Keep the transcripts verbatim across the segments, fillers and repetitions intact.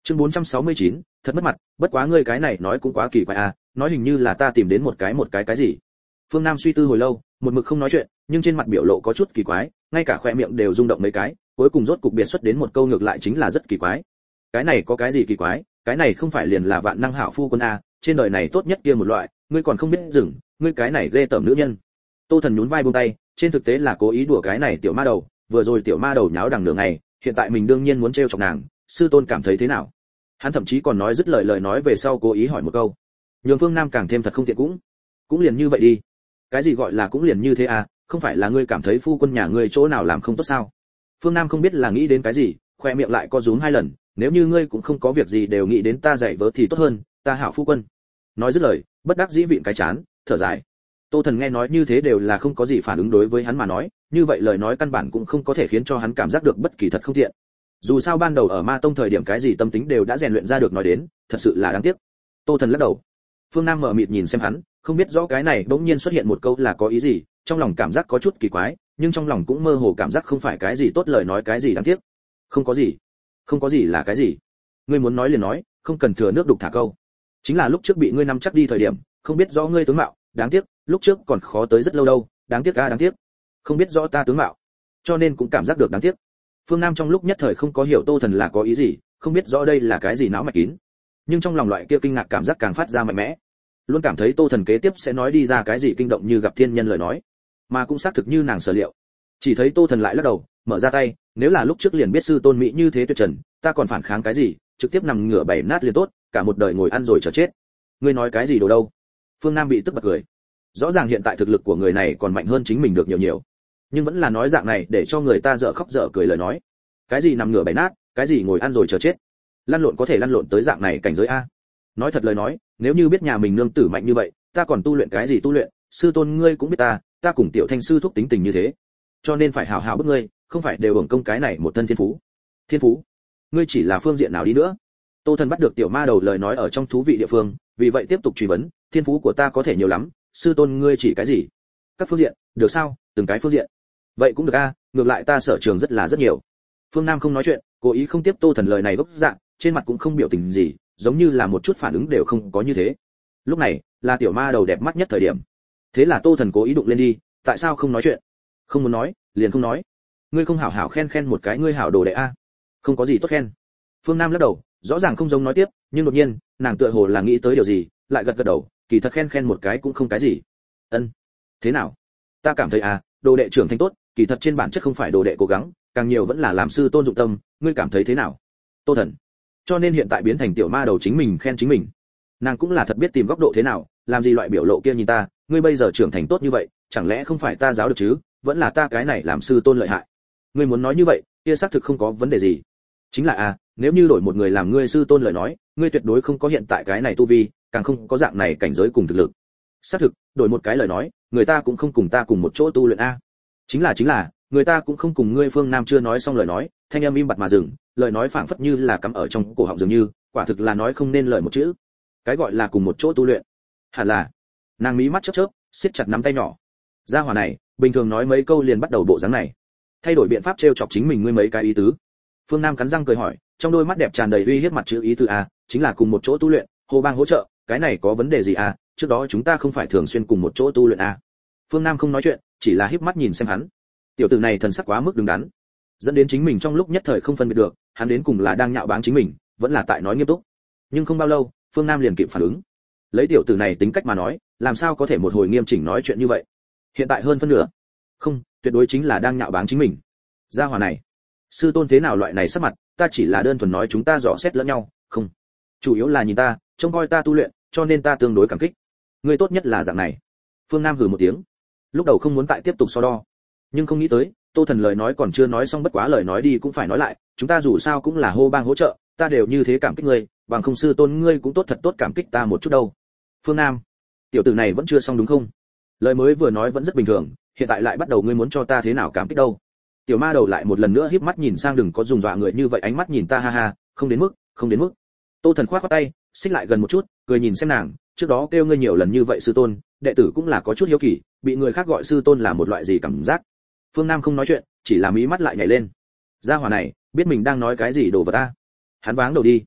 Chương bốn trăm sáu mươi chín, thật mất mặt, bất quá ngươi cái này nói cũng quá kỳ quái à, nói hình như là ta tìm đến một cái một cái cái gì. Phương Nam suy tư hồi lâu, một mực không nói chuyện, nhưng trên mặt biểu lộ có chút kỳ quái, ngay cả khóe miệng đều rung động mấy cái, cuối cùng rốt cục biệt xuất đến một câu ngược lại chính là rất kỳ quái. Cái này có cái gì kỳ quái, cái này không phải liền là vạn năng hảo phu quân a, trên đời này tốt nhất kia một loại, ngươi còn không biết dừng, ngươi cái này ghê tởm nữ nhân. Tô Thần nhún vai buông tay, trên thực tế là cố ý đùa cái này tiểu ma đầu, vừa rồi tiểu ma đầu nháo đằng nửa ngày, hiện tại mình đương nhiên muốn trêu chọc nàng, sư tôn cảm thấy thế nào? Hắn thậm chí còn nói dứt lời lời nói về sau cố ý hỏi một câu. Nhường Phương Nam càng thêm thật không tiện cũng, cũng liền như vậy đi. Cái gì gọi là cũng liền như thế à, không phải là ngươi cảm thấy phu quân nhà ngươi chỗ nào làm không tốt sao? Phương Nam không biết là nghĩ đến cái gì, khoe miệng lại co rúm hai lần, nếu như ngươi cũng không có việc gì đều nghĩ đến ta dạy vớ thì tốt hơn, ta hảo phu quân. Nói dứt lời, bất đắc dĩ vịn cái chán, thở dài. Tô Thần nghe nói như thế đều là không có gì phản ứng đối với hắn mà nói, như vậy lời nói căn bản cũng không có thể khiến cho hắn cảm giác được bất kỳ thật không tiện. Dù sao ban đầu ở Ma Tông thời điểm cái gì tâm tính đều đã rèn luyện ra được nói đến, thật sự là đáng tiếc. Tô Thần lắc đầu. Phương Nam mở mịt nhìn xem hắn, không biết rõ cái này bỗng nhiên xuất hiện một câu là có ý gì, trong lòng cảm giác có chút kỳ quái, nhưng trong lòng cũng mơ hồ cảm giác không phải cái gì tốt lời nói cái gì đáng tiếc. Không có gì. Không có gì là cái gì? Ngươi muốn nói liền nói, không cần thừa nước đục thả câu. Chính là lúc trước bị ngươi nắm chắc đi thời điểm, không biết rõ ngươi tướng mạo, đáng tiếc, lúc trước còn khó tới rất lâu đâu, đáng tiếc a đáng tiếc. Không biết rõ ta tướng mạo, cho nên cũng cảm giác được đáng tiếc. Phương Nam trong lúc nhất thời không có hiểu Tô Thần là có ý gì, không biết rõ đây là cái gì não mạch kín. Nhưng trong lòng loại kia kinh ngạc cảm giác càng phát ra mạnh mẽ. Luôn cảm thấy Tô Thần kế tiếp sẽ nói đi ra cái gì kinh động như gặp thiên nhân lời nói, mà cũng xác thực như nàng sở liệu. Chỉ thấy Tô Thần lại lắc đầu, mở ra tay, nếu là lúc trước liền biết sư tôn mỹ như thế tuyệt trần, ta còn phản kháng cái gì, trực tiếp nằm ngửa bảy nát liền tốt, cả một đời ngồi ăn rồi chờ chết. Ngươi nói cái gì đồ đâu? Phương Nam bị tức bật cười. Rõ ràng hiện tại thực lực của người này còn mạnh hơn chính mình được nhiều nhiều, nhưng vẫn là nói dạng này để cho người ta dở khóc dở cười lời nói. Cái gì nằm ngửa bảy nát, cái gì ngồi ăn rồi chờ chết, lăn lộn có thể lăn lộn tới dạng này cảnh giới a. Nói thật lời nói, nếu như biết nhà mình nương tử mạnh như vậy, ta còn tu luyện cái gì tu luyện, sư tôn ngươi cũng biết ta, ta cùng tiểu thanh sư thúc tính tình như thế, cho nên phải hảo hảo bức ngươi, không phải đều hưởng công cái này một thân thiên phú. Thiên phú? Ngươi chỉ là phương diện nào đi nữa? Tô Thần bắt được tiểu ma đầu lời nói ở trong thú vị địa phương, vì vậy tiếp tục truy vấn, thiên phú của ta có thể nhiều lắm, sư tôn ngươi chỉ cái gì? Các phương diện, được sao? Từng cái phương diện. Vậy cũng được a, ngược lại ta sở trường rất là rất nhiều. Phương Nam không nói chuyện, cố ý không tiếp Tô Thần lời này gốc dạng, trên mặt cũng không biểu tình gì, giống như là một chút phản ứng đều không có như thế. Lúc này, là tiểu ma đầu đẹp mắt nhất thời điểm. Thế là Tô Thần cố ý đụng lên đi, tại sao không nói chuyện? Không muốn nói, liền không nói. Ngươi không hảo hảo khen khen một cái ngươi hảo đồ đệ a? Không có gì tốt khen. Phương Nam lắc đầu, rõ ràng không giống nói tiếp, nhưng đột nhiên, nàng tựa hồ là nghĩ tới điều gì, lại gật gật đầu, kỳ thật khen khen một cái cũng không cái gì. Ân, thế nào? Ta cảm thấy à, đồ đệ trưởng thành tốt, kỳ thật trên bản chất không phải đồ đệ cố gắng, càng nhiều vẫn là làm sư tôn dụng tâm, ngươi cảm thấy thế nào? Tô Thần. Cho nên hiện tại biến thành tiểu ma đầu chính mình khen chính mình. Nàng cũng là thật biết tìm góc độ thế nào, làm gì loại biểu lộ kia nhìn ta, ngươi bây giờ trưởng thành tốt như vậy, chẳng lẽ không phải ta giáo được chứ, vẫn là ta cái này làm sư tôn lợi hại. Ngươi muốn nói như vậy, kia xác thực không có vấn đề gì. Chính là à, nếu như đổi một người làm ngươi sư tôn lời nói, ngươi tuyệt đối không có hiện tại cái này tu vi, càng không có dạng này cảnh giới cùng thực lực. Xác thực, đổi một cái lời nói, người ta cũng không cùng ta cùng một chỗ tu luyện a. Chính là chính là, người ta cũng không cùng ngươi. Phương Nam chưa nói xong lời nói, thanh âm im bặt mà dừng, lời nói phảng phất như là cắm ở trong cổ họng dường như, quả thực là nói không nên lời một chữ. Cái gọi là cùng một chỗ tu luyện, hẳn là. Nàng mí mắt chớp chớp, siết chặt nắm tay nhỏ. Gia hỏa này, bình thường nói mấy câu liền bắt đầu bộ dáng này. Thay đổi biện pháp trêu chọc chính mình ngươi mấy cái ý tứ. Phương Nam cắn răng cười hỏi, trong đôi mắt đẹp tràn đầy uy hiếp mặt chữ ý tứ a, chính là cùng một chỗ tu luyện, Hồ Bang hỗ trợ, cái này có vấn đề gì a? Trước đó chúng ta không phải thường xuyên cùng một chỗ tu luyện a? Phương Nam không nói chuyện, chỉ là híp mắt nhìn xem hắn. Tiểu tử này thần sắc quá mức đứng đắn, dẫn đến chính mình trong lúc nhất thời không phân biệt được, hắn đến cùng là đang nhạo báng chính mình, vẫn là tại nói nghiêm túc. Nhưng không bao lâu, Phương Nam liền kịp phản ứng. Lấy tiểu tử này tính cách mà nói, làm sao có thể một hồi nghiêm chỉnh nói chuyện như vậy? Hiện tại hơn phân nửa, không, tuyệt đối chính là đang nhạo báng chính mình. Gia hỏa này, sư tôn thế nào loại này sắc mặt, ta chỉ là đơn thuần nói chúng ta dò xét lẫn nhau, không, chủ yếu là nhìn ta, trông coi ta tu luyện, cho nên ta tương đối cảm kích. Ngươi tốt nhất là dạng này. Phương Nam hừ một tiếng, lúc đầu không muốn tại tiếp tục so đo, nhưng không nghĩ tới, Tô Thần lời nói còn chưa nói xong, bất quá lời nói đi cũng phải nói lại, chúng ta dù sao cũng là hô bang hỗ trợ, ta đều như thế cảm kích ngươi, bằng không sư tôn ngươi cũng tốt thật tốt cảm kích ta một chút đâu. Phương Nam, tiểu tử này vẫn chưa xong đúng không? Lời mới vừa nói vẫn rất bình thường, hiện tại lại bắt đầu ngươi muốn cho ta thế nào cảm kích đâu? Tiểu ma đầu lại một lần nữa híp mắt nhìn sang, đừng có dùng dọa người như vậy ánh mắt nhìn ta, ha ha, không đến mức, không đến mức. Tô Thần khoát khoát tay, xích lại gần một chút, cười nhìn xem nàng, trước đó kêu ngươi nhiều lần như vậy sư tôn, đệ tử cũng là có chút hiếu kỳ, bị người khác gọi sư tôn là một loại gì cảm giác? Phương Nam không nói chuyện, chỉ là mí mắt lại nhảy lên. Gia hỏa này, biết mình đang nói cái gì đồ vật ta. Hắn váng đầu đi.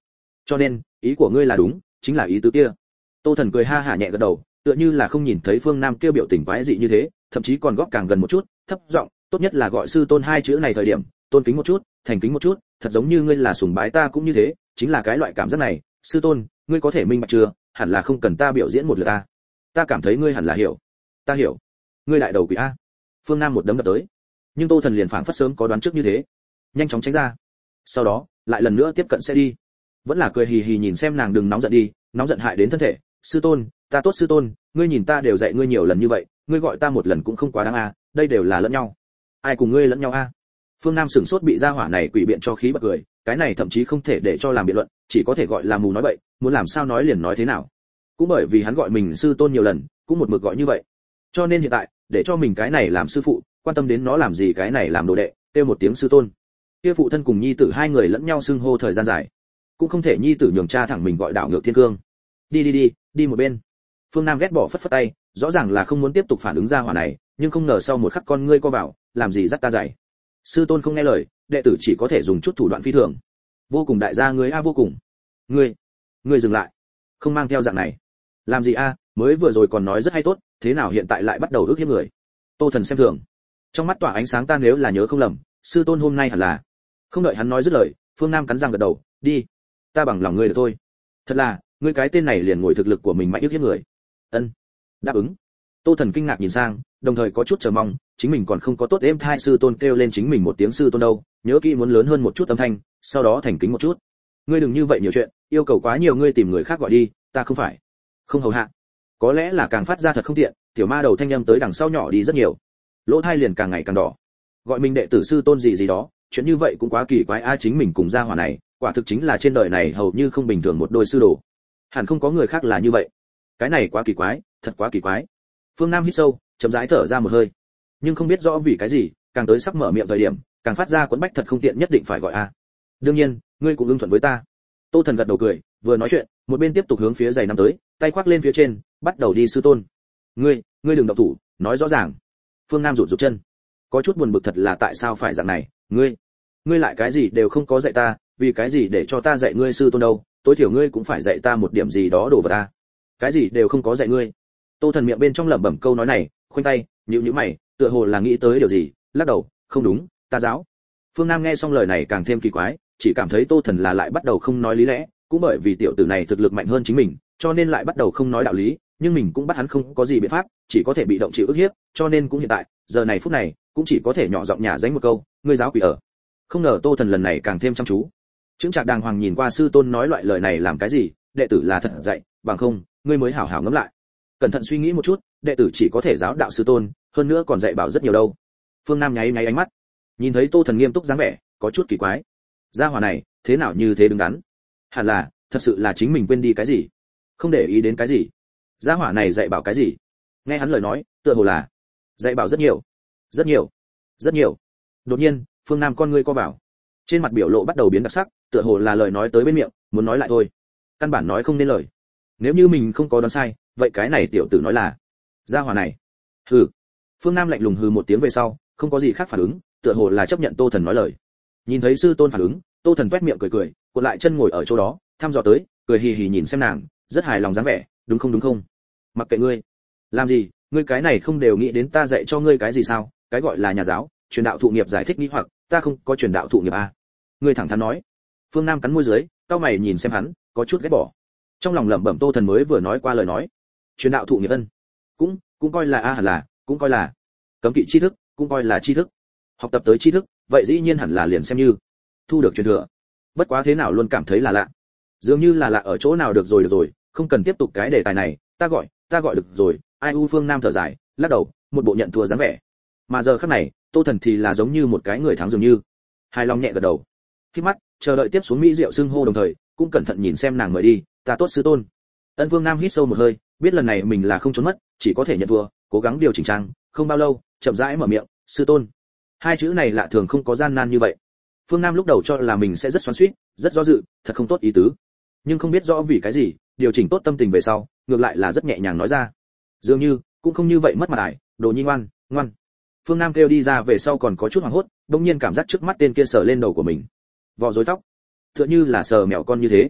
cho nên ý của ngươi là đúng, chính là ý tứ kia. Tô Thần cười ha hả nhẹ gật đầu, tựa như là không nhìn thấy Phương Nam kia biểu tình quái dị như thế, thậm chí còn góp càng gần một chút, thấp giọng, tốt nhất là gọi sư tôn hai chữ này thời điểm, tôn kính một chút, thành kính một chút, thật giống như ngươi là sùng bái ta cũng như thế, chính là cái loại cảm giác này, sư tôn, ngươi có thể minh bạch chưa, hẳn là không cần ta biểu diễn một lượt ta. Ta cảm thấy ngươi hẳn là hiểu. Ta hiểu. Ngươi lại đầu quỷ a. Phương Nam một đấm đập tới. Nhưng Tô Thần liền phảng phất sớm có đoán trước như thế, nhanh chóng tránh ra. Sau đó, lại lần nữa tiếp cận sẽ đi. Vẫn là cười hì hì nhìn xem nàng đừng nóng giận đi, nóng giận hại đến thân thể. Sư tôn, ta tốt sư tôn, ngươi nhìn ta đều dạy ngươi nhiều lần như vậy, ngươi gọi ta một lần cũng không quá đáng a, đây đều là lẫn nhau. Ai cùng ngươi lẫn nhau a? Phương Nam sửng sốt bị gia hỏa này quỷ biện cho khí bật cười, cái này thậm chí không thể để cho làm biện luận, chỉ có thể gọi là mù nói bậy, muốn làm sao nói liền nói thế nào. Cũng bởi vì hắn gọi mình sư tôn nhiều lần, cũng một mực gọi như vậy. Cho nên hiện tại, để cho mình cái này làm sư phụ, quan tâm đến nó làm gì cái này làm đồ đệ, kêu một tiếng sư tôn. Kia phụ thân cùng nhi tử hai người lẫn nhau xưng hô thời gian dài, cũng không thể nhi tử nhường cha thẳng mình gọi đảo ngược thiên cương. Đi đi đi, đi một bên. Phương Nam ghét bỏ phất phất tay, rõ ràng là không muốn tiếp tục phản ứng ra hỏa này, nhưng không ngờ sau một khắc con ngươi co vào, làm gì dắt ta dạy. Sư tôn không nghe lời, đệ tử chỉ có thể dùng chút thủ đoạn phi thường. Vô cùng đại gia ngươi a vô cùng. Ngươi, ngươi dừng lại. Không mang theo dạng này. Làm gì a, mới vừa rồi còn nói rất hay tốt, thế nào hiện tại lại bắt đầu ước hiếp người. Tô Thần xem thường. Trong mắt tỏa ánh sáng ta nếu là nhớ không lầm, sư tôn hôm nay hẳn là. Không đợi hắn nói dứt lời, Phương Nam cắn răng gật đầu, đi. Ta bằng lòng ngươi được thôi. Thật là, ngươi cái tên này liền ngồi thực lực của mình mạnh ước hiếp người. Ân. Đáp ứng. Tô Thần kinh ngạc nhìn sang, đồng thời có chút chờ mong, chính mình còn không có tốt êm thai sư tôn kêu lên chính mình một tiếng sư tôn đâu, nhớ kỹ muốn lớn hơn một chút âm thanh, sau đó thành kính một chút. Ngươi đừng như vậy nhiều chuyện, yêu cầu quá nhiều ngươi tìm người khác gọi đi, ta không phải. Không hầu hạ. Có lẽ là càng phát ra thật không tiện, tiểu ma đầu thanh âm tới đằng sau nhỏ đi rất nhiều. Lỗ tai liền càng ngày càng đỏ. Gọi mình đệ tử sư tôn gì gì đó, chuyện như vậy cũng quá kỳ quái a, chính mình cùng gia hỏa này, quả thực chính là trên đời này hầu như không bình thường một đôi sư đồ. Hẳn không có người khác là như vậy. Cái này quá kỳ quái, thật quá kỳ quái. Phương Nam hít sâu, chậm rãi thở ra một hơi. Nhưng không biết rõ vì cái gì, càng tới sắp mở miệng thời điểm, càng phát ra quấn bách thật không tiện nhất định phải gọi a. Đương nhiên, ngươi cũng ưng thuận với ta. Tô Thần gật đầu cười, vừa nói chuyện, một bên tiếp tục hướng phía giày năm tới, tay khoác lên phía trên, bắt đầu đi sư tôn. Ngươi, ngươi đừng động thủ, nói rõ ràng. Phương Nam rụt rụt chân, có chút buồn bực thật là tại sao phải dạng này, ngươi, ngươi lại cái gì đều không có dạy ta, vì cái gì để cho ta dạy ngươi sư tôn đâu, tối thiểu ngươi cũng phải dạy ta một điểm gì đó đồ vật ta. Cái gì đều không có dạy ngươi. Tô Thần miệng bên trong lẩm bẩm câu nói này, khoanh tay, nhíu nhíu mày, tựa hồ là nghĩ tới điều gì, lắc đầu, không đúng, ta giáo. Phương Nam nghe xong lời này càng thêm kỳ quái, chỉ cảm thấy Tô Thần là lại bắt đầu không nói lý lẽ, cũng bởi vì tiểu tử này thực lực mạnh hơn chính mình, cho nên lại bắt đầu không nói đạo lý, nhưng mình cũng bắt hắn không có gì biện pháp, chỉ có thể bị động chịu ức hiếp, cho nên cũng hiện tại, giờ này phút này, cũng chỉ có thể nhỏ giọng nhả dánh một câu, ngươi giáo quỷ ở. Không ngờ Tô Thần lần này càng thêm chăm chú. Chứng Trạc đàng hoàng nhìn qua sư tôn nói loại lời này làm cái gì, đệ tử là thật dạy, bằng không, ngươi mới hảo hảo ngẫm lại. Cẩn thận suy nghĩ một chút, đệ tử chỉ có thể giáo đạo sư tôn, hơn nữa còn dạy bảo rất nhiều đâu. Phương Nam nháy nháy ánh mắt, nhìn thấy Tô Thần nghiêm túc dáng vẻ, có chút kỳ quái. Gia hỏa này, thế nào như thế đứng đắn? Hẳn là, thật sự là chính mình quên đi cái gì, không để ý đến cái gì. Gia hỏa này dạy bảo cái gì? Nghe hắn lời nói, tựa hồ là dạy bảo rất nhiều, rất nhiều, rất nhiều. Đột nhiên, Phương Nam con ngươi co vào, trên mặt biểu lộ bắt đầu biến đặc sắc, tựa hồ là lời nói tới bên miệng, muốn nói lại thôi, căn bản nói không nên lời. Nếu như mình không có đoán sai, vậy cái này tiểu tử nói là gia hỏa này. Hừ. Phương Nam lạnh lùng hừ một tiếng về sau, không có gì khác phản ứng, tựa hồ là chấp nhận Tô Thần nói lời. Nhìn thấy sư tôn phản ứng, Tô Thần quét miệng cười cười, cuộn lại chân ngồi ở chỗ đó, thăm dò tới, cười hì hì nhìn xem nàng, rất hài lòng dáng vẻ, đúng không đúng không? Mặc kệ ngươi, làm gì, ngươi cái này không đều nghĩ đến ta dạy cho ngươi cái gì sao? Cái gọi là nhà giáo, truyền đạo thụ nghiệp giải thích nghĩ hoặc, ta không có truyền đạo thụ nghiệp à? Ngươi thẳng thắn nói. Phương Nam cắn môi dưới, cau mày nhìn xem hắn, có chút ghét bỏ. Trong lòng lẩm bẩm Tô Thần mới vừa nói qua lời nói, truyền đạo thụ nghiệp ân, cũng cũng coi là a à hẳn là, cũng coi là cấm kỵ tri thức, cũng coi là tri thức. Học tập tới tri thức, vậy dĩ nhiên hẳn là liền xem như thu được truyền thừa. Bất quá thế nào luôn cảm thấy là lạ. Dường như là lạ ở chỗ nào được rồi được rồi, không cần tiếp tục cái đề tài này, ta gọi, ta gọi được rồi. Ai u Phương Nam thở dài, lắc đầu, một bộ nhận thua dáng vẻ. Mà giờ khắc này, Tô Thần thì là giống như một cái người thắng dường như, hài lòng nhẹ gật đầu. Khi mắt, chờ đợi tiếp xuống mỹ diệu xưng hô đồng thời, cũng cẩn thận nhìn xem nàng mời đi, ta tốt sư tôn. Ân Phương Nam hít sâu một hơi, biết lần này mình là không trốn mất, chỉ có thể nhận thua, cố gắng điều chỉnh trang, không bao lâu, chậm rãi mở miệng, sư tôn. Hai chữ này lạ thường không có gian nan như vậy. Phương Nam lúc đầu cho là mình sẽ rất xoắn xuýt, rất do dự, thật không tốt ý tứ. Nhưng không biết rõ vì cái gì, điều chỉnh tốt tâm tình về sau, ngược lại là rất nhẹ nhàng nói ra. Dường như cũng không như vậy mất mặt ải, đồ nhi ngoan, ngoan. Phương Nam kêu đi ra về sau còn có chút hoảng hốt, đột nhiên cảm giác trước mắt tên kia sờ lên đầu của mình, vò rối tóc, tựa như là sờ mèo con như thế.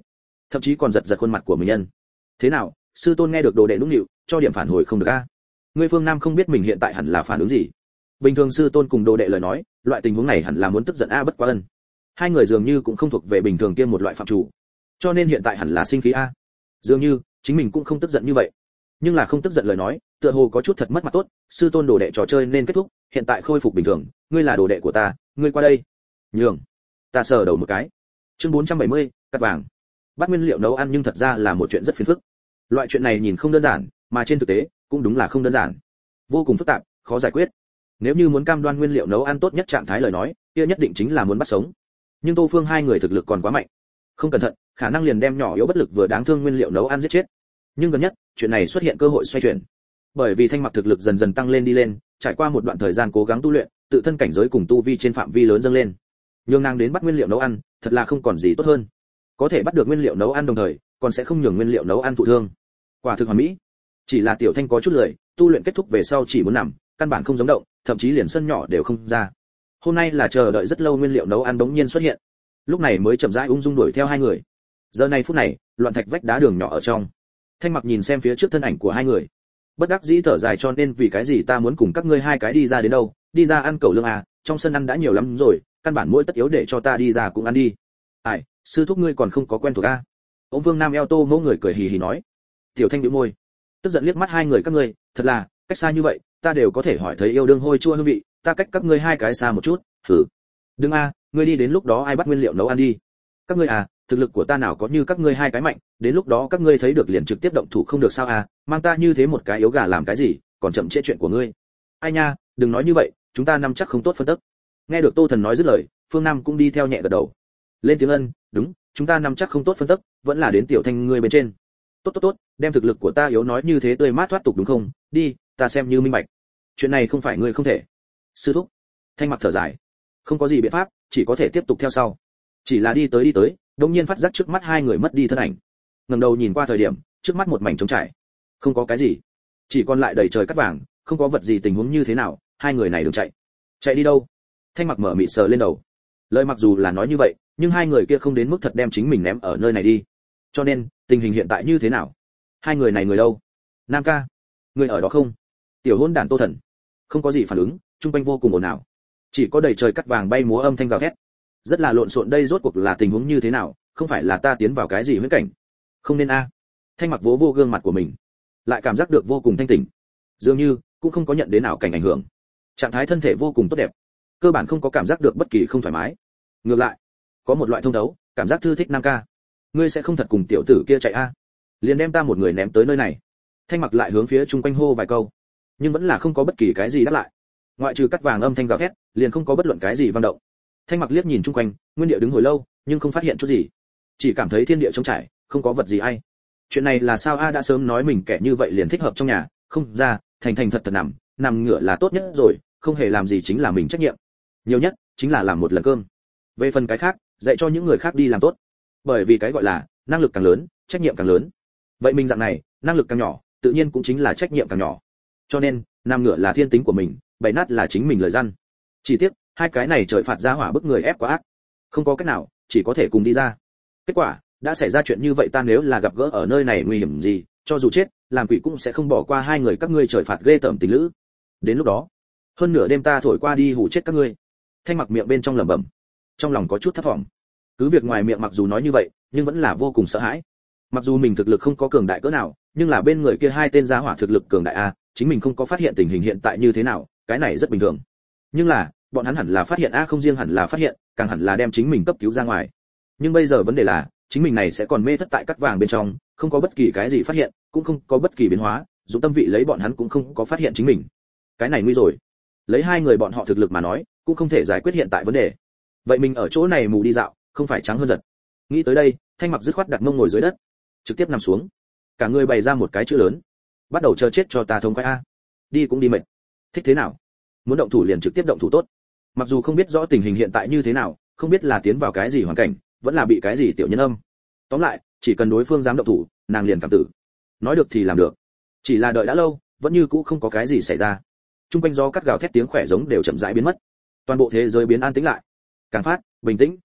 thậm chí còn giật giật khuôn mặt của mình nhân. Thế nào, sư tôn nghe được đồ đệ nũng nịu, cho điểm phản hồi không được a? Ngươi Phương Nam không biết mình hiện tại hẳn là phản ứng gì. Bình thường sư tôn cùng đồ đệ lời nói, loại tình huống này hẳn là muốn tức giận a bất quá ân. Hai người dường như cũng không thuộc về bình thường kia một loại phạm chủ, cho nên hiện tại hẳn là sinh khí a. Dường như chính mình cũng không tức giận như vậy, nhưng là không tức giận lời nói, tựa hồ có chút thật mất mặt tốt. Sư tôn đồ đệ trò chơi nên kết thúc, hiện tại khôi phục bình thường, ngươi là đồ đệ của ta, ngươi qua đây. Nhường. Ta sờ đầu một cái. Chương bốn trăm bảy mươi, cắt vàng. Bắt nguyên liệu nấu ăn nhưng thật ra là một chuyện rất phiền phức. Loại chuyện này nhìn không đơn giản, mà trên thực tế cũng đúng là không đơn giản, vô cùng phức tạp, khó giải quyết. Nếu như muốn cam đoan nguyên liệu nấu ăn tốt nhất trạng thái lời nói, kia nhất định chính là muốn bắt sống. Nhưng Tô Phương hai người thực lực còn quá mạnh, không cẩn thận, khả năng liền đem nhỏ yếu bất lực vừa đáng thương nguyên liệu nấu ăn giết chết. Nhưng gần nhất, chuyện này xuất hiện cơ hội xoay chuyển. Bởi vì Thanh Mặc thực lực dần dần tăng lên đi lên, trải qua một đoạn thời gian cố gắng tu luyện, tự thân cảnh giới cùng tu vi trên phạm vi lớn dâng lên. Nhưng nàng đến bắt nguyên liệu nấu ăn, thật là không còn gì tốt hơn. Có thể bắt được nguyên liệu nấu ăn đồng thời, còn sẽ không nhường nguyên liệu nấu ăn thụ thương. Quả thực hoàn mỹ. Chỉ là Tiểu Thanh có chút lười, tu luyện kết thúc về sau chỉ muốn nằm, căn bản không giống động, thậm chí liền sân nhỏ đều không ra. Hôm nay là chờ đợi rất lâu nguyên liệu nấu ăn bỗng nhiên xuất hiện, lúc này mới chậm rãi ung dung đuổi theo hai người. Giờ này phút này, loạn thạch vách đá đường nhỏ ở trong. Thanh Mặc nhìn xem phía trước thân ảnh của hai người, bất đắc dĩ thở dài, cho nên vì cái gì ta muốn cùng các ngươi hai cái đi ra đến đâu, đi ra ăn cẩu lương à, trong sân ăn đã nhiều lắm rồi, căn bản mỗi tất yếu để cho ta đi ra cũng ăn đi. Ai, sư thúc ngươi còn không có quen thuộc a? Ông Vương Nam eo tô mẫu người cười hì hì nói. Tiểu Thanh nhíu môi, tức giận liếc mắt hai người các ngươi, thật là, cách xa như vậy, ta đều có thể hỏi thấy yêu đương hôi chua hương vị, ta cách các ngươi hai cái xa một chút, thử. Đừng a, ngươi đi đến lúc đó ai bắt nguyên liệu nấu ăn đi. Các ngươi à, thực lực của ta nào có như các ngươi hai cái mạnh, đến lúc đó các ngươi thấy được liền trực tiếp động thủ không được sao à, mang ta như thế một cái yếu gà làm cái gì, còn chậm trễ chuyện của ngươi. Ai nha, đừng nói như vậy, chúng ta nắm chắc không tốt phân tức. Nghe được Tô Thần nói dứt lời, Phương Nam cũng đi theo nhẹ gật đầu. Lên tiếng ân, đúng, chúng ta nắm chắc không tốt phân tức, vẫn là đến Tiểu Thanh ngươi bên trên. Tốt tốt tốt, đem thực lực của ta yếu nói như thế tươi mát thoát tục đúng không? Đi, ta xem như minh bạch. Chuyện này không phải ngươi không thể. Sư thúc. Thanh Mặc thở dài, không có gì biện pháp, chỉ có thể tiếp tục theo sau. Chỉ là đi tới đi tới, đột nhiên phát giác trước mắt hai người mất đi thân ảnh. Ngẩng đầu nhìn qua thời điểm, trước mắt một mảnh trống trải, không có cái gì, chỉ còn lại đầy trời cát vàng, không có vật gì. Tình huống như thế nào, hai người này đừng chạy. Chạy đi đâu? Thanh Mặc mở mịt sờ lên đầu. Lời mặc dù là nói như vậy, nhưng hai người kia không đến mức thật đem chính mình ném ở nơi này đi. Cho nên, tình hình hiện tại như thế nào? Hai người này người đâu? Nam ca, người ở đó không? Tiểu hôn đản Tô Thần. Không có gì phản ứng, trung quanh vô cùng ồn ào. Chỉ có đầy trời cát vàng bay múa âm thanh gào thét. Rất là lộn xộn, đây rốt cuộc là tình huống như thế nào, không phải là ta tiến vào cái gì huyễn cảnh. Không nên a. Thanh Mặc vỗ vô gương mặt của mình, lại cảm giác được vô cùng thanh tỉnh. Dường như cũng không có nhận đến ảo cảnh ảnh hưởng. Trạng thái thân thể vô cùng tốt đẹp, cơ bản không có cảm giác được bất kỳ không thoải mái. Ngược lại, có một loại thông thấu, cảm giác thư thích. Nam ca, ngươi sẽ không thật cùng tiểu tử kia chạy a? Liền đem ta một người ném tới nơi này. Thanh Mặc lại hướng phía chung quanh hô vài câu, nhưng vẫn là không có bất kỳ cái gì đáp lại. Ngoại trừ cắt vàng âm thanh gào thét, liền không có bất luận cái gì vang động. Thanh Mặc liếc nhìn chung quanh, nguyên địa đứng hồi lâu, nhưng không phát hiện chút gì, chỉ cảm thấy thiên địa trống trải, không có vật gì ai. Chuyện này là sao a? Đã sớm nói mình kẻ như vậy liền thích hợp trong nhà, không ra, thành thành thật thật nằm, nằm ngửa là tốt nhất rồi, không hề làm gì chính là mình trách nhiệm. Nhiều nhất chính là làm một lần cơm. Về phần cái khác, dạy cho những người khác đi làm tốt. Bởi vì cái gọi là năng lực càng lớn, trách nhiệm càng lớn. Vậy mình dạng này, năng lực càng nhỏ, tự nhiên cũng chính là trách nhiệm càng nhỏ. Cho nên, nằm ngửa là thiên tính của mình, bày nát là chính mình lời răn. Chỉ tiếc, hai cái này trời phạt ra hỏa bức người ép quá ác, không có cách nào, chỉ có thể cùng đi ra. Kết quả đã xảy ra chuyện như vậy, ta nếu là gặp gỡ ở nơi này nguy hiểm gì, cho dù chết, làm quỷ cũng sẽ không bỏ qua hai người các ngươi trời phạt ghê tởm tình lữ. Đến lúc đó, hơn nửa đêm ta thổi qua đi hù chết các ngươi. Thanh Mặc miệng bên trong lẩm bẩm, trong lòng có chút thấp thỏm. Cứ việc ngoài miệng mặc dù nói như vậy, nhưng vẫn là vô cùng sợ hãi. Mặc dù mình thực lực không có cường đại cỡ nào, nhưng là bên người kia hai tên gia hỏa thực lực cường đại a, chính mình không có phát hiện tình hình hiện tại như thế nào, cái này rất bình thường. Nhưng là bọn hắn hẳn là phát hiện a, không riêng hẳn là phát hiện, càng hẳn là đem chính mình cấp cứu ra ngoài. Nhưng bây giờ vấn đề là, chính mình này sẽ còn mê thất tại cắt vàng bên trong, không có bất kỳ cái gì phát hiện, cũng không có bất kỳ biến hóa, dùng tâm vị lấy bọn hắn cũng không có phát hiện chính mình. Cái này nguy rồi. Lấy hai người bọn họ thực lực mà nói, cũng không thể giải quyết hiện tại vấn đề. Vậy mình ở chỗ này mù đi dạo, không phải trắng hơn giật. Nghĩ tới đây, Thanh Mặc dứt khoát đặt mông ngồi dưới đất, trực tiếp nằm xuống. Cả người bày ra một cái chữ lớn, bắt đầu chờ chết cho ta thông khoái a. Đi cũng đi mệt. Thích thế nào? Muốn động thủ liền trực tiếp động thủ tốt. Mặc dù không biết rõ tình hình hiện tại như thế nào, không biết là tiến vào cái gì hoàn cảnh, vẫn là bị cái gì tiểu nhân âm. Tóm lại, chỉ cần đối phương dám động thủ, nàng liền cảm tử. Nói được thì làm được. Chỉ là đợi đã lâu, vẫn như cũ không có cái gì xảy ra. Trung quanh gió cắt gào thét tiếng khỏe giống đều chậm rãi biến mất. Toàn bộ thế giới biến an tĩnh lại. Càng phát bình tĩnh.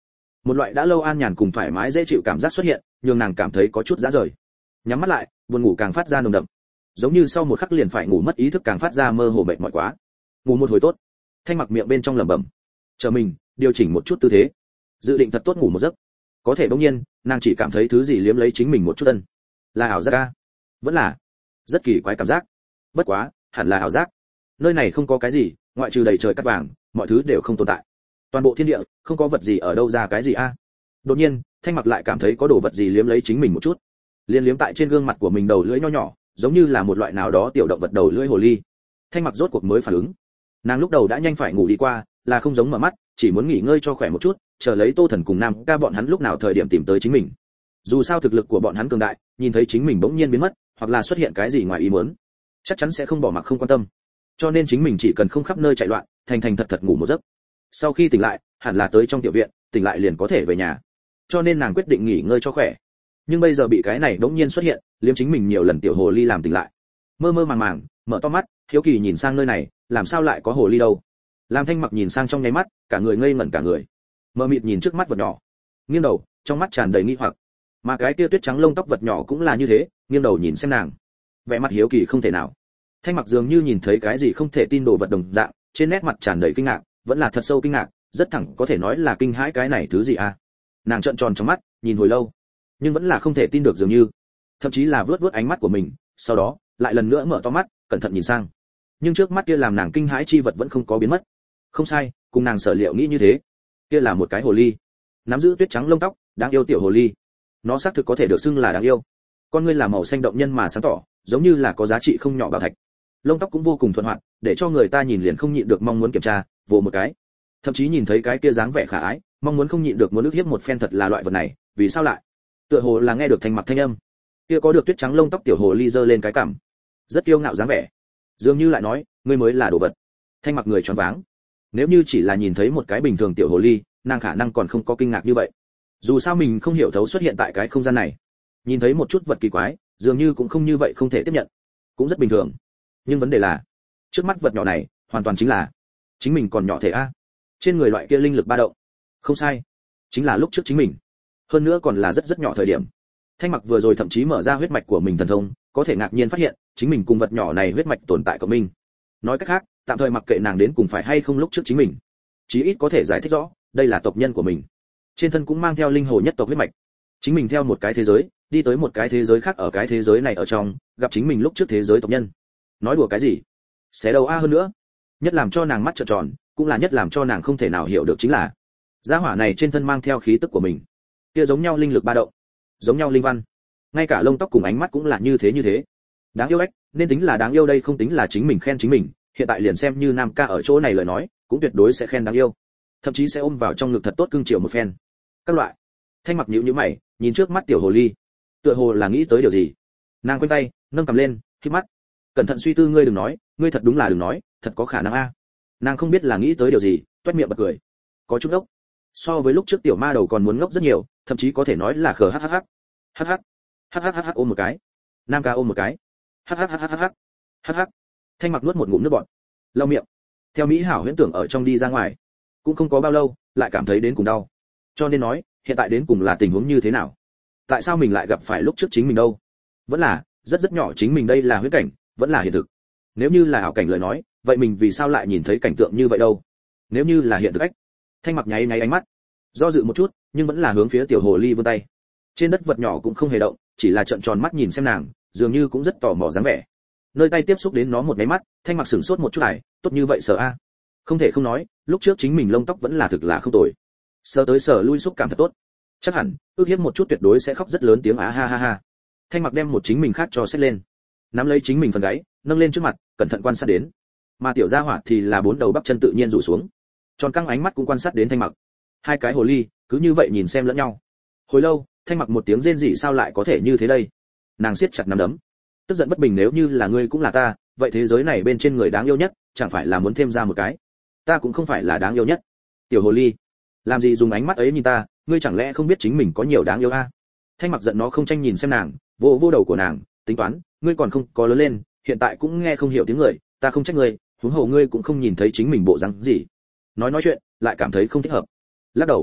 Một loại đã lâu an nhàn cùng thoải mái dễ chịu cảm giác xuất hiện, nhường nàng cảm thấy có chút rã rời. Nhắm mắt lại, buồn ngủ càng phát ra nồng đậm. Giống như sau một khắc liền phải ngủ mất, ý thức càng phát ra mơ hồ mệt mỏi quá. Ngủ một hồi tốt. Thanh Mặc miệng bên trong lẩm bẩm. Chờ mình, điều chỉnh một chút tư thế, dự định thật tốt ngủ một giấc. Có thể bỗng nhiên, nàng chỉ cảm thấy thứ gì liếm lấy chính mình một chút ân. Là ảo giác a? Vẫn là rất kỳ quái cảm giác. Bất quá, hẳn là ảo giác. Nơi này không có cái gì, ngoại trừ đầy trời cát vàng, mọi thứ đều không tồn tại. Toàn bộ thiên địa, không có vật gì ở đâu ra cái gì a? Đột nhiên, Thanh Mặc lại cảm thấy có đồ vật gì liếm lấy chính mình một chút. Liên liếm tại trên gương mặt của mình đầu lưỡi nho nhỏ, giống như là một loại nào đó tiểu động vật đầu lưỡi hồ ly. Thanh Mặc rốt cuộc mới phản ứng. Nàng lúc đầu đã nhanh phải ngủ đi qua, là không giống mở mắt, chỉ muốn nghỉ ngơi cho khỏe một chút, chờ lấy Tô Thần cùng Nam Ca bọn hắn lúc nào thời điểm tìm tới chính mình. Dù sao thực lực của bọn hắn cường đại, nhìn thấy chính mình bỗng nhiên biến mất, hoặc là xuất hiện cái gì ngoài ý muốn, chắc chắn sẽ không bỏ mặc không quan tâm. Cho nên chính mình chỉ cần không khắp nơi chạy loạn, thành thành thật thật ngủ một giấc. Sau khi tỉnh lại, hẳn là tới trong tiểu viện, tỉnh lại liền có thể về nhà. Cho nên nàng quyết định nghỉ ngơi cho khỏe. Nhưng bây giờ bị cái này bỗng nhiên xuất hiện, liếm chính mình nhiều lần tiểu hồ ly làm tỉnh lại. Mơ mơ màng màng, mở to mắt, hiếu kỳ nhìn sang nơi này, làm sao lại có hồ ly đâu? Làm Thanh Mặc nhìn sang trong nháy mắt, cả người ngây ngẩn cả người. Mơ mịt nhìn trước mắt vật nhỏ, nghiêng đầu, trong mắt tràn đầy nghi hoặc. Mà cái kia tuyết trắng lông tóc vật nhỏ cũng là như thế, nghiêng đầu nhìn xem nàng. Vẻ mặt hiếu kỳ không thể nào. Thanh Mặc dường như nhìn thấy cái gì không thể tin đồ vật đồng dạng, trên nét mặt tràn đầy kinh ngạc, vẫn là thật sâu kinh ngạc, rất thẳng có thể nói là kinh hãi, cái này thứ gì à? Nàng trợn tròn trong mắt, nhìn hồi lâu, nhưng vẫn là không thể tin được dường như, thậm chí là vớt vớt ánh mắt của mình, sau đó lại lần nữa mở to mắt, cẩn thận nhìn sang. Nhưng trước mắt kia làm nàng kinh hãi chi vật vẫn không có biến mất. Không sai, cùng nàng sở liệu nghĩ như thế, kia là một cái hồ ly, nắm giữ tuyết trắng lông tóc, đáng yêu tiểu hồ ly. Nó xác thực có thể được xưng là đáng yêu. Con ngươi là màu xanh động nhân mà sáng tỏ, giống như là có giá trị không nhỏ bảo thạch. Lông tóc cũng vô cùng thuận hoạt, để cho người ta nhìn liền không nhịn được mong muốn kiểm tra, vồ một cái. Thậm chí nhìn thấy cái kia dáng vẻ khả ái, mong muốn không nhịn được muốn ức hiếp một phen. Thật là loại vật này, vì sao lại? Tựa hồ là nghe được Thanh Mặc thanh âm. Kia có được tuyết trắng lông tóc tiểu hồ ly giơ lên cái cằm, rất kiêu ngạo dáng vẻ, dường như lại nói, ngươi mới là đồ vật. Thanh Mặc người choáng váng. Nếu như chỉ là nhìn thấy một cái bình thường tiểu hồ ly, nàng khả năng còn không có kinh ngạc như vậy. Dù sao mình không hiểu thấu xuất hiện tại cái không gian này, nhìn thấy một chút vật kỳ quái, dường như cũng không như vậy không thể tiếp nhận, cũng rất bình thường. Nhưng vấn đề là, trước mắt vật nhỏ này, hoàn toàn chính là chính mình còn nhỏ thể a. Trên người loại kia linh lực ba động. Không sai, chính là lúc trước chính mình. Hơn nữa còn là rất rất nhỏ thời điểm. Thanh Mặc vừa rồi thậm chí mở ra huyết mạch của mình thần thông, có thể ngạc nhiên phát hiện, chính mình cùng vật nhỏ này huyết mạch tồn tại của mình. Nói cách khác, tạm thời mặc kệ nàng đến cùng phải hay không lúc trước chính mình, chí ít có thể giải thích rõ, đây là tộc nhân của mình. Trên thân cũng mang theo linh hồ nhất tộc huyết mạch. Chính mình theo một cái thế giới, đi tới một cái thế giới khác, ở cái thế giới này ở trong, gặp chính mình lúc trước thế giới tộc nhân. Nói đùa cái gì? Xé đầu a. Hơn nữa, nhất làm cho nàng mắt trợn tròn, cũng là nhất làm cho nàng không thể nào hiểu được chính là, gia hỏa này trên thân mang theo khí tức của mình, kia giống nhau linh lực ba động, giống nhau linh văn, ngay cả lông tóc cùng ánh mắt cũng là như thế như thế. Đáng yêu ếch, nên tính là đáng yêu đây, không tính là chính mình khen chính mình, hiện tại liền xem như Nam Ca ở chỗ này lời nói, cũng tuyệt đối sẽ khen đáng yêu, thậm chí sẽ ôm vào trong ngực thật tốt cưng chiều một phen. Các loại. Thanh Mặc nhíu nhíu mày, nhìn trước mắt tiểu hồ ly, tựa hồ là nghĩ tới điều gì. Nàng quay tay, nâng cầm lên, khép mắt, cẩn thận suy tư. Ngươi đừng nói, ngươi thật đúng là đừng nói, thật có khả năng a. Nàng không biết là nghĩ tới điều gì, toét miệng bật cười, có chút ngốc. So với lúc trước tiểu ma đầu còn muốn ngốc rất nhiều, thậm chí có thể nói là khờ hắc hắc hắc. Hắc hắc. Hắc hắc hắc hắc ôm một cái. Nam Ca ôm một cái. Hắc hắc hắc hắc hắc. Hắc hắc. Thanh Mặc nuốt một ngụm nước bọt, lau miệng. Theo mỹ hảo huyễn tưởng ở trong đi ra ngoài, cũng không có bao lâu, lại cảm thấy đến cùng đau. Cho nên nói, hiện tại đến cùng là tình huống như thế nào? Tại sao mình lại gặp phải lúc trước chính mình đâu? Vẫn là rất rất nhỏ chính mình đây là huyễn cảnh, vẫn là hiện thực? Nếu như là ảo cảnh lời nói, vậy mình vì sao lại nhìn thấy cảnh tượng như vậy đâu? Nếu như là hiện thực ách. Thanh Mặc nháy nháy ánh mắt, do dự một chút, nhưng vẫn là hướng phía tiểu hồ ly vươn tay. Trên đất vật nhỏ cũng không hề động, chỉ là trợn tròn mắt nhìn xem nàng, dường như cũng rất tò mò dáng vẻ. Nơi tay tiếp xúc đến nó một cái mắt, Thanh Mặc sửng sốt một chút này, tốt như vậy sợ a. Không thể không nói, lúc trước chính mình lông tóc vẫn là thực là không tồi. Sờ tới sờ lui xúc cảm thật tốt. Chắc hẳn, ước hiếp một chút tuyệt đối sẽ khóc rất lớn tiếng á ha ha ha. Thanh Mặc đem một chính mình khác cho xét lên, nắm lấy chính mình phần gáy, nâng lên trước mặt, cẩn thận quan sát đến. Mà tiểu gia hỏa thì là bốn đầu bắp chân tự nhiên rủ xuống, tròn căng ánh mắt cũng quan sát đến Thanh Mặc. Hai cái hồ ly cứ như vậy nhìn xem lẫn nhau. Hồi lâu, Thanh Mặc một tiếng rên rỉ, sao lại có thể như thế đây? Nàng siết chặt nắm đấm, tức giận bất bình, nếu như là ngươi cũng là ta, vậy thế giới này bên trên người đáng yêu nhất, chẳng phải là muốn thêm ra một cái? Ta cũng không phải là đáng yêu nhất. Tiểu hồ ly, làm gì dùng ánh mắt ấy nhìn ta, ngươi chẳng lẽ không biết chính mình có nhiều đáng yêu a? Thanh Mặc giận nó không tranh nhìn xem nàng, vô vô đầu của nàng, tính toán, ngươi còn không có lớn lên, hiện tại cũng nghe không hiểu tiếng người, ta không trách ngươi, huống hồ ngươi cũng không nhìn thấy chính mình bộ dáng gì. Nói nói chuyện, lại cảm thấy không thích hợp, lắc đầu.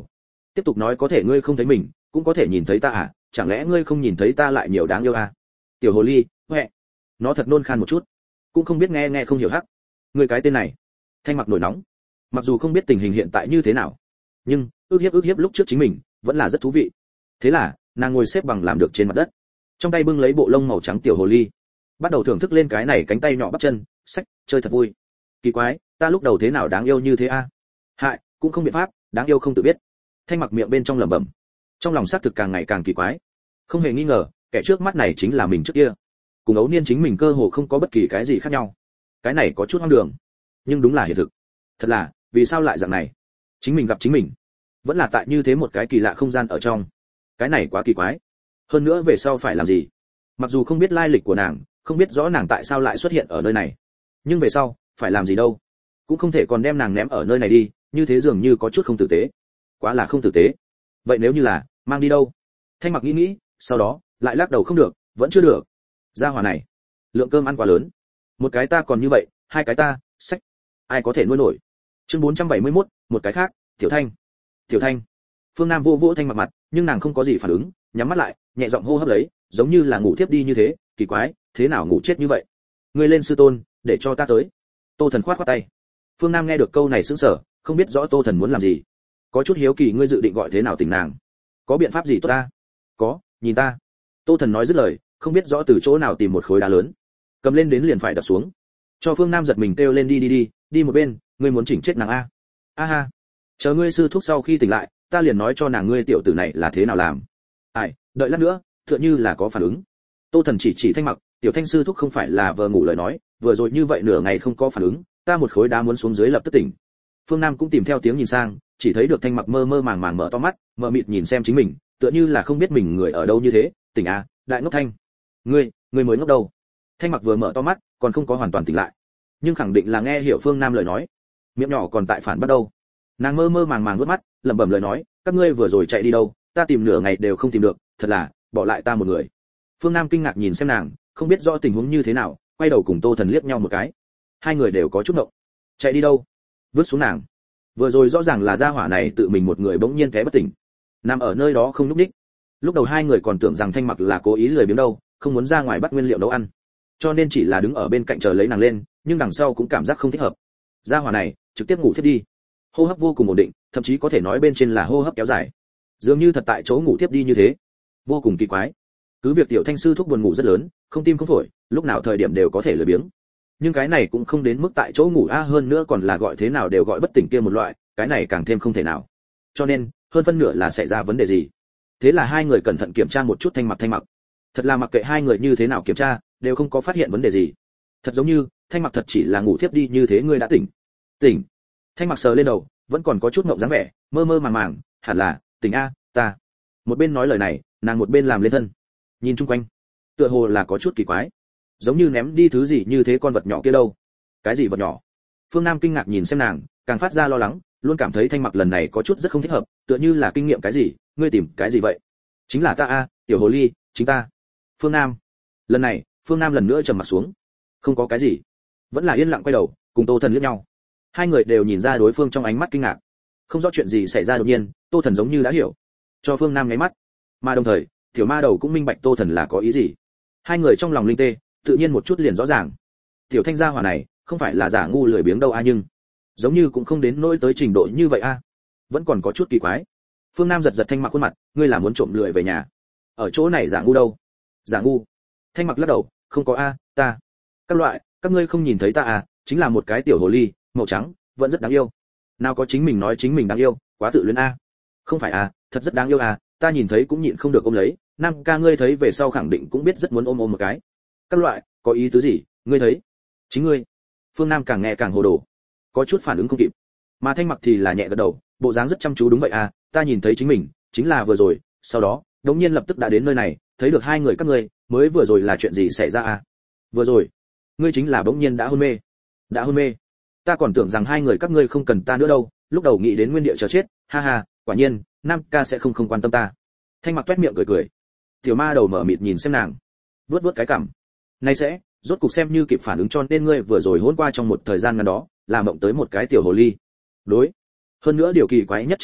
tiếp tục nói có thể ngươi không thấy mình cũng có thể nhìn thấy ta à, chẳng lẽ ngươi không nhìn thấy ta lại nhiều đáng yêu à? Tiểu hồ ly, huệ. Nó thật nôn khan một chút, cũng không biết nghe nghe không hiểu hắc. Ngươi cái tên này. Thanh Mặc nổi nóng. Mặc dù không biết tình hình hiện tại như thế nào, nhưng ước hiếp ước hiếp lúc trước chính mình vẫn là rất thú vị. Thế là nàng ngồi xếp bằng làm được trên mặt đất, trong tay bưng lấy bộ lông màu trắng tiểu hồ ly, bắt đầu thưởng thức lên cái này cánh tay nhỏ bắp chân, sách, chơi thật vui. Kỳ quái, ta lúc đầu thế nào đáng yêu như thế a? Hại, cũng không biện pháp, đáng yêu không tự biết. Thanh Mặc miệng bên trong lẩm bẩm, trong lòng xác thực càng ngày càng kỳ quái. Không hề nghi ngờ, kẻ trước mắt này chính là mình trước kia. Cùng ấu niên chính mình cơ hồ không có bất kỳ cái gì khác nhau. Cái này có chút hoang đường, nhưng đúng là hiện thực. Thật là, vì sao lại dạng này? Chính mình gặp chính mình, vẫn là tại như thế một cái kỳ lạ không gian ở trong. Cái này quá kỳ quái. Hơn nữa về sau phải làm gì? Mặc dù không biết lai lịch của nàng, không biết rõ nàng tại sao lại xuất hiện ở nơi này, nhưng về sau phải làm gì đâu? Cũng không thể còn đem nàng ném ở nơi này đi, như thế dường như có chút không tử tế. Quá là không tử tế. Vậy nếu như là mang đi đâu? Thanh Mặc nghĩ nghĩ, sau đó lại lắc đầu không được, vẫn chưa được. Gia hỏa này, lượng cơm ăn quá lớn. Một cái ta còn như vậy, hai cái ta, sách, ai có thể nuôi nổi? Chương bốn trăm bảy mươi mốt, một cái khác, Tiểu Thanh. Tiểu Thanh. Phương Nam vô vỗ Thanh Mặc mặt, nhưng nàng không có gì phản ứng, nhắm mắt lại, nhẹ giọng hô hấp lấy, giống như là ngủ thiếp đi như thế, kỳ quái, thế nào ngủ chết như vậy? Ngươi lên sư tôn, để cho ta tới. Tô Thần khoát khoát tay. Phương Nam nghe được câu này sững sờ, không biết rõ Tô Thần muốn làm gì. Có chút hiếu kỳ ngươi dự định gọi thế nào tỉnh nàng? Có biện pháp gì tốt ta? Có, nhìn ta. Tô Thần nói dứt lời, không biết rõ từ chỗ nào tìm một khối đá lớn, cầm lên đến liền phải đập xuống. Cho Phương Nam giật mình kêu lên đi đi đi, đi một bên, ngươi muốn chỉnh chết nàng a. A ha. Chờ ngươi sư thúc sau khi tỉnh lại, ta liền nói cho nàng ngươi tiểu tử này là thế nào làm. Ai, đợi lát nữa, tựa như là có phản ứng. Tô Thần chỉ chỉ Thanh Mặc, tiểu Thanh sư thúc không phải là vờ ngủ lời nói, vừa rồi như vậy nửa ngày không có phản ứng, ta một khối đá muốn xuống dưới lập tức tỉnh. Phương Nam cũng tìm theo tiếng nhìn sang, chỉ thấy được Thanh Mặc mơ mơ màng màng mở to mắt, mờ mịt nhìn xem chính mình, tựa như là không biết mình người ở đâu như thế. Tỉnh a, đại ngốc Thanh. Ngươi, ngươi mới ngốc đâu? Thanh Mặc vừa mở to mắt, còn không có hoàn toàn tỉnh lại, nhưng khẳng định là nghe hiểu Phương Nam lời nói, miệng nhỏ còn tại phản bắt đầu. Nàng mơ mơ màng màng vuốt mắt, lẩm bẩm lời nói, các ngươi vừa rồi chạy đi đâu? Ta tìm nửa ngày đều không tìm được, thật là bỏ lại ta một người. Phương Nam kinh ngạc nhìn xem nàng, không biết rõ tình huống như thế nào, quay đầu cùng Tô Thần liếc nhau một cái. Hai người đều có chút ngộng. Chạy đi đâu? Vứt xuống nàng. Vừa rồi rõ ràng là gia hỏa này tự mình một người bỗng nhiên té bất tỉnh, nằm ở nơi đó không nhúc nhích. Lúc đầu hai người còn tưởng rằng Thanh Mặc là cố ý lười biếng đâu, không muốn ra ngoài bắt nguyên liệu nấu ăn, cho nên chỉ là đứng ở bên cạnh chờ lấy nàng lên, nhưng đằng sau cũng cảm giác không thích hợp. Gia hỏa này trực tiếp ngủ thiếp đi, hô hấp vô cùng ổn định, thậm chí có thể nói bên trên là hô hấp kéo dài, dường như thật tại chỗ ngủ thiếp đi như thế, vô cùng kỳ quái. Cứ việc tiểu Thanh sư thuốc buồn ngủ rất lớn, không tim không phổi, lúc nào thời điểm đều có thể lười biếng, nhưng cái này cũng không đến mức tại chỗ ngủ a, hơn nữa còn là gọi thế nào đều gọi bất tỉnh kia một loại, cái này càng thêm không thể nào. Cho nên hơn phân nửa là xảy ra vấn đề gì. Thế là hai người cẩn thận kiểm tra một chút Thanh Mặc Thanh Mặc. Thật là mặc kệ hai người như thế nào kiểm tra, đều không có phát hiện vấn đề gì. Thật giống như Thanh Mặc thật chỉ là ngủ thiếp đi như thế. Ngươi đã tỉnh? Tỉnh. Thanh Mặc sờ lên đầu, vẫn còn có chút ngộng dáng vẻ, mơ mơ màng màng, hẳn là tỉnh a, ta. Một bên nói lời này, nàng một bên làm lên thân, nhìn chung quanh, tựa hồ là có chút kỳ quái, giống như ném đi thứ gì như thế. Con vật nhỏ kia đâu? Cái gì vật nhỏ? Phương Nam kinh ngạc nhìn xem nàng, càng phát ra lo lắng, luôn cảm thấy Thanh Mặc lần này có chút rất không thích hợp, tựa như là kinh nghiệm cái gì. Ngươi tìm cái gì vậy? Chính là ta a, tiểu hồ ly, chính ta. Phương Nam. Lần này Phương Nam lần nữa trầm mặt xuống, không có cái gì, vẫn là yên lặng quay đầu cùng Tô Thần liếc nhau. Hai người đều nhìn ra đối phương trong ánh mắt kinh ngạc, không rõ chuyện gì xảy ra. Đột nhiên Tô Thần giống như đã hiểu, cho Phương Nam nháy mắt, mà đồng thời tiểu ma đầu cũng minh bạch Tô Thần là có ý gì. Hai người trong lòng linh tê, tự nhiên một chút liền rõ ràng, tiểu Thanh gia hỏa này không phải là giả ngu lười biếng đâu a, nhưng giống như cũng không đến nỗi tới trình độ như vậy a, vẫn còn có chút kỳ quái. Phương Nam giật giật Thanh Mặc khuôn mặt, ngươi là muốn trộm lười về nhà? Ở chỗ này giả ngu đâu? Giả ngu? Thanh Mặc lắc đầu, không có a, ta. Các loại, các ngươi không nhìn thấy ta à, chính là một cái tiểu hồ ly, màu trắng, vẫn rất đáng yêu. Nào có chính mình nói chính mình đáng yêu, quá tự luyến a. Không phải à, thật rất đáng yêu à, ta nhìn thấy cũng nhịn không được ôm lấy. Nam ca ngươi thấy về sau khẳng định cũng biết rất muốn ôm ôm một cái. Các loại, có ý tứ gì, ngươi thấy? Chính ngươi. Phương Nam càng nghe càng hồ đồ, có chút phản ứng không kịp. Mà Thanh Mặc thì là nhẹ gật đầu, bộ dáng rất chăm chú. Đúng vậy à, ta nhìn thấy chính mình, chính là vừa rồi, sau đó, đống nhiên lập tức đã đến nơi này, thấy được hai người các ngươi, mới vừa rồi là chuyện gì xảy ra à? Vừa rồi, ngươi chính là bỗng nhiên đã hôn mê. Đã hôn mê? Ta còn tưởng rằng hai người các ngươi không cần ta nữa đâu, lúc đầu nghĩ đến nguyên địa chờ chết, ha ha, quả nhiên, Nam ca sẽ không không quan tâm ta. Thanh Mặc toét miệng cười cười. Tiểu ma đầu mở mịt nhìn xem nàng, vuốt vuốt cái cằm. Nay sẽ, rốt cục xem như kịp phản ứng, cho nên ngươi vừa rồi hôn qua trong một thời gian ngắn đó, là mộng tới một cái tiểu hồ ly. Đối. Hơn nữa điều kỳ quái nhất chính là,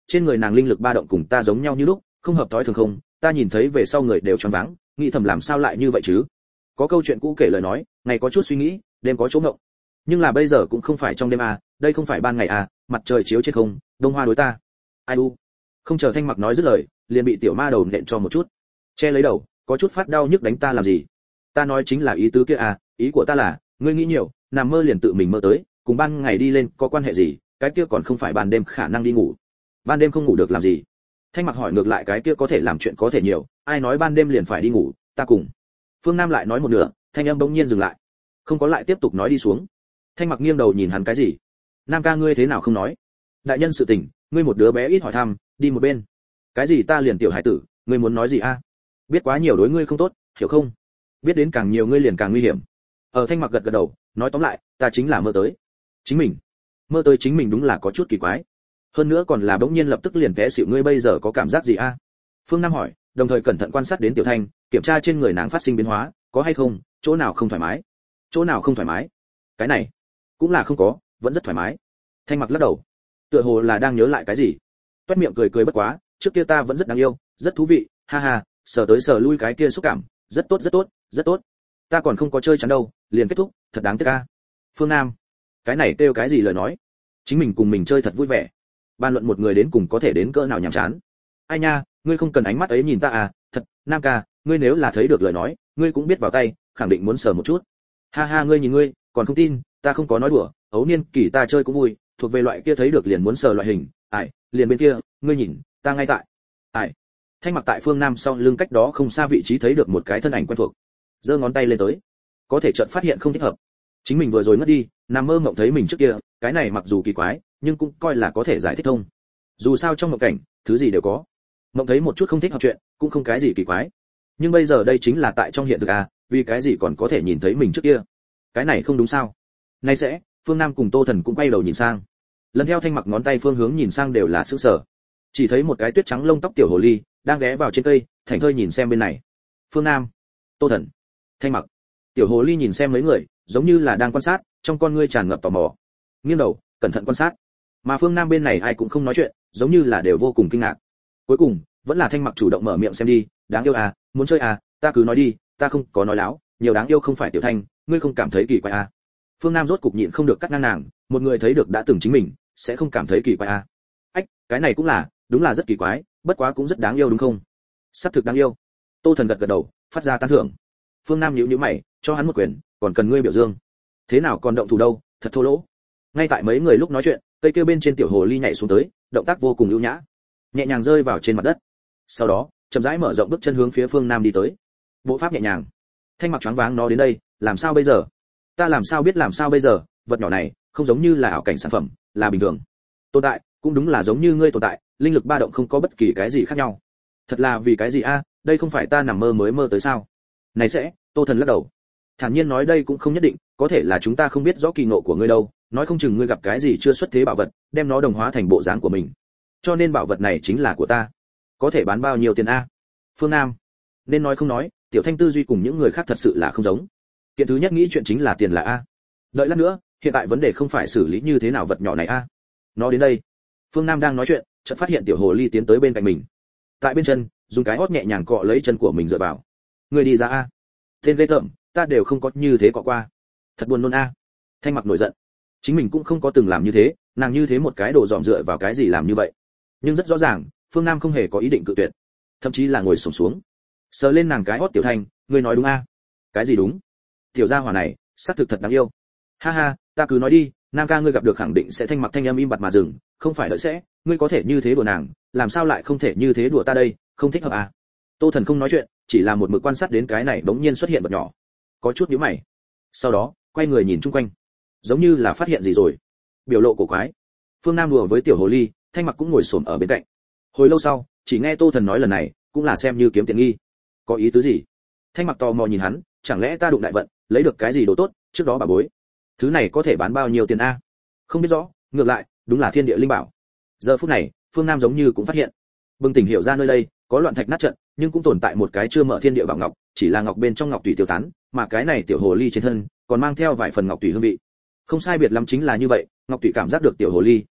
trên người nàng linh lực ba động cùng ta giống nhau như lúc, không hợp tối thường không, ta nhìn thấy về sau người đều choáng váng, nghĩ thầm làm sao lại như vậy chứ. Có câu chuyện cũ kể lời nói, ngày có chút suy nghĩ, đêm có chỗ ngộng. Nhưng là bây giờ cũng không phải trong đêm à, đây không phải ban ngày à, mặt trời chiếu trên không, đông hoa đối ta. Ai u. Không chờ Thanh Mặc nói dứt lời, liền bị tiểu ma đầu nện cho một chút. Che lấy đầu, có chút phát đau nhức đánh ta làm gì? Ta nói chính là ý tứ kia à, ý của ta là, ngươi nghĩ nhiều, nằm mơ liền tự mình mơ tới, cùng ban ngày đi lên có quan hệ gì, cái kia còn không phải ban đêm khả năng đi ngủ. Ban đêm không ngủ được làm gì? Thanh Mặc hỏi ngược lại, cái kia có thể làm chuyện có thể nhiều, ai nói ban đêm liền phải đi ngủ, ta cùng. Phương Nam lại nói một nửa, thanh âm bỗng nhiên dừng lại, không có lại tiếp tục nói đi xuống. Thanh Mặc nghiêng đầu nhìn hắn, cái gì? Nam ca ngươi thế nào không nói? Đại nhân sự tình, ngươi một đứa bé ít hỏi thăm, đi một bên. Cái gì ta liền tiểu hải tử, ngươi muốn nói gì a? Biết quá nhiều đối ngươi không tốt, hiểu không? Biết đến càng nhiều ngươi liền càng nguy hiểm. Ở Thanh Mặc gật gật đầu, nói tóm lại, ta chính là mơ tới. Chính mình? Mơ tới chính mình đúng là có chút kỳ quái. Hơn nữa còn là bỗng nhiên lập tức liền té xỉu, ngươi bây giờ có cảm giác gì a? Phương Nam hỏi, đồng thời cẩn thận quan sát đến Tiểu Thanh, kiểm tra trên người nàng phát sinh biến hóa, có hay không, chỗ nào không thoải mái? Chỗ nào không thoải mái? Cái này, cũng là không có, vẫn rất thoải mái. Thanh Mặc lắc đầu, tựa hồ là đang nhớ lại cái gì. Toét miệng cười cười, bất quá, trước kia ta vẫn rất đáng yêu, rất thú vị, ha ha, sờ tới sờ lui cái kia xúc cảm, rất tốt rất tốt, rất tốt. Ta còn không có chơi chán đâu, liền kết thúc, thật đáng tiếc a. Phương Nam, cái này kêu cái gì lời nói? Chính mình cùng mình chơi thật vui vẻ. Ban luận một người đến cùng có thể đến cỡ nào nhàm chán. Ai nha, ngươi không cần ánh mắt ấy nhìn ta à, thật, Nam ca, ngươi nếu là thấy được lời nói, ngươi cũng biết vào tay, khẳng định muốn sờ một chút. Ha ha, ngươi nhìn ngươi, còn không tin, ta không có nói đùa, ấu niên kỳ ta chơi cũng vui, thuộc về loại kia thấy được liền muốn sờ loại hình, ải, liền bên kia, ngươi nhìn, ta ngay tại. Ải. Thanh Mặc tại Phương Nam sau lưng cách đó không xa vị trí thấy được một cái thân ảnh quen thuộc. Giơ ngón tay lên tới, có thể chợt phát hiện không thích hợp. Chính mình vừa rồi ngất đi, nằm mơ mộng thấy mình trước kia, cái này mặc dù kỳ quái, nhưng cũng coi là có thể giải thích thông. Dù sao trong mộng cảnh, thứ gì đều có. Mộng thấy một chút không thích hợp chuyện, cũng không cái gì kỳ quái. Nhưng bây giờ đây chính là tại trong hiện thực à, vì cái gì còn có thể nhìn thấy mình trước kia? Cái này không đúng sao? Nay sẽ, Phương Nam cùng Tô Thần cũng quay đầu nhìn sang. Lần theo Thanh Mặc ngón tay phương hướng nhìn sang đều là sững sờ. Chỉ thấy một cái tuyết trắng lông tóc tiểu hồ ly đang ghé vào trên cây, thảnh thơi nhìn xem bên này. Phương Nam, Tô Thần, Thanh Mặc. Tiểu hồ ly nhìn xem mấy người, giống như là đang quan sát, trong con ngươi tràn ngập tò mò. Nghiêng đầu, cẩn thận quan sát. Mà Phương Nam bên này ai cũng không nói chuyện, giống như là đều vô cùng kinh ngạc. Cuối cùng, vẫn là Thanh Mặc chủ động mở miệng, xem đi, đáng yêu à, muốn chơi à, ta cứ nói đi, ta không có nói láo, nhiều đáng yêu không phải Tiểu Thanh, ngươi không cảm thấy kỳ quái à? Phương Nam rốt cục nhịn không được cắt ngang nàng, một người thấy được đã từng chính mình, sẽ không cảm thấy kỳ quái à? Ách, cái này cũng là, đúng là rất kỳ quái, bất quá cũng rất đáng yêu đúng không? Sắp thực đáng yêu. Tô Thần gật gật đầu, phát ra tán thưởng. Phương Nam nhíu nhíu mày, cho hắn một quyền, còn cần ngươi biểu dương. Thế nào còn động thủ đâu, thật thô lỗ. Ngay tại mấy người lúc nói chuyện, cây kia bên trên tiểu hồ ly nhảy xuống tới, động tác vô cùng ưu nhã, nhẹ nhàng rơi vào trên mặt đất. Sau đó, chậm rãi mở rộng bước chân hướng phía Phương Nam đi tới. Bộ pháp nhẹ nhàng. Thanh Mặc choáng váng, nó đến đây, làm sao bây giờ? Ta làm sao biết làm sao bây giờ, vật nhỏ này, không giống như là ảo cảnh sản phẩm, là bình thường. Tồn tại, cũng đúng là giống như ngươi tồn tại, linh lực ba động không có bất kỳ cái gì khác nhau. Thật là vì cái gì a, đây không phải ta nằm mơ mới mơ tới sao? Này sẽ, Tô Thần lắc đầu. Thản nhiên nói, đây cũng không nhất định, có thể là chúng ta không biết rõ kỳ ngộ của ngươi đâu, nói không chừng ngươi gặp cái gì chưa xuất thế bảo vật, đem nó đồng hóa thành bộ dáng của mình. Cho nên bảo vật này chính là của ta. Có thể bán bao nhiêu tiền a? Phương Nam, nên nói không nói, Tiểu Thanh tư duy cùng những người khác thật sự là không giống. Kiện thứ nhất nghĩ chuyện chính là tiền là a. Đợi lát nữa, hiện tại vấn đề không phải xử lý như thế nào vật nhỏ này a. Nó đến đây. Phương Nam đang nói chuyện, chợt phát hiện tiểu hồ ly tiến tới bên cạnh mình. Tại bên chân, dùng cái hót nhẹ nhàng cọ lấy chân của mình dựa vào. Người đi ra a. Tên ghê tởm, ta đều không có như thế cọ qua. Thật buồn nôn a. Thanh Mặc nổi giận. Chính mình cũng không có từng làm như thế, nàng như thế một cái đồ dòm dựa vào cái gì làm như vậy. Nhưng rất rõ ràng, Phương Nam không hề có ý định cự tuyệt, thậm chí là ngồi xổm xuống, sờ lên nàng cái hót. Tiểu Thanh, ngươi nói đúng a? Cái gì đúng? Tiểu gia hỏa này, xác thực thật đáng yêu. Ha ha, ta cứ nói đi, Nam ca ngươi gặp được khẳng định sẽ. Thanh Mặc thanh âm im bặt mà dừng, không phải đợi sẽ, ngươi có thể như thế đùa nàng, làm sao lại không thể như thế đùa ta đây, không thích hợp à? Tô Thần không nói chuyện, chỉ là một mực quan sát đến cái này bỗng nhiên xuất hiện vật nhỏ, có chút nhíu mày. Sau đó, quay người nhìn chung quanh, giống như là phát hiện gì rồi, biểu lộ cổ quái. Phương Nam đùa với tiểu hồ ly, Thanh Mặc cũng ngồi xổm ở bên cạnh. Hồi lâu sau, chỉ nghe Tô Thần nói lần này, cũng là xem như kiếm tiện nghi. Có ý tứ gì? Thanh Mặc tò mò nhìn hắn, chẳng lẽ ta đụng đại vận, lấy được cái gì đồ tốt, trước đó bà bối. Thứ này có thể bán bao nhiêu tiền a? Không biết rõ, ngược lại, đúng là thiên địa linh bảo. Giờ phút này, Phương Nam giống như cũng phát hiện, bừng tỉnh hiểu ra nơi đây có loạn thạch nát trận, nhưng cũng tồn tại một cái chưa mở thiên địa bảo ngọc, chỉ là ngọc bên trong ngọc tùy tiêu tán, mà cái này tiểu hồ ly trên thân còn mang theo vài phần ngọc tùy hương vị. Không sai biệt lắm chính là như vậy, ngọc tùy cảm giác được tiểu hồ ly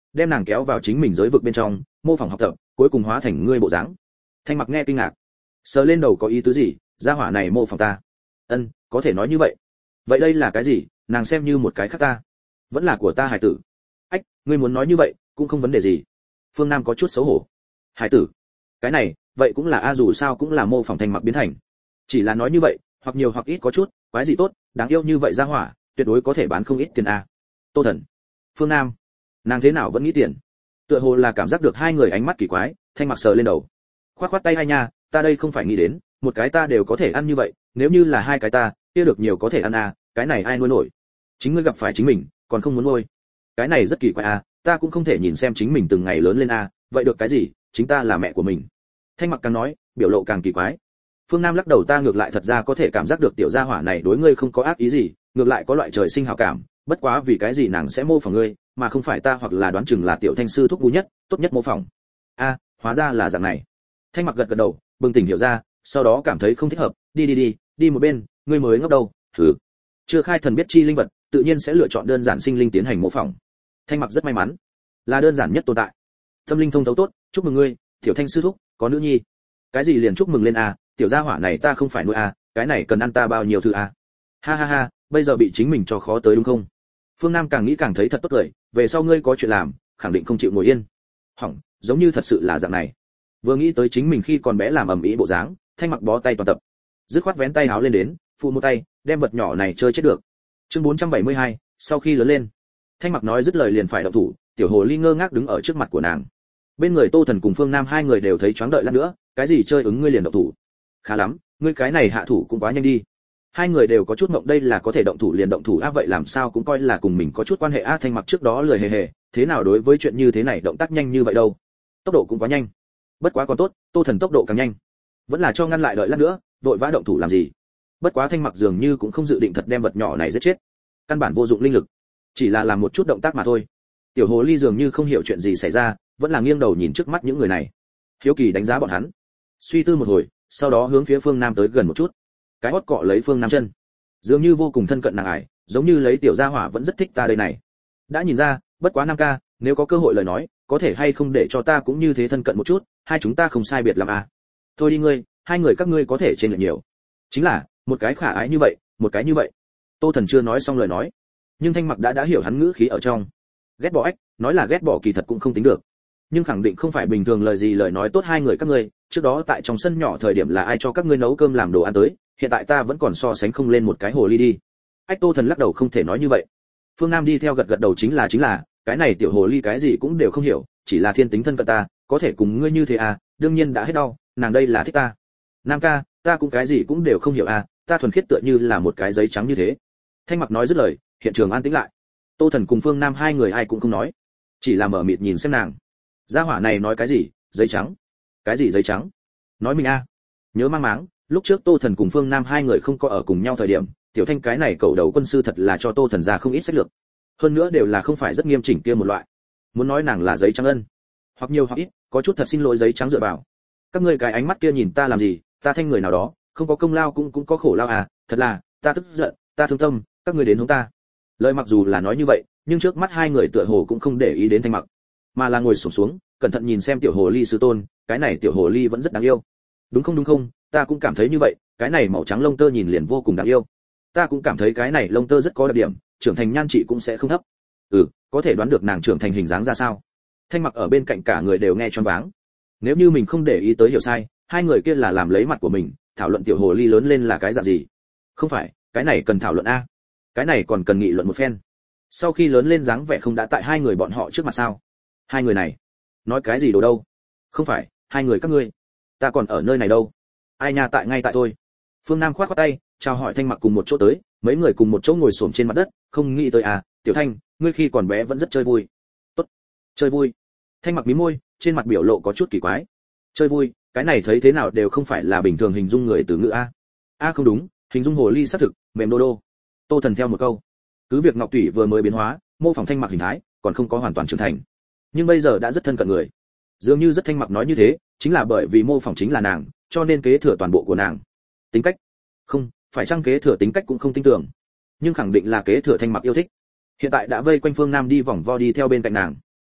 đem nàng kéo vào chính mình giới vực bên trong, mô phỏng học tập, cuối cùng hóa thành ngươi bộ dáng. Thanh Mặc nghe kinh ngạc, sờ lên đầu có ý tứ gì, gia hỏa này mô phỏng ta? Ân, có thể nói như vậy. Vậy đây là cái gì, nàng xem như một cái khác ta, vẫn là của ta hải tử? Ách, ngươi muốn nói như vậy, cũng không vấn đề gì. Phương Nam có chút xấu hổ. Hải tử? Cái này, vậy cũng là a dù sao cũng là mô phỏng Thanh Mặc biến thành. Chỉ là nói như vậy, hoặc nhiều hoặc ít có chút, quái gì tốt, đáng yêu như vậy gia hỏa, tuyệt đối có thể bán không ít tiền a. Tô Thần, Phương Nam, nàng thế nào vẫn nghĩ tiền? Tựa hồ là cảm giác được hai người ánh mắt kỳ quái, Thanh Mặc sờ lên đầu, khoát khoát tay hai nha, ta đây không phải nghĩ đến, một cái ta đều có thể ăn như vậy, nếu như là hai cái ta, kia được nhiều có thể ăn à, cái này ai nuôi nổi? Chính ngươi gặp phải chính mình, còn không muốn nuôi. Cái này rất kỳ quái à, ta cũng không thể nhìn xem chính mình từng ngày lớn lên à, vậy được cái gì, chính ta là mẹ của mình. Thanh Mặc càng nói, biểu lộ càng kỳ quái. Phương Nam lắc đầu, ta ngược lại thật ra có thể cảm giác được tiểu gia hỏa này đối ngươi không có ác ý gì, ngược lại có loại trời sinh hảo cảm, bất quá vì cái gì nàng sẽ mô phỏng ngươi, mà không phải ta, hoặc là đoán chừng là tiểu Thanh sư thúc ngu nhất, tốt nhất mô phỏng. A, hóa ra là dạng này. Thanh Mặc gật gật đầu, bừng tỉnh hiểu ra, sau đó cảm thấy không thích hợp, đi đi đi, đi một bên, ngươi mới ngốc đâu. Thử. Chưa khai thần biết chi linh vật, tự nhiên sẽ lựa chọn đơn giản sinh linh tiến hành mô phỏng. Thanh Mặc rất may mắn, là đơn giản nhất tồn tại. Tâm linh thông thấu tốt, chúc mừng ngươi, tiểu Thanh sư thúc, có nữ nhi. Cái gì liền chúc mừng lên a, tiểu gia hỏa này ta không phải nuôi a, cái này cần ăn ta bao nhiêu thứ a. Ha ha ha, bây giờ bị chính mình cho khó tới đúng không? Phương Nam càng nghĩ càng thấy thật tốt cười, về sau ngươi có chuyện làm, khẳng định không chịu ngồi yên. Hỏng, giống như thật sự là dạng này. Vừa nghĩ tới chính mình khi còn bé làm ầm ĩ bộ dáng, Thanh Mặc bó tay toàn tập, dứt khoát vén tay áo lên đến, phụ một tay, đem vật nhỏ này chơi chết được. Chương bốn trăm bảy mươi hai, sau khi lớn lên. Thanh Mặc nói dứt lời liền phải động thủ, tiểu hồ ly ngơ ngác đứng ở trước mặt của nàng. Bên người Tô Thần cùng Phương Nam hai người đều thấy choáng, đợi lát nữa, cái gì chơi ứng ngươi liền động thủ? Khá lắm, ngươi cái này hạ thủ cũng quá nhanh đi. Hai người đều có chút mộng, đây là có thể động thủ liền động thủ a, vậy làm sao cũng coi là cùng mình có chút quan hệ a. Thanh Mặc trước đó lười hề hề, thế nào đối với chuyện như thế này động tác nhanh như vậy đâu? Tốc độ cũng quá nhanh. Bất quá còn tốt, Tô Thần tốc độ càng nhanh, vẫn là cho ngăn lại, đợi lát nữa, vội vã động thủ làm gì? Bất quá Thanh Mặc dường như cũng không dự định thật đem vật nhỏ này giết chết, căn bản vô dụng linh lực, chỉ là làm một chút động tác mà thôi. Tiểu hồ ly dường như không hiểu chuyện gì xảy ra, vẫn là nghiêng đầu nhìn trước mắt những người này, hiếu kỳ đánh giá bọn hắn. Suy tư một hồi, sau đó hướng phía Phương Nam tới gần một chút, cái hót cọ lấy Phương Nam chân, dường như vô cùng thân cận nàng ải, giống như lấy tiểu gia hỏa vẫn rất thích ta đây này. Đã nhìn ra, bất quá Nam ca, nếu có cơ hội lời nói, có thể hay không để cho ta cũng như thế thân cận một chút, hai chúng ta không sai biệt lắm à? Thôi đi ngươi, hai người các ngươi có thể trên lệch nhiều. Chính là, một cái khả ái như vậy, một cái như vậy. Tô Thần chưa nói xong lời nói, nhưng Thanh Mặc đã đã hiểu hắn ngữ khí ở trong. Ghét bỏ ếch, nói là ghét bỏ kỳ thật cũng không tính được, nhưng khẳng định không phải bình thường lời gì lời nói tốt. Hai người các ngươi, trước đó tại trong sân nhỏ thời điểm là ai cho các ngươi nấu cơm làm đồ ăn tới, hiện tại ta vẫn còn so sánh không lên một cái hồ ly đi. Ách, Tô Thần lắc đầu, không thể nói như vậy. Phương Nam đi theo gật gật đầu, chính là chính là, cái này tiểu hồ ly cái gì cũng đều không hiểu, chỉ là thiên tính thân cận ta, có thể cùng ngươi như thế à, đương nhiên đã hết đau, nàng đây là thích ta. Nam ca, ta cũng cái gì cũng đều không hiểu à, ta thuần khiết tựa như là một cái giấy trắng như thế. Thanh Mặc nói dứt lời, hiện trường an tĩnh lại. Tô Thần cùng Phương Nam hai người ai cũng không nói, chỉ là mở mịt nhìn xem nàng. Gia hỏa này nói cái gì, giấy trắng? Cái gì giấy trắng? Nói mình a. À. Nhớ mang máng, lúc trước Tô Thần cùng Phương Nam hai người không có ở cùng nhau thời điểm, tiểu Thanh cái này cậu đầu quân sư thật là cho Tô Thần ra không ít sách lược. Hơn nữa đều là không phải rất nghiêm chỉnh kia một loại. Muốn nói nàng là giấy trắng ân, hoặc nhiều hoặc ít, có chút thật xin lỗi giấy trắng dựa vào. Các ngươi cái ánh mắt kia nhìn ta làm gì, ta Thanh người nào đó, không có công lao cũng cũng có khổ lao à, thật là, ta tức giận, ta thương tâm, các ngươi đến hướng ta. Lời mặc dù là nói như vậy, nhưng trước mắt hai người tựa hồ cũng không để ý đến Thanh Mặc, mà là ngồi xổm xuống, cẩn thận nhìn xem tiểu hồ ly sư tôn, cái này tiểu hồ ly vẫn rất đáng yêu. Đúng không đúng không, ta cũng cảm thấy như vậy, cái này màu trắng lông tơ nhìn liền vô cùng đáng yêu. Ta cũng cảm thấy cái này lông tơ rất có đặc điểm, trưởng thành nhan trị cũng sẽ không thấp. Ừ, có thể đoán được nàng trưởng thành hình dáng ra sao. Thanh Mặc ở bên cạnh cả người đều nghe choáng váng. Nếu như mình không để ý tới hiểu sai, hai người kia là làm lấy mặt của mình, thảo luận tiểu hồ ly lớn lên là cái dạng gì. Không phải, cái này cần thảo luận a. Cái này còn cần nghị luận một phen. Sau khi lớn lên dáng vẻ không đã tại hai người bọn họ trước mặt sao? Hai người này, nói cái gì đồ đâu? Không phải, hai người các ngươi, ta còn ở nơi này đâu? Ai nha, tại ngay tại thôi. Phương Nam khoát khoát tay, chào hỏi Thanh Mặc cùng một chỗ tới, mấy người cùng một chỗ ngồi xổm trên mặt đất, không nghĩ tới à, Tiểu Thanh, ngươi khi còn bé vẫn rất chơi vui. Tốt, chơi vui. Thanh Mặc mím môi, trên mặt biểu lộ có chút kỳ quái. Chơi vui, cái này thấy thế nào đều không phải là bình thường hình dung người từ ngữ a. A không đúng, hình dung hồ ly xác thực, mềm đô đô. Tô Thần theo một câu. Cứ việc Ngọc Thủy vừa mới biến hóa, mô phỏng Thanh Mặc hình thái, còn không có hoàn toàn trưởng thành, nhưng bây giờ đã rất thân cận người. Dường như rất Thanh Mặc nói như thế, chính là bởi vì mô phỏng chính là nàng, cho nên kế thừa toàn bộ của nàng. Tính cách, không, phải chăng kế thừa tính cách cũng không tin tưởng, nhưng khẳng định là kế thừa Thanh Mặc yêu thích. Hiện tại đã vây quanh Phương Nam đi vòng vo đi theo bên cạnh nàng.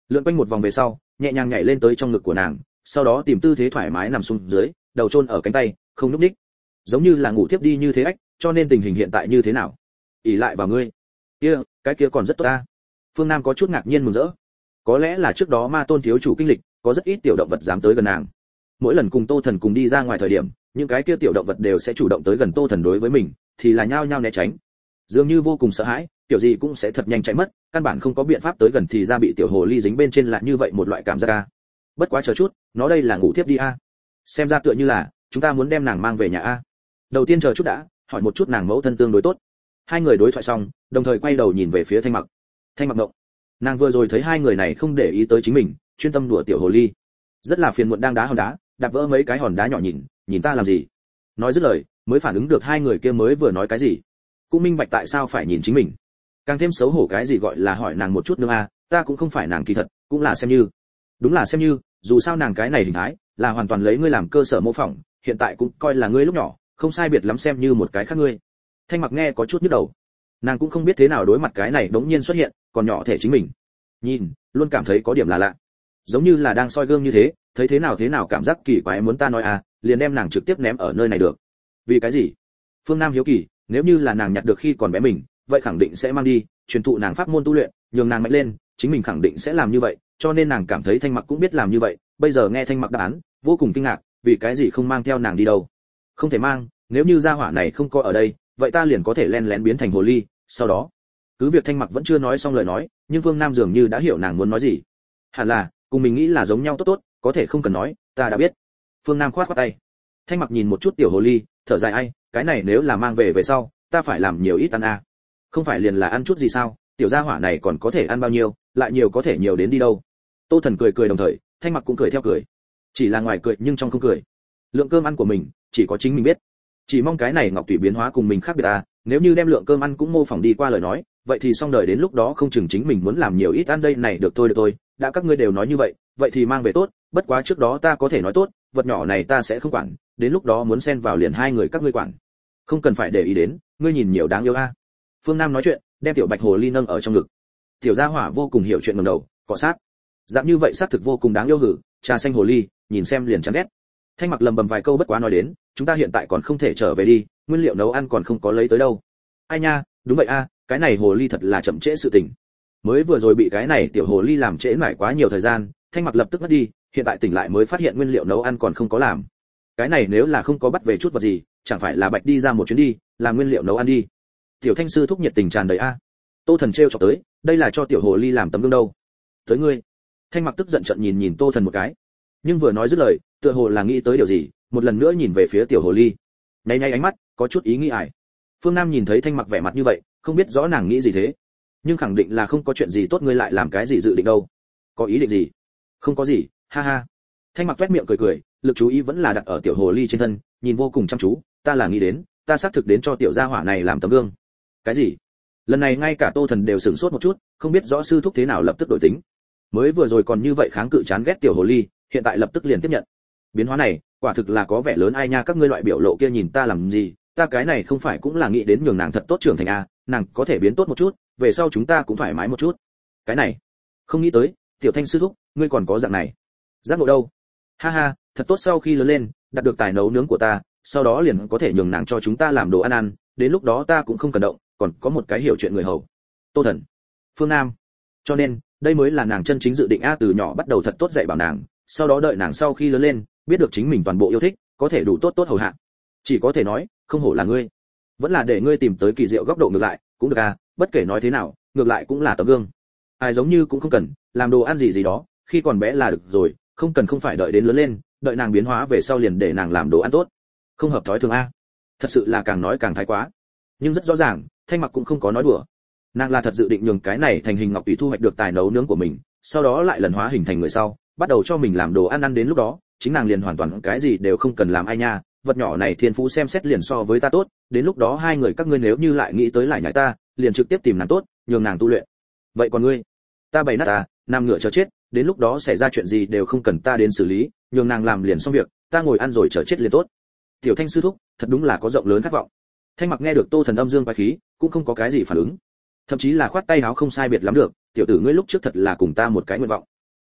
lượn quanh một vòng về sau nhẹ nhàng nhảy lên tới trong ngực của nàng, sau đó tìm tư thế thoải mái nằm xuống dưới, đầu chôn ở cánh tay, không nhúc nhích, giống như là ngủ tiếp đi như thế ách. Cho nên tình hình hiện tại như thế nào? ỷ lại vào ngươi. Kia, cái kia còn rất tốt ta. Phương Nam có chút ngạc nhiên mừng rỡ. Có lẽ là trước đó Ma Tôn thiếu chủ kinh lịch, có rất ít tiểu động vật dám tới gần nàng. Mỗi lần cùng Tô Thần cùng đi ra ngoài thời điểm, những cái kia tiểu động vật đều sẽ chủ động tới gần Tô Thần, đối với mình thì là nhao nhao né tránh, dường như vô cùng sợ hãi, kiểu gì cũng sẽ thật nhanh chạy mất, căn bản không có biện pháp tới gần thì ra bị tiểu hồ ly dính bên trên lại như vậy một loại cảm giác a. Bất quá chờ chút, nó đây là ngủ tiếp đi a. Xem ra tựa như là chúng ta muốn đem nàng mang về nhà a. Đầu tiên chờ chút đã, hỏi một chút nàng mẫu thân tương đối tốt. Hai người đối thoại xong, đồng thời quay đầu nhìn về phía Thanh Mặc. Thanh Mặc động. Nàng vừa rồi thấy hai người này không để ý tới chính mình, chuyên tâm đùa tiểu hồ ly, rất là phiền muộn, đang đá hòn đá, đạp vỡ mấy cái hòn đá nhỏ, nhìn, nhìn ta làm gì? Nói dứt lời, mới phản ứng được hai người kia mới vừa nói cái gì, cũng minh bạch tại sao phải nhìn chính mình. Càng thêm xấu hổ cái gì gọi là hỏi nàng một chút nữa a, ta cũng không phải nàng kỳ thật, cũng là xem như, đúng là xem như, dù sao nàng cái này hình thái là hoàn toàn lấy ngươi làm cơ sở mô phỏng, hiện tại cũng coi là ngươi lúc nhỏ, không sai biệt lắm xem như một cái khác ngươi. Thanh Mặc nghe có chút nhức đầu, nàng cũng không biết thế nào đối mặt cái này đống nhiên xuất hiện, còn nhỏ thể chính mình. Nhìn, luôn cảm thấy có điểm là lạ, giống như là đang soi gương như thế, thấy thế nào thế nào cảm giác kỳ quái, muốn ta nói à, liền đem nàng trực tiếp ném ở nơi này được. Vì cái gì? Phương Nam hiếu kỳ, nếu như là nàng nhặt được khi còn bé mình, vậy khẳng định sẽ mang đi, truyền thụ nàng pháp môn tu luyện, nhường nàng mạnh lên, chính mình khẳng định sẽ làm như vậy, cho nên nàng cảm thấy Thanh Mặc cũng biết làm như vậy. Bây giờ nghe Thanh Mặc đáp án, vô cùng kinh ngạc, vì cái gì không mang theo nàng đi đâu? Không thể mang, nếu như gia hỏa này không có ở đây, vậy ta liền có thể len lén biến thành hồ ly, sau đó. Cứ việc Thanh Mặc vẫn chưa nói xong lời nói, nhưng Phương Nam dường như đã hiểu nàng muốn nói gì. Hẳn là, cùng mình nghĩ là giống nhau tốt tốt, có thể không cần nói, ta đã biết. Phương Nam khoát khoát tay. Thanh Mặc nhìn một chút tiểu hồ ly, thở dài, ai, cái này nếu là mang về về sau, ta phải làm nhiều ít ăn à? Không phải liền là ăn chút gì sao? Tiểu gia hỏa này còn có thể ăn bao nhiêu, lại nhiều có thể nhiều đến đi đâu? Tô Thần cười cười đồng thời, Thanh Mặc cũng cười theo cười. Chỉ là ngoài cười nhưng trong không cười. Lượng cơm ăn của mình, chỉ có chính mình biết. Chỉ mong cái này Ngọc Tùy biến hóa cùng mình khác biệt à, nếu như đem lượng cơm ăn cũng mô phỏng đi qua lời nói, vậy thì xong đời, đến lúc đó không chừng chính mình muốn làm nhiều ít ăn đây này. Được thôi được thôi, đã các ngươi đều nói như vậy, vậy thì mang về tốt, bất quá trước đó ta có thể nói tốt, vật nhỏ này ta sẽ không quản, đến lúc đó muốn xen vào liền hai người các ngươi quản. Không cần phải để ý đến, ngươi nhìn nhiều đáng yêu a. Phương Nam nói chuyện, đem tiểu bạch hồ ly nâng ở trong ngực. Tiểu gia hỏa vô cùng hiểu chuyện, ngẩng đầu, cọ sát. Dạng như vậy xác thực vô cùng đáng yêu hử, trà xanh hồ ly, nhìn xem liền chán ghét. Thanh Mặc lầm bầm vài câu bất quá nói đến, chúng ta hiện tại còn không thể trở về đi, nguyên liệu nấu ăn còn không có lấy tới đâu. Ai nha, đúng vậy a, cái này hồ ly thật là chậm trễ sự tình. Mới vừa rồi bị cái này tiểu hồ ly làm trễ mãi quá nhiều thời gian, Thanh Mặc lập tức mất đi, hiện tại tỉnh lại mới phát hiện nguyên liệu nấu ăn còn không có làm. Cái này nếu là không có bắt về chút vật gì, chẳng phải là bạch đi ra một chuyến đi, làm nguyên liệu nấu ăn đi. Tiểu Thanh sư thúc nhiệt tình tràn đầy a. Tô Thần trêu chọc tới, đây là cho tiểu hồ ly làm tấm gương đâu. Tới ngươi. Thanh Mặc tức giận trợn nhìn nhìn Tô Thần một cái, nhưng vừa nói dứt lời, tựa hồ là nghĩ tới điều gì, một lần nữa nhìn về phía tiểu hồ ly, nháy nháy ánh mắt, có chút ý nghĩ ải. Phương Nam nhìn thấy Thanh Mặc vẻ mặt như vậy, không biết rõ nàng nghĩ gì thế, nhưng khẳng định là không có chuyện gì tốt. Ngươi lại làm cái gì dự định đâu? Có ý định gì? Không có gì, ha ha. Thanh Mặc toét miệng cười cười, lực chú ý vẫn là đặt ở tiểu hồ ly trên thân, nhìn vô cùng chăm chú. Ta là nghĩ đến, ta xác thực đến cho tiểu gia hỏa này làm tấm gương. Cái gì? Lần này ngay cả Tô Thần đều sửng sốt một chút, không biết rõ sư thúc thế nào lập tức đổi tính. Mới vừa rồi còn như vậy kháng cự chán ghét tiểu hồ ly, hiện tại lập tức liền tiếp nhận. Biến hóa này, quả thực là có vẻ lớn. Ai nha, các ngươi loại biểu lộ kia nhìn ta làm gì? Ta cái này không phải cũng là nghĩ đến nhường nàng thật tốt trưởng thành a, nàng có thể biến tốt một chút, về sau chúng ta cũng thoải mái một chút. Cái này, không nghĩ tới, tiểu Thanh sư thúc, ngươi còn có dạng này. Giác ngộ đâu? Ha ha, thật tốt, sau khi lớn lên, đạt được tài nấu nướng của ta, sau đó liền có thể nhường nàng cho chúng ta làm đồ ăn ăn, đến lúc đó ta cũng không cần động, còn có một cái hiểu chuyện người hầu. Tô Thần, Phương Nam. Cho nên, đây mới là nàng chân chính dự định a, từ nhỏ bắt đầu thật tốt dạy bảo nàng, sau đó đợi nàng sau khi lớn lên, biết được chính mình toàn bộ yêu thích, có thể đủ tốt tốt hầu hạ. Chỉ có thể nói, không hổ là ngươi. Vẫn là để ngươi tìm tới kỳ diệu góc độ ngược lại, cũng được à, bất kể nói thế nào, ngược lại cũng là tấm gương. Ai giống như cũng không cần làm đồ ăn gì gì đó, khi còn bé là được rồi, không cần không phải đợi đến lớn lên, đợi nàng biến hóa về sau liền để nàng làm đồ ăn tốt. Không hợp thói thường a. Thật sự là càng nói càng thái quá. Nhưng rất rõ ràng, Thanh Mặc cũng không có nói đùa. Nàng là thật dự định nhường cái này thành hình Ngọc Tùy thu hoạch được tài nấu nướng của mình, sau đó lại lần hóa hình thành người sau, bắt đầu cho mình làm đồ ăn ăn, đến lúc đó, chính nàng liền hoàn toàn cái gì đều không cần làm. Ai nha, vật nhỏ này thiên phú xem xét liền so với ta tốt, đến lúc đó hai người các ngươi nếu như lại nghĩ tới lại nhảy ta, liền trực tiếp tìm nàng tốt, nhường nàng tu luyện. Vậy còn ngươi? Ta bày nát ta, nam ngựa chờ chết, đến lúc đó xảy ra chuyện gì đều không cần ta đến xử lý, nhường nàng làm liền xong việc, ta ngồi ăn rồi chờ chết liền tốt. Tiểu Thanh sư thúc, thật đúng là có rộng lớn khát vọng. Thanh Mặc nghe được Tô Thần âm dương quái khí, cũng không có cái gì phản ứng, thậm chí là khoát tay áo, không sai biệt lắm được, tiểu tử ngươi lúc trước thật là cùng ta một cái nguyện vọng.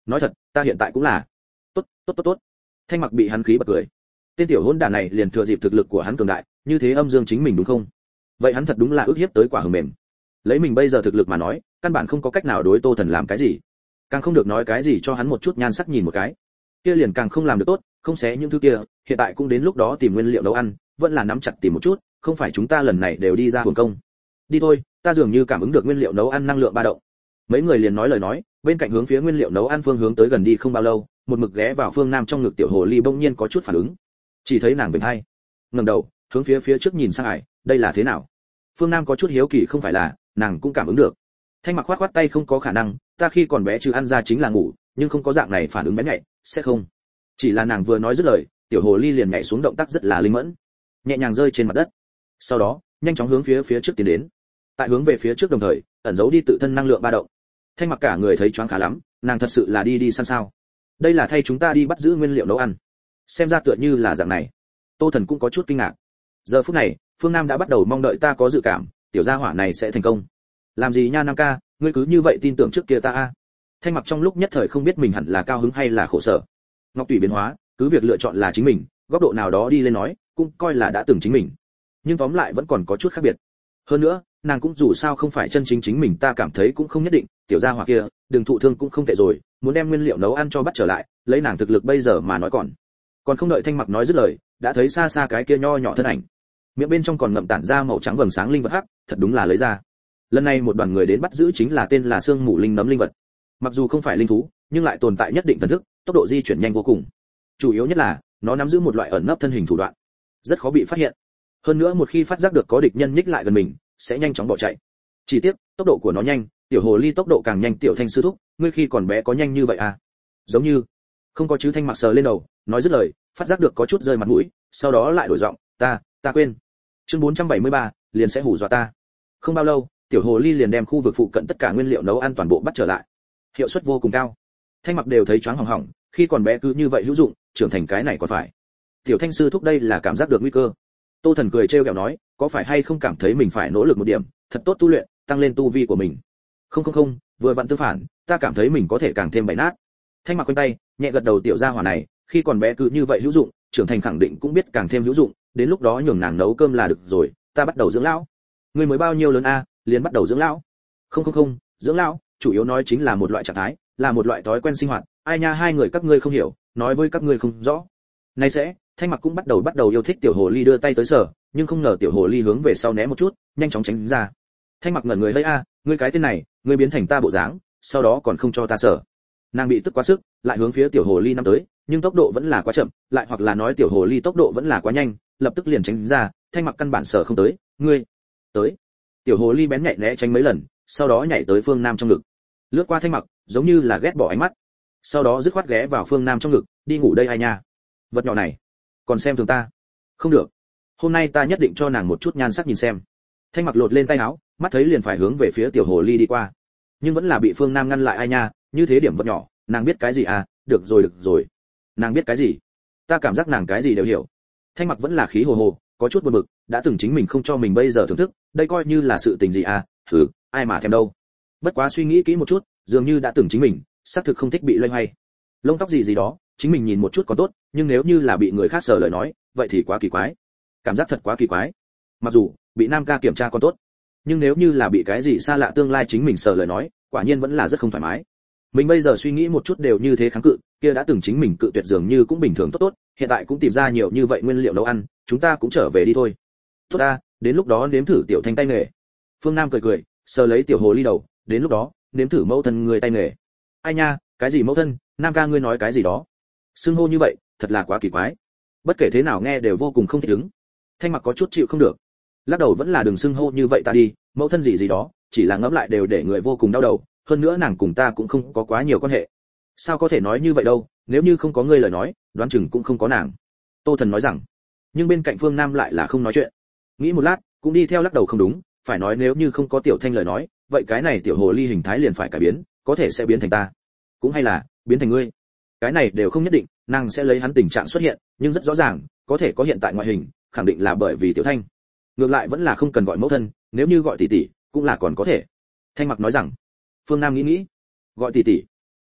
nói thật ta hiện tại cũng là. Tốt tốt tốt tốt. Thanh Mặc bị hắn khí bật cười. Tên tiểu hỗn đản này liền thừa dịp thực lực của hắn cường đại, như thế âm dương chính mình đúng không? Vậy hắn thật đúng là ức hiếp tới quả hờ mềm. Lấy mình bây giờ thực lực mà nói, căn bản không có cách nào đối Tô Thần làm cái gì, càng không được nói cái gì cho hắn một chút nhan sắc nhìn một cái. Kia liền càng không làm được tốt, không xé những thứ kia, hiện tại cũng đến lúc đó tìm nguyên liệu nấu ăn, vẫn là nắm chặt tìm một chút, không phải chúng ta lần này đều đi ra hưởng công. Đi thôi, ta dường như cảm ứng được nguyên liệu nấu ăn năng lượng ba động. Mấy người liền nói lời nói, bên cạnh hướng phía nguyên liệu nấu ăn phương hướng tới gần đi không bao lâu, một mực ghé vào Phương Nam trong ngực tiểu hồ ly bỗng nhiên có chút phản ứng. Chỉ thấy nàng vểnh hai, ngẩng đầu, hướng phía phía trước nhìn sang ải, đây là thế nào? Phương Nam có chút hiếu kỳ không phải là, nàng cũng cảm ứng được. Thanh Mặc khoát khoát tay không có khả năng, ta khi còn bé chứ ăn ra chính là ngủ, nhưng không có dạng này phản ứng bé nhạy, sẽ không. Chỉ là nàng vừa nói dứt lời, tiểu hồ ly liền nhảy xuống động tác rất là linh mẫn, nhẹ nhàng rơi trên mặt đất. Sau đó, nhanh chóng hướng phía phía trước tiến đến. Tại hướng về phía trước đồng thời, ẩn giấu đi tự thân năng lượng ba động. Thanh Mặc cả người thấy choáng khá lắm, nàng thật sự là đi đi săn sao? Đây là thay chúng ta đi bắt giữ nguyên liệu nấu ăn. Xem ra tựa như là dạng này. Tô Thần cũng có chút kinh ngạc. Giờ phút này, Phương Nam đã bắt đầu mong đợi ta có dự cảm, tiểu gia hỏa này sẽ thành công. Làm gì nha Nam ca, ngươi cứ như vậy tin tưởng trước kia ta a? Thanh Mặc trong lúc nhất thời không biết mình hẳn là cao hứng hay là khổ sở. Ngọc Tùy biến hóa, cứ việc lựa chọn là chính mình, góc độ nào đó đi lên nói, cũng coi là đã từng chính mình. Nhưng tóm lại vẫn còn có chút khác biệt. Hơn nữa, nàng cũng dù sao không phải chân chính chính mình, ta cảm thấy cũng không nhất định, tiểu gia hỏa kia, đừng thụ thương cũng không tệ rồi, muốn đem nguyên liệu nấu ăn cho bắt trở lại, lấy nàng thực lực bây giờ mà nói còn. Còn không đợi Thanh Mặc nói dứt lời, đã thấy xa xa cái kia nho nhỏ thân ảnh. Miệng bên trong còn ngậm tản ra màu trắng vầng sáng linh vật hắc, thật đúng là lấy ra. Lần này một đoàn người đến bắt giữ chính là tên là Sương Mù Linh Nấm linh vật. Mặc dù không phải linh thú, nhưng lại tồn tại nhất định thần thức, tốc độ di chuyển nhanh vô cùng. Chủ yếu nhất là, nó nắm giữ một loại ẩn nấp thân hình thủ đoạn, rất khó bị phát hiện. Hơn nữa một khi phát giác được có địch nhân nhích lại gần mình, sẽ nhanh chóng bỏ chạy. Chỉ tiếc, tốc độ của nó nhanh, tiểu hồ ly tốc độ càng nhanh. Tiểu Thanh sư thúc, ngươi khi còn bé có nhanh như vậy à? Giống như không có chứ. Thanh Mặc sờ lên đầu, nói dứt lời, phát giác được có chút rơi mặt mũi, sau đó lại đổi giọng, ta, ta quên. Chương bốn trăm bảy mươi ba, liền sẽ hù dọa ta. Không bao lâu, tiểu hồ ly liền đem khu vực phụ cận tất cả nguyên liệu nấu ăn toàn bộ bắt trở lại, hiệu suất vô cùng cao. Thanh Mặc đều thấy choáng hỏng hỏng, khi còn bé cứ như vậy hữu dụng, trưởng thành cái này còn phải. Tiểu Thanh sư thúc đây là cảm giác được nguy cơ. Tô Thần cười trêu ghẹo nói, có phải hay không cảm thấy mình phải nỗ lực một điểm, thật tốt tu luyện, tăng lên tu vi của mình? Không không không, vừa vặn tương phản, ta cảm thấy mình có thể càng thêm bảy nát. Thanh Mặc quanh tay, nhẹ gật đầu, tiểu gia hỏa này, khi còn bé cứ như vậy hữu dụng, trưởng thành khẳng định cũng biết càng thêm hữu dụng, đến lúc đó nhường nàng nấu cơm là được rồi, ta bắt đầu dưỡng lão. Ngươi mới bao nhiêu lớn a, liền bắt đầu dưỡng lão? Không không không, dưỡng lão, chủ yếu nói chính là một loại trạng thái, là một loại thói quen sinh hoạt, ai nha, hai người các ngươi không hiểu, nói với các ngươi không rõ. Nay sẽ, Thanh Mặc cũng bắt đầu bắt đầu yêu thích tiểu hồ ly, đưa tay tới sờ, nhưng không ngờ tiểu hồ ly hướng về sau né một chút, nhanh chóng tránh ra. Thanh Mặc ngẩn người, hơi a, ngươi cái tên này, ngươi biến thành ta bộ dáng, sau đó còn không cho ta sờ. Nàng bị tức quá sức, lại hướng phía tiểu hồ ly năm tới, nhưng tốc độ vẫn là quá chậm, lại hoặc là nói tiểu hồ ly tốc độ vẫn là quá nhanh, lập tức liền tránh ra. Thanh Mặc căn bản sờ không tới, ngươi tới. Tiểu hồ ly bén nhạy né tránh mấy lần, sau đó nhảy tới Phương Nam trong ngực, lướt qua Thanh Mặc, giống như là ghét bỏ ánh mắt, sau đó dứt khoát ghé vào Phương Nam trong ngực, đi ngủ đây ai nha, vật nhỏ này còn xem thường ta. Không được, hôm nay ta nhất định cho nàng một chút nhan sắc nhìn xem. Thanh Mặc lột lên tay áo, mắt thấy liền phải hướng về phía tiểu hồ ly đi qua, nhưng vẫn là bị Phương Nam ngăn lại. Ai nha, như thế điểm vật nhỏ, nàng biết cái gì à? Được rồi được rồi, nàng biết cái gì? Ta cảm giác nàng cái gì đều hiểu. Thanh Mặc vẫn là khí hồ hồ, có chút buồn bực, đã từng chính mình không cho mình bây giờ thưởng thức, đây coi như là sự tình gì à? Hừ, ai mà thèm đâu. Bất quá suy nghĩ kỹ một chút, dường như đã từng chính mình xác thực không thích bị loay hoay. Lông tóc gì gì đó, chính mình nhìn một chút còn tốt, nhưng nếu như là bị người khác sờ lời nói, vậy thì quá kỳ quái. Cảm giác thật quá kỳ quái. Mặc dù bị Nam ca kiểm tra còn tốt, nhưng nếu như là bị cái gì xa lạ tương lai chính mình sờ lời nói, quả nhiên vẫn là rất không thoải mái. Mình bây giờ suy nghĩ một chút đều như thế kháng cự, kia đã từng chính mình cự tuyệt dường như cũng bình thường tốt tốt, hiện tại cũng tìm ra nhiều như vậy nguyên liệu nấu ăn, chúng ta cũng trở về đi thôi. Tốt ta, đến lúc đó nếm thử tiểu Thanh tay nghề. Phương Nam cười cười, sờ lấy tiểu hồ ly đầu, đến lúc đó nếm thử mẫu thân người tay nghề. Ai nha, cái gì mẫu thân? Nam ca ngươi nói cái gì đó? Xưng hô như vậy, thật là quá kỳ quái. Bất kể thế nào nghe đều vô cùng không thích ứng. Thanh Mặc có chút chịu không được, lắc đầu, vẫn là đừng xưng hô như vậy ta đi, mẫu thân gì gì đó, chỉ là ngẫm lại đều để người vô cùng đau đầu, hơn nữa nàng cùng ta cũng không có quá nhiều quan hệ. Sao có thể nói như vậy đâu, nếu như không có ngươi lời nói, đoán chừng cũng không có nàng. Tô Thần nói rằng, nhưng bên cạnh Phương Nam lại là không nói chuyện. Nghĩ một lát, cũng đi theo lắc đầu, không đúng, phải nói nếu như không có tiểu Thanh lời nói, vậy cái này tiểu hồ ly hình thái liền phải cải biến, có thể sẽ biến thành ta, cũng hay là biến thành ngươi. Cái này đều không nhất định, nàng sẽ lấy hắn tình trạng xuất hiện, nhưng rất rõ ràng, có thể có hiện tại ngoại hình, khẳng định là bởi vì tiểu Thanh. Ngược lại vẫn là không cần gọi mẫu thân, nếu như gọi tỷ tỷ, cũng là còn có thể. Thanh Mặc nói rằng. Phương Nam nghĩ nghĩ, gọi tỷ tỷ,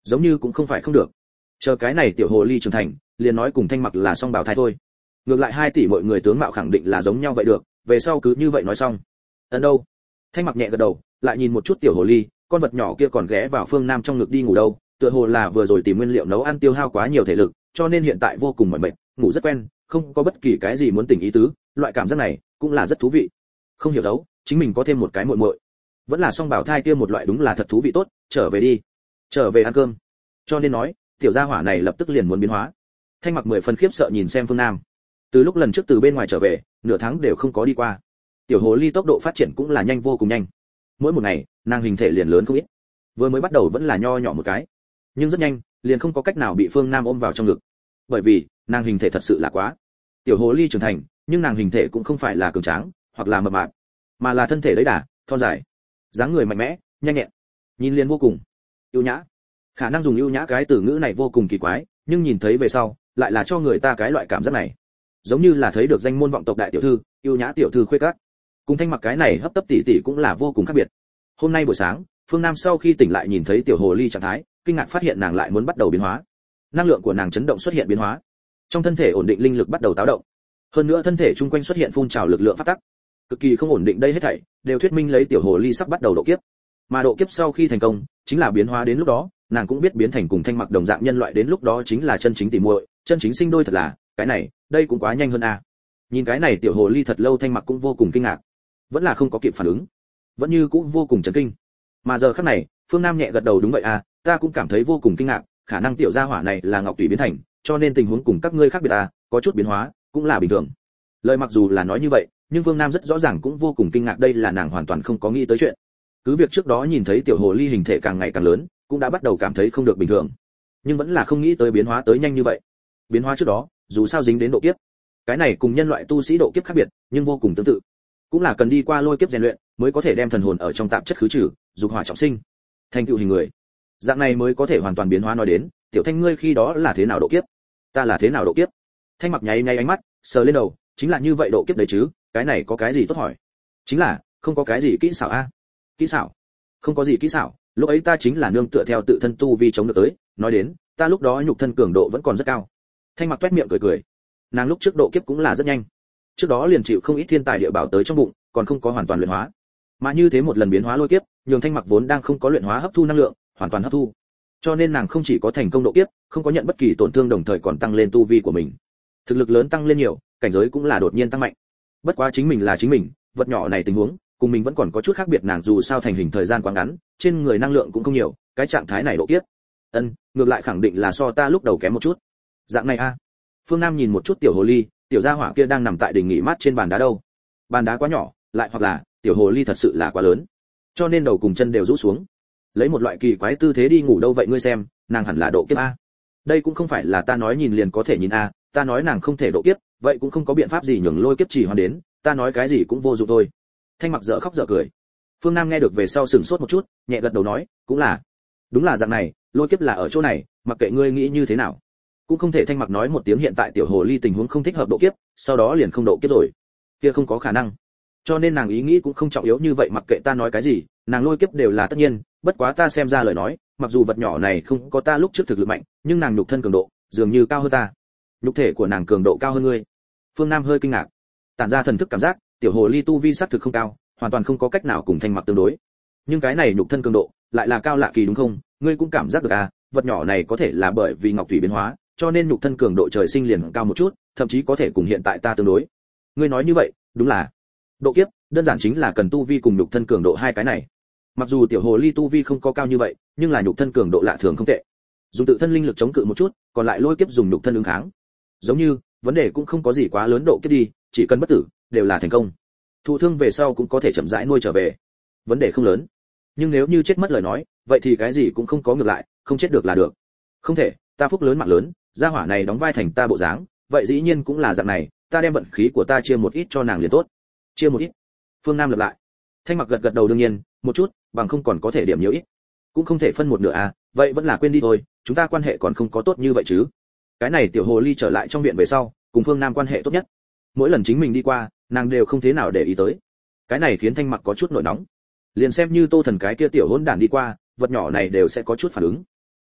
giống như cũng không phải không được. Chờ cái này tiểu hồ ly trưởng thành, liền nói cùng Thanh Mặc là song bào thai thôi. Ngược lại hai tỷ mọi người tướng mạo khẳng định là giống nhau vậy được, về sau cứ như vậy nói xong. Ấn đâu? Thanh Mặc nhẹ gật đầu, lại nhìn một chút tiểu hồ ly, con vật nhỏ kia còn ghé vào Phương Nam trong ngực đi ngủ đâu, tựa hồ là vừa rồi tìm nguyên liệu nấu ăn tiêu hao quá nhiều thể lực, cho nên hiện tại vô cùng mỏi mệt, ngủ rất quen, không có bất kỳ cái gì muốn tỉnh ý tứ, loại cảm giác này cũng là rất thú vị. Không hiểu đâu, chính mình có thêm một cái muội muội, vẫn là song bảo thai kia một loại, đúng là thật thú vị tốt, trở về đi, trở về ăn cơm. Cho nên nói, tiểu gia hỏa này lập tức liền muốn biến hóa. Thanh Mặc mười phần khiếp sợ nhìn xem Phương Nam. Từ lúc lần trước từ bên ngoài trở về, nửa tháng đều không có đi qua. Tiểu hồ ly tốc độ phát triển cũng là nhanh vô cùng nhanh. Mỗi một ngày, nàng hình thể liền lớn không ít. Vừa mới bắt đầu vẫn là nho nhỏ một cái, nhưng rất nhanh, liền không có cách nào bị Phương Nam ôm vào trong ngực. Bởi vì, nàng hình thể thật sự là quá. Tiểu hồ ly trưởng thành, nhưng nàng hình thể cũng không phải là cường tráng, hoặc là mập mạp, mà là thân thể đấy đà, thon dài, dáng người mạnh mẽ, nhanh nhẹn, nhìn liền vô cùng yêu nhã. Khả năng dùng yêu nhã cái từ ngữ này vô cùng kỳ quái, nhưng nhìn thấy về sau, lại là cho người ta cái loại cảm giác này, giống như là thấy được danh môn vọng tộc đại tiểu thư, yêu nhã tiểu thư khuê các. Cùng Thanh Mặc cái này hấp tấp tỉ tỉ cũng là vô cùng khác biệt. Hôm nay buổi sáng, Phương Nam sau khi tỉnh lại nhìn thấy tiểu hồ ly trạng thái, kinh ngạc phát hiện nàng lại muốn bắt đầu biến hóa. Năng lượng của nàng chấn động xuất hiện biến hóa, trong thân thể ổn định linh lực bắt đầu táo động, hơn nữa thân thể chung quanh xuất hiện phun trào lực lượng phát tắc, cực kỳ không ổn định. Đây hết thảy đều thuyết minh lấy tiểu hồ ly sắp bắt đầu độ kiếp, mà độ kiếp sau khi thành công, chính là biến hóa. Đến lúc đó, nàng cũng biết biến thành cùng Thanh Mặc đồng dạng nhân loại, đến lúc đó chính là chân chính tỉ muội, chân chính sinh đôi. Thật là, cái này, đây cũng quá nhanh hơn à. Nhìn cái này tiểu hồ ly thật lâu, Thanh Mặc cũng vô cùng kinh ngạc, vẫn là không có kịp phản ứng, vẫn như cũng vô cùng chấn kinh. Mà giờ khắc này, Phương Nam nhẹ gật đầu, đúng vậy à, ta cũng cảm thấy vô cùng kinh ngạc, khả năng tiểu gia hỏa này là ngọc tùy biến thành, cho nên tình huống cùng các ngươi khác biệt à, có chút biến hóa, cũng là bình thường. Lời mặc dù là nói như vậy, nhưng Phương Nam rất rõ ràng cũng vô cùng kinh ngạc, đây là nàng hoàn toàn không có nghĩ tới chuyện. Cứ việc trước đó nhìn thấy tiểu hồ ly hình thể càng ngày càng lớn, cũng đã bắt đầu cảm thấy không được bình thường, nhưng vẫn là không nghĩ tới biến hóa tới nhanh như vậy. Biến hóa trước đó, dù sao dính đến độ kiếp, cái này cùng nhân loại tu sĩ độ kiếp khác biệt, nhưng vô cùng tương tự, cũng là cần đi qua lôi kiếp rèn luyện, mới có thể đem thần hồn ở trong tạp chất khứ trừ, dục hỏa trọng sinh, thành tựu hình người. Dạng này mới có thể hoàn toàn biến hóa. Nói đến, tiểu Thanh ngươi khi đó là thế nào độ kiếp? Ta là thế nào độ kiếp? Thanh Mặc nháy nháy ánh mắt, sờ lên đầu, chính là như vậy độ kiếp đấy chứ, cái này có cái gì tốt hỏi? Chính là, không có cái gì kỹ xảo a. Kỹ xảo? Không có gì kỹ xảo, lúc ấy ta chính là nương tựa theo tự thân tu vi chống được tới, nói đến, ta lúc đó nhục thân cường độ vẫn còn rất cao. Thanh Mặc toét miệng cười cười. Nàng lúc trước độ kiếp cũng là rất nhanh. Trước đó liền chịu không ít thiên tài địa bảo tới trong bụng, còn không có hoàn toàn luyện hóa. Mà như thế một lần biến hóa lôi kiếp, nhường Thanh Mặc vốn đang không có luyện hóa hấp thu năng lượng, hoàn toàn hấp thu. Cho nên nàng không chỉ có thành công độ kiếp, không có nhận bất kỳ tổn thương, đồng thời còn tăng lên tu vi của mình. Thực lực lớn tăng lên nhiều, cảnh giới cũng là đột nhiên tăng mạnh. Bất quá chính mình là chính mình, vật nhỏ này tình huống, cùng mình vẫn còn có chút khác biệt. Nàng dù sao thành hình thời gian quá ngắn, trên người năng lượng cũng không nhiều, cái trạng thái này độ kiếp, ân, ngược lại khẳng định là so ta lúc đầu kém một chút. Dạng này a. Phương Nam nhìn một chút tiểu hồ ly, tiểu gia hỏa kia đang nằm tại đỉnh nghỉ mát trên bàn đá đâu. Bàn đá quá nhỏ, lại hoặc là tiểu hồ ly thật sự là quá lớn, cho nên đầu cùng chân đều rũ xuống, lấy một loại kỳ quái tư thế đi ngủ đâu. Vậy ngươi xem, nàng hẳn là độ kiếp a. Đây cũng không phải là ta nói nhìn liền có thể nhìn a, ta nói nàng không thể độ kiếp, vậy cũng không có biện pháp gì nhường lôi kiếp chỉ hoàn đến, ta nói cái gì cũng vô dụng thôi. Thanh Mặc dở khóc dở cười. Phương Nam nghe được về sau sửng sốt một chút, nhẹ gật đầu nói, cũng là, đúng là dạng này, lôi kiếp là ở chỗ này, mặc kệ ngươi nghĩ như thế nào, cũng không thể. Thanh Mặc nói một tiếng, hiện tại tiểu hồ ly tình huống không thích hợp độ kiếp, sau đó liền không độ kiếp rồi, kia không có khả năng. Cho nên nàng ý nghĩ cũng không trọng yếu như vậy, mặc kệ ta nói cái gì, nàng lôi kiếp đều là tất nhiên. Bất quá ta xem ra lời nói, mặc dù vật nhỏ này không có ta lúc trước thực lực mạnh, nhưng nàng nhục thân cường độ dường như cao hơn ta. Nhục thể của nàng cường độ cao hơn ngươi. Phương Nam hơi kinh ngạc, tản ra thần thức cảm giác, tiểu hồ ly tu vi xác thực không cao, hoàn toàn không có cách nào cùng Thanh Mặc tương đối. Nhưng cái này nhục thân cường độ lại là cao lạ kỳ, đúng không? Ngươi cũng cảm giác được à, vật nhỏ này có thể là bởi vì ngọc thủy biến hóa, cho nên nhục thân cường độ trời sinh liền cao một chút, thậm chí có thể cùng hiện tại ta tương đối. Ngươi nói như vậy, đúng là độ kiếp, đơn giản chính là cần tu vi cùng nhục thân cường độ hai cái này. Mặc dù tiểu hồ ly tu vi không có cao như vậy, nhưng là nhục thân cường độ lạ thường không tệ. Dùng tự thân linh lực chống cự một chút, còn lại lôi kiếp dùng nhục thân ứng kháng. Giống như, vấn đề cũng không có gì quá lớn, độ kiếp đi, chỉ cần bất tử, đều là thành công. Thụ thương về sau cũng có thể chậm rãi nuôi trở về. Vấn đề không lớn. Nhưng nếu như chết mất lời nói, vậy thì cái gì cũng không có, ngược lại, không chết được là được. Không thể, ta phúc lớn mạng lớn, gia hỏa này đóng vai thành ta bộ dáng, vậy dĩ nhiên cũng là dạng này, ta đem vận khí của ta chia một ít cho nàng liền tốt. Chia một ít. Phương Nam lặp lại. Thanh Mặc gật gật đầu, đương nhiên, một chút, bằng không còn có thể điểm nhiều ít. Cũng không thể phân một nửa à, vậy vẫn là quên đi thôi, chúng ta quan hệ còn không có tốt như vậy chứ. Cái này tiểu hồ ly trở lại trong viện về sau, cùng Phương Nam quan hệ tốt nhất. Mỗi lần chính mình đi qua, nàng đều không thế nào để ý tới. Cái này khiến Thanh Mặc có chút nổi nóng. Liền xem như Tô Thần cái kia tiểu hỗn đản đi qua, vật nhỏ này đều sẽ có chút phản ứng.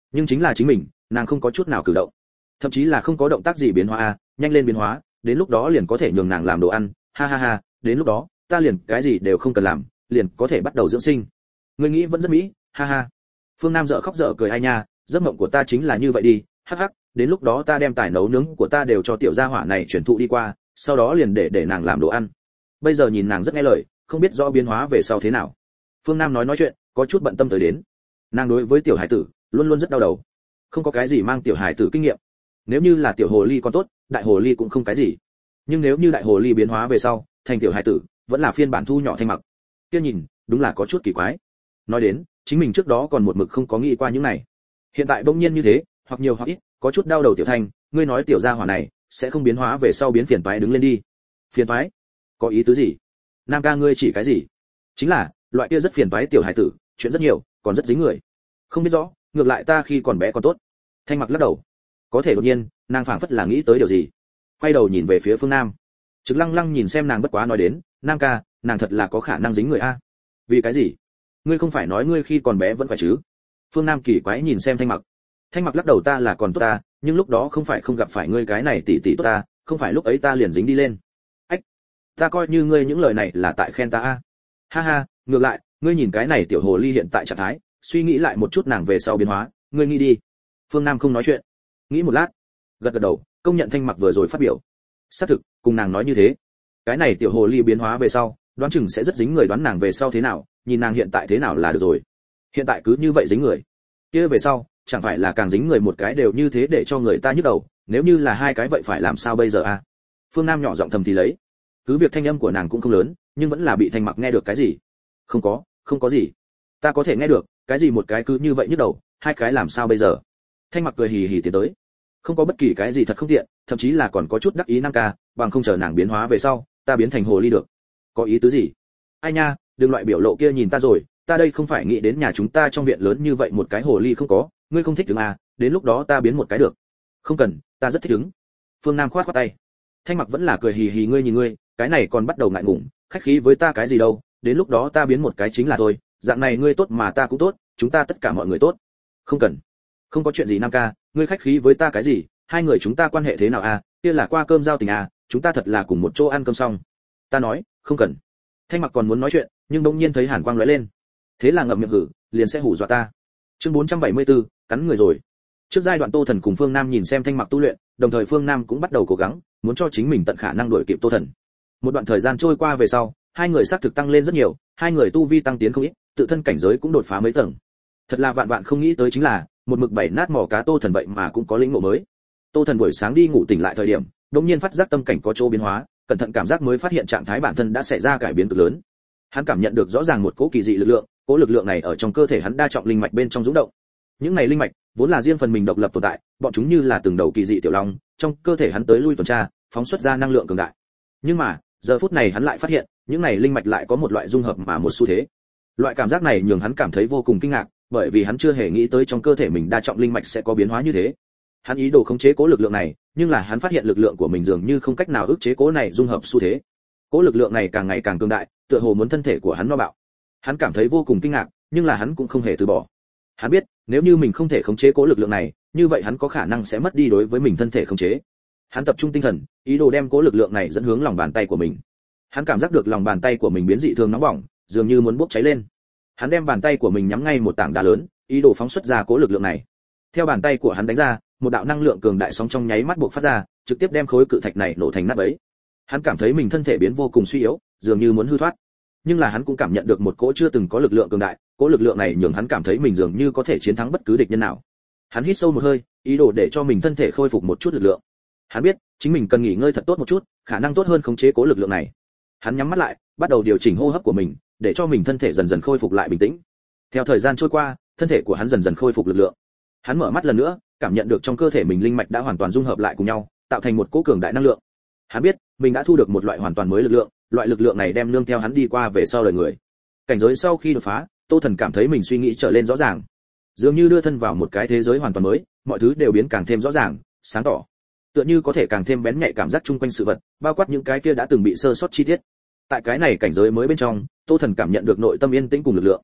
nhưng chính là chính mình, nàng không có chút nào cử động, thậm chí là không có động tác gì biến hóa a, nhanh lên biến hóa, đến lúc đó liền có thể nhường nàng làm đồ ăn, ha ha ha, đến lúc đó, ta liền cái gì đều không cần làm, liền có thể bắt đầu dưỡng sinh. Ngươi nghĩ vẫn rất mỹ, ha ha. Phương Nam dở khóc dở cười ai nha, giấc mộng của ta chính là như vậy đi, hắc hắc, đến lúc đó ta đem tài nấu nướng của ta đều cho tiểu gia hỏa này truyền thụ đi qua, sau đó liền để để nàng làm đồ ăn. Bây giờ nhìn nàng rất nghe lời, không biết rõ biến hóa về sau thế nào. Phương Nam nói nói chuyện, có chút bận tâm tới đến. Nàng đối với tiểu hải tử luôn luôn rất đau đầu, không có cái gì mang tiểu hải tử kinh nghiệm. Nếu như là tiểu hồ ly còn tốt, đại hồ ly cũng không cái gì. Nhưng nếu như đại hồ ly biến hóa về sau, thành tiểu hải tử, vẫn là phiên bản thu nhỏ Thanh Mặc. Kia nhìn, đúng là có chút kỳ quái. Nói đến, chính mình trước đó còn một mực không có nghĩ qua những này. Hiện tại bỗng nhiên như thế, hoặc nhiều hoặc ít, có chút đau đầu tiểu Thanh, ngươi nói tiểu gia hỏa này sẽ không biến hóa về sau biến phiền toái đứng lên đi. Phiền toái? Có ý tứ gì? Nam ca ngươi chỉ cái gì? Chính là, loại kia rất phiền toái tiểu hải tử, chuyện rất nhiều, còn rất dính người. Không biết rõ, ngược lại ta khi còn bé còn tốt. Thanh Mặc lắc đầu. Có thể đột nhiên, nàng phảng phất là nghĩ tới điều gì. Quay đầu nhìn về phía Phương Nam. Trực Lăng Lăng nhìn xem nàng bất quá nói đến, Nam ca, nàng thật là có khả năng dính người a. Vì cái gì? Ngươi không phải nói ngươi khi còn bé vẫn phải chứ? Phương Nam kỳ quái nhìn xem Thanh Mặc. Thanh Mặc lắc đầu, ta là còn tốt ta, nhưng lúc đó không phải không gặp phải ngươi cái này tỷ tỷ tốt ta, không phải lúc ấy ta liền dính đi lên. Ách, ta coi như ngươi những lời này là tại khen ta a. Ha ha, ngược lại, ngươi nhìn cái này tiểu hồ ly hiện tại trạng thái, suy nghĩ lại một chút nàng về sau biến hóa, ngươi nghĩ đi. Phương Nam không nói chuyện, nghĩ một lát, gật gật đầu, công nhận Thanh Mặc vừa rồi phát biểu. Xác thực, cùng nàng nói như thế. Cái này tiểu hồ ly biến hóa về sau, đoán chừng sẽ rất dính người, đoán nàng về sau thế nào, nhìn nàng hiện tại thế nào là được rồi. Hiện tại cứ như vậy dính người, kia về sau, chẳng phải là càng dính người một cái đều như thế để cho người ta nhức đầu, nếu như là hai cái vậy phải làm sao bây giờ a? Phương Nam nhỏ giọng thầm thì lấy. Cứ việc thanh âm của nàng cũng không lớn, nhưng vẫn là bị Thanh Mặc nghe được cái gì. Không có, không có gì. Ta có thể nghe được, cái gì một cái cứ như vậy nhức đầu, hai cái làm sao bây giờ? Thanh Mặc cười hì hì tiến tới. Không có bất kỳ cái gì thật không tiện, thậm chí là còn có chút đắc ý Nam ca, bằng không chờ nàng biến hóa về sau, ta biến thành hồ ly được. Có ý tứ gì? Ai nha, đừng loại biểu lộ kia nhìn ta rồi, ta đây không phải nghĩ đến nhà chúng ta trong viện lớn như vậy một cái hồ ly không có, ngươi không thích đứng à, đến lúc đó ta biến một cái được. Không cần, ta rất thích đứng. Phương Nam khoát khoát tay. Thanh Mặc vẫn là cười hì hì, ngươi nhìn ngươi, cái này còn bắt đầu ngại ngùng, khách khí với ta cái gì đâu, đến lúc đó ta biến một cái chính là thôi, dạng này ngươi tốt mà ta cũng tốt, chúng ta tất cả mọi người tốt. Không cần. Không có chuyện gì Nam ca, ngươi khách khí với ta cái gì, hai người chúng ta quan hệ thế nào à, kia là qua cơm giao tình à, chúng ta thật là cùng một chỗ ăn cơm xong. Ta nói, không cần. Thanh Mặc còn muốn nói chuyện, nhưng bỗng nhiên thấy hàn quang lóe lên. Thế là ngậm miệng hử, liền sẽ hù dọa ta. Chương bốn trăm bảy mươi tư, cắn người rồi. Trước giai đoạn Tô Thần cùng Phương Nam nhìn xem Thanh Mặc tu luyện, đồng thời Phương Nam cũng bắt đầu cố gắng, muốn cho chính mình tận khả năng đuổi kịp Tô Thần. Một đoạn thời gian trôi qua về sau, hai người xác thực tăng lên rất nhiều, hai người tu vi tăng tiến không ít, tự thân cảnh giới cũng đột phá mấy tầng. Thật là vạn vạn không nghĩ tới chính là, một mực bảy nát mỏ cá Tô Thần vậy mà cũng có lĩnh ngộ mới. Tô Thần buổi sáng đi ngủ tỉnh lại thời điểm, đột nhiên phát giác tâm cảnh có chỗ biến hóa, cẩn thận cảm giác mới phát hiện trạng thái bản thân đã xảy ra cải biến cực lớn. Hắn cảm nhận được rõ ràng một cỗ kỳ dị lực lượng, cỗ lực lượng này ở trong cơ thể hắn đa trọng linh mạch bên trong dũng động. Những này linh mạch vốn là riêng phần mình độc lập tồn tại, bọn chúng như là từng đầu kỳ dị tiểu long, trong cơ thể hắn tới lui tuần tra, phóng xuất ra năng lượng cường đại. Nhưng mà, giờ phút này hắn lại phát hiện, những này linh mạch lại có một loại dung hợp mà một xu thế. Loại cảm giác này nhường hắn cảm thấy vô cùng kinh ngạc, bởi vì hắn chưa hề nghĩ tới trong cơ thể mình đa trọng linh mạch sẽ có biến hóa như thế. Hắn ý đồ khống chế cố lực lượng này, nhưng là hắn phát hiện lực lượng của mình dường như không cách nào ức chế cố này dung hợp xu thế. Cố lực lượng này càng ngày càng cường đại, tựa hồ muốn thân thể của hắn no bạo. Hắn cảm thấy vô cùng kinh ngạc, nhưng là hắn cũng không hề từ bỏ. Hắn biết, nếu như mình không thể khống chế cố lực lượng này, như vậy hắn có khả năng sẽ mất đi đối với mình thân thể khống chế. Hắn tập trung tinh thần, ý đồ đem cố lực lượng này dẫn hướng lòng bàn tay của mình. Hắn cảm giác được lòng bàn tay của mình biến dị thường nóng bỏng, dường như muốn bốc cháy lên. Hắn đem bàn tay của mình nhắm ngay một tảng đá lớn, ý đồ phóng xuất ra cố lực lượng này. Theo bàn tay của hắn đánh ra, một đạo năng lượng cường đại sóng trong nháy mắt bộc phát ra, trực tiếp đem khối cự thạch này nổ thành nát bấy. Hắn cảm thấy mình thân thể biến vô cùng suy yếu, dường như muốn hư thoát. Nhưng là hắn cũng cảm nhận được một cỗ chưa từng có lực lượng cường đại, cỗ lực lượng này nhường hắn cảm thấy mình dường như có thể chiến thắng bất cứ địch nhân nào. Hắn hít sâu một hơi, ý đồ để cho mình thân thể khôi phục một chút lực lượng. Hắn biết, chính mình cần nghỉ ngơi thật tốt một chút, khả năng tốt hơn khống chế cố lực lượng này. Hắn nhắm mắt lại, bắt đầu điều chỉnh hô hấp của mình, để cho mình thân thể dần dần khôi phục lại bình tĩnh. Theo thời gian trôi qua, thân thể của hắn dần dần khôi phục lực lượng. Hắn mở mắt lần nữa, cảm nhận được trong cơ thể mình linh mạch đã hoàn toàn dung hợp lại cùng nhau, tạo thành một cỗ cường đại năng lượng. Hắn biết, mình đã thu được một loại hoàn toàn mới lực lượng, loại lực lượng này đem nương theo hắn đi qua về sau đời người. Cảnh giới sau khi đột phá, Tô Thần cảm thấy mình suy nghĩ trở lên rõ ràng, dường như đưa thân vào một cái thế giới hoàn toàn mới, mọi thứ đều biến càng thêm rõ ràng, sáng tỏ. Tựa như có thể càng thêm bén nhạy cảm giác chung quanh sự vật, bao quát những cái kia đã từng bị sơ sót chi tiết. Tại cái này cảnh giới mới bên trong, Tô Thần cảm nhận được nội tâm yên tĩnh cùng lực lượng.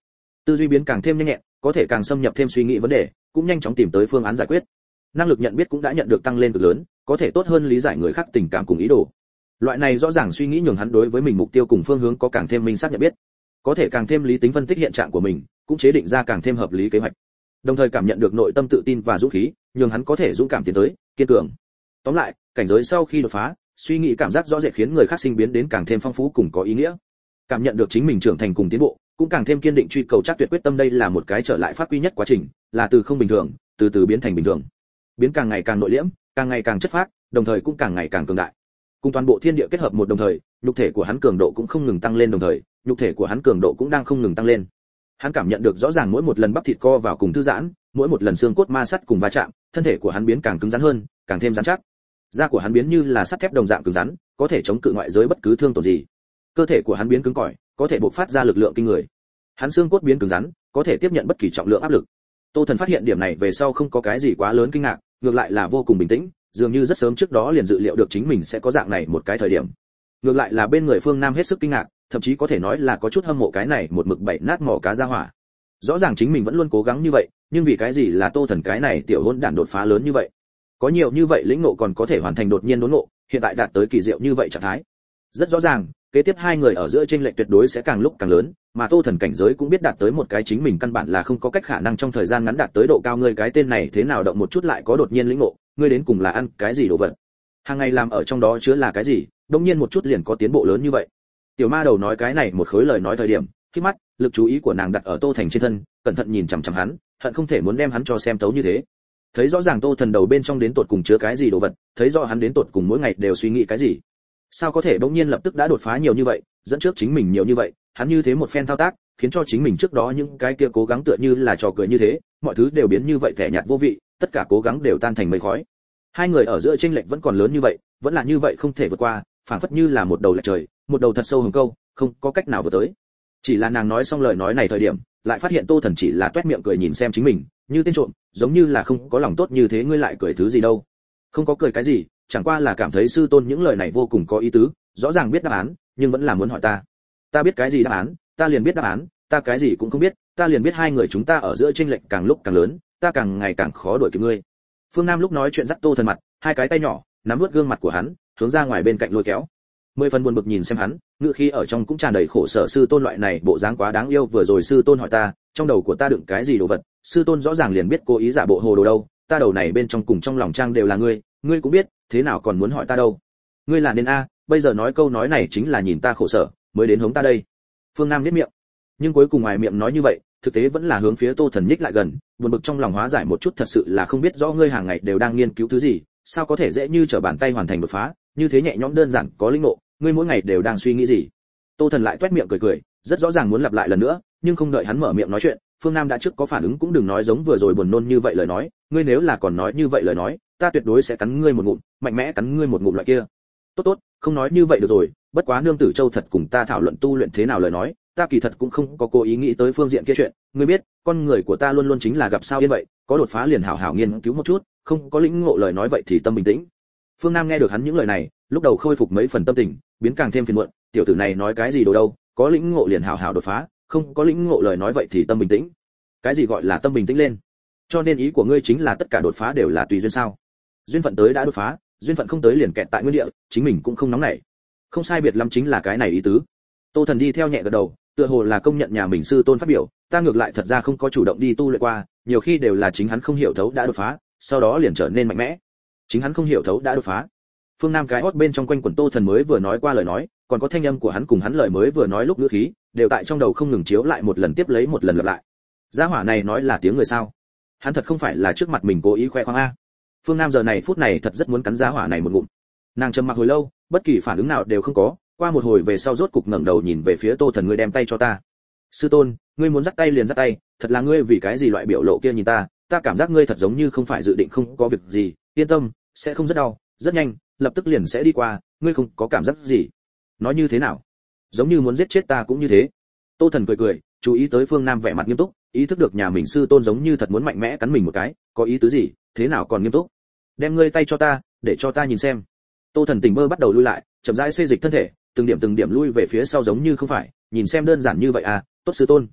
tư duy biến càng thêm nhanh nhẹn, có thể càng xâm nhập thêm suy nghĩ vấn đề, cũng nhanh chóng tìm tới phương án giải quyết. Năng lực nhận biết cũng đã nhận được tăng lên cực lớn, có thể tốt hơn lý giải người khác tình cảm cùng ý đồ. Loại này rõ ràng suy nghĩ nhường hắn đối với mình mục tiêu cùng phương hướng có càng thêm minh xác nhận biết, có thể càng thêm lý tính phân tích hiện trạng của mình, cũng chế định ra càng thêm hợp lý kế hoạch. Đồng thời cảm nhận được nội tâm tự tin và dũng khí, nhường hắn có thể dũng cảm tiến tới, kiên cường. Tóm lại, cảnh giới sau khi đột phá, suy nghĩ cảm giác rõ rệt khiến người khác sinh biến đến càng thêm phong phú cùng có ý nghĩa. Cảm nhận được chính mình trưởng thành cùng tiến bộ, cũng càng thêm kiên định truy cầu chắc tuyệt quyết tâm. Đây là một cái trở lại phát quy nhất quá trình, là từ không bình thường, từ từ biến thành bình thường, biến càng ngày càng nội liễm, càng ngày càng chất phác, đồng thời cũng càng ngày càng cường đại. Cùng toàn bộ thiên địa kết hợp một đồng thời, nhục thể của hắn cường độ cũng không ngừng tăng lên, đồng thời, nhục thể của hắn cường độ cũng đang không ngừng tăng lên. Hắn cảm nhận được rõ ràng mỗi một lần bắp thịt co vào cùng thư giãn, mỗi một lần xương cốt ma sắt cùng va chạm, thân thể của hắn biến càng cứng rắn hơn, càng thêm rắn chắc. Da của hắn biến như là sắt thép đồng dạng cứng rắn, có thể chống cự ngoại giới bất cứ thương tổn gì. Cơ thể của hắn biến cứng cỏi, có thể bộc phát ra lực lượng kinh người. Hắn xương cốt biến cứng rắn, có thể tiếp nhận bất kỳ trọng lượng áp lực. Tô Thần phát hiện điểm này về sau không có cái gì quá lớn kinh ngạc, ngược lại là vô cùng bình tĩnh, dường như rất sớm trước đó liền dự liệu được chính mình sẽ có dạng này một cái thời điểm. Ngược lại là bên người Phương Nam hết sức kinh ngạc, thậm chí có thể nói là có chút hâm mộ cái này một mực bảy nát mỏ cá ra hỏa. Rõ ràng chính mình vẫn luôn cố gắng như vậy, nhưng vì cái gì là Tô Thần cái này tiểu hỗn đản đột phá lớn như vậy? Có nhiều như vậy lĩnh ngộ còn có thể hoàn thành đột nhiên đốn ngộ, hiện tại đạt tới kỳ diệu như vậy trạng thái. Rất rõ ràng, kế tiếp hai người ở giữa chênh lệch tuyệt đối sẽ càng lúc càng lớn, mà Tô Thần cảnh giới cũng biết đạt tới một cái chính mình căn bản là không có cách khả năng trong thời gian ngắn đạt tới độ cao. Ngươi cái tên này thế nào động một chút lại có đột nhiên lĩnh ngộ, ngươi đến cùng là ăn cái gì đồ vật? Hàng ngày làm ở trong đó chứa là cái gì, đột nhiên một chút liền có tiến bộ lớn như vậy. Tiểu ma đầu nói cái này một khối lời nói thời điểm, khi mắt, lực chú ý của nàng đặt ở Tô Thành trên thân, cẩn thận nhìn chằm chằm hắn, hận không thể muốn đem hắn cho xem tấu như thế. Thấy rõ ràng Tô Thần đầu bên trong đến tột cùng chứa cái gì đồ vật, thấy rõ hắn đến tột cùng mỗi ngày đều suy nghĩ cái gì. Sao có thể bỗng nhiên lập tức đã đột phá nhiều như vậy, dẫn trước chính mình nhiều như vậy, hắn như thế một phen thao tác, khiến cho chính mình trước đó những cái kia cố gắng tựa như là trò cười như thế, mọi thứ đều biến như vậy tẻ nhạt vô vị, tất cả cố gắng đều tan thành mây khói. Hai người ở giữa chênh lệch vẫn còn lớn như vậy, vẫn là như vậy không thể vượt qua, phảng phất như là một đầu lệch trời, một đầu thật sâu hồng câu, không có cách nào vượt tới. Chỉ là nàng nói xong lời nói này thời điểm, lại phát hiện Tô Thần chỉ là toét miệng cười nhìn xem chính mình, như tên trộm, giống như là không có lòng tốt như thế. Ngươi lại cười thứ gì đâu? Không có cười cái gì, chẳng qua là cảm thấy sư tôn những lời này vô cùng có ý tứ, rõ ràng biết đáp án, nhưng vẫn là muốn hỏi ta. Ta biết cái gì đáp án? Ta liền biết đáp án, ta cái gì cũng không biết, ta liền biết hai người chúng ta ở giữa chênh lệch càng lúc càng lớn, ta càng ngày càng khó đuổi kịp ngươi. Phương Nam lúc nói chuyện dắt Tô Thần mặt, hai cái tay nhỏ nắm vuốt gương mặt của hắn, hướng ra ngoài bên cạnh lôi kéo. Mười phần buồn bực nhìn xem hắn, ngựa khí ở trong cũng tràn đầy khổ sở. Sư tôn loại này bộ dáng quá đáng yêu, vừa rồi sư tôn hỏi ta, trong đầu của ta đựng cái gì đồ vật, sư tôn rõ ràng liền biết cố ý giả bộ hồ đồ đâu, ta đầu này bên trong cùng trong lòng trang đều là ngươi, ngươi cũng biết, thế nào còn muốn hỏi ta đâu? Ngươi là nên a, bây giờ nói câu nói này chính là nhìn ta khổ sở, mới đến hống ta đây. Phương Nam nhếch miệng, nhưng cuối cùng ngoài miệng nói như vậy, thực tế vẫn là hướng phía Tô Thần nhích lại gần, buồn bực trong lòng hóa giải một chút. Thật sự là không biết rõ ngươi hàng ngày đều đang nghiên cứu thứ gì, sao có thể dễ như trở bàn tay hoàn thành đột phá, như thế nhẹ nhõm đơn giản có linh ngộ, ngươi mỗi ngày đều đang suy nghĩ gì? Tô Thần lại toét miệng cười cười, rất rõ ràng muốn lặp lại lần nữa, nhưng không đợi hắn mở miệng nói chuyện, Phương Nam đã trước có phản ứng. Cũng đừng nói giống vừa rồi buồn nôn như vậy lời nói, ngươi nếu là còn nói như vậy lời nói, ta tuyệt đối sẽ cắn ngươi một ngụm, mạnh mẽ cắn ngươi một ngụm loại kia. Tốt tốt, không nói như vậy được rồi, bất quá nương tử Châu thật cùng ta thảo luận tu luyện thế nào lời nói, ta kỳ thật cũng không có cố ý nghĩ tới phương diện kia chuyện, ngươi biết, con người của ta luôn luôn chính là gặp sao yên vậy, có đột phá liền hảo hảo nghiên cứu một chút, không có lĩnh ngộ lời nói vậy thì tâm bình tĩnh. Phương Nam nghe được hắn những lời này, lúc đầu khôi phục mấy phần tâm tình, biến càng thêm phiền muộn, tiểu tử này nói cái gì đồ đâu, có lĩnh ngộ liền hảo hảo đột phá, không có lĩnh ngộ lời nói vậy thì tâm bình tĩnh. Cái gì gọi là tâm bình tĩnh lên? Cho nên ý của ngươi chính là tất cả đột phá đều là tùy duyên sao? Duyên phận tới đã đột phá, duyên phận không tới liền kẹt tại nguyên địa, chính mình cũng không nóng nảy. Không sai biệt lắm chính là cái này ý tứ. Tô Thần đi theo nhẹ gật đầu, tựa hồ là công nhận nhà mình sư tôn phát biểu, ta ngược lại thật ra không có chủ động đi tu luyện qua, nhiều khi đều là chính hắn không hiểu thấu đã đột phá, sau đó liền trở nên mạnh mẽ. Chính hắn không hiểu thấu đã đột phá. Phương Nam cái hót bên trong quanh quẩn Tô Thần mới vừa nói qua lời nói, còn có thanh âm của hắn cùng hắn lời mới vừa nói lúc ngữ khí, đều tại trong đầu không ngừng chiếu lại một lần tiếp lấy một lần lặp lại. Gia hỏa này nói là tiếng người sao? Hắn thật không phải là trước mặt mình cố ý khoe khoang a. Phương Nam giờ này phút này thật rất muốn cắn gia hỏa này một ngụm. Nàng trầm mặc hồi lâu, bất kỳ phản ứng nào đều không có, qua một hồi về sau rốt cục ngẩng đầu nhìn về phía Tô Thần, ngươi đem tay cho ta. Sư tôn, ngươi muốn dắt tay liền dắt tay, thật là ngươi vì cái gì loại biểu lộ kia nhìn ta, ta cảm giác ngươi thật giống như không phải dự định không có việc gì, yên tâm, sẽ không rất đau, rất nhanh, lập tức liền sẽ đi qua, ngươi không có cảm giác gì. Nói như thế nào? Giống như muốn giết chết ta cũng như thế. Tô Thần cười cười, chú ý tới Phương Nam vẻ mặt nghiêm túc, ý thức được nhà mình sư tôn giống như thật muốn mạnh mẽ cắn mình một cái, có ý tứ gì, thế nào còn nghiêm túc? Đem ngươi tay cho ta, để cho ta nhìn xem. Tô Thần tỉnh bơ bắt đầu lui lại, chậm rãi xê dịch thân thể, từng điểm từng điểm lui về phía sau giống như không phải, nhìn xem đơn giản như vậy à, tốt sư tôn.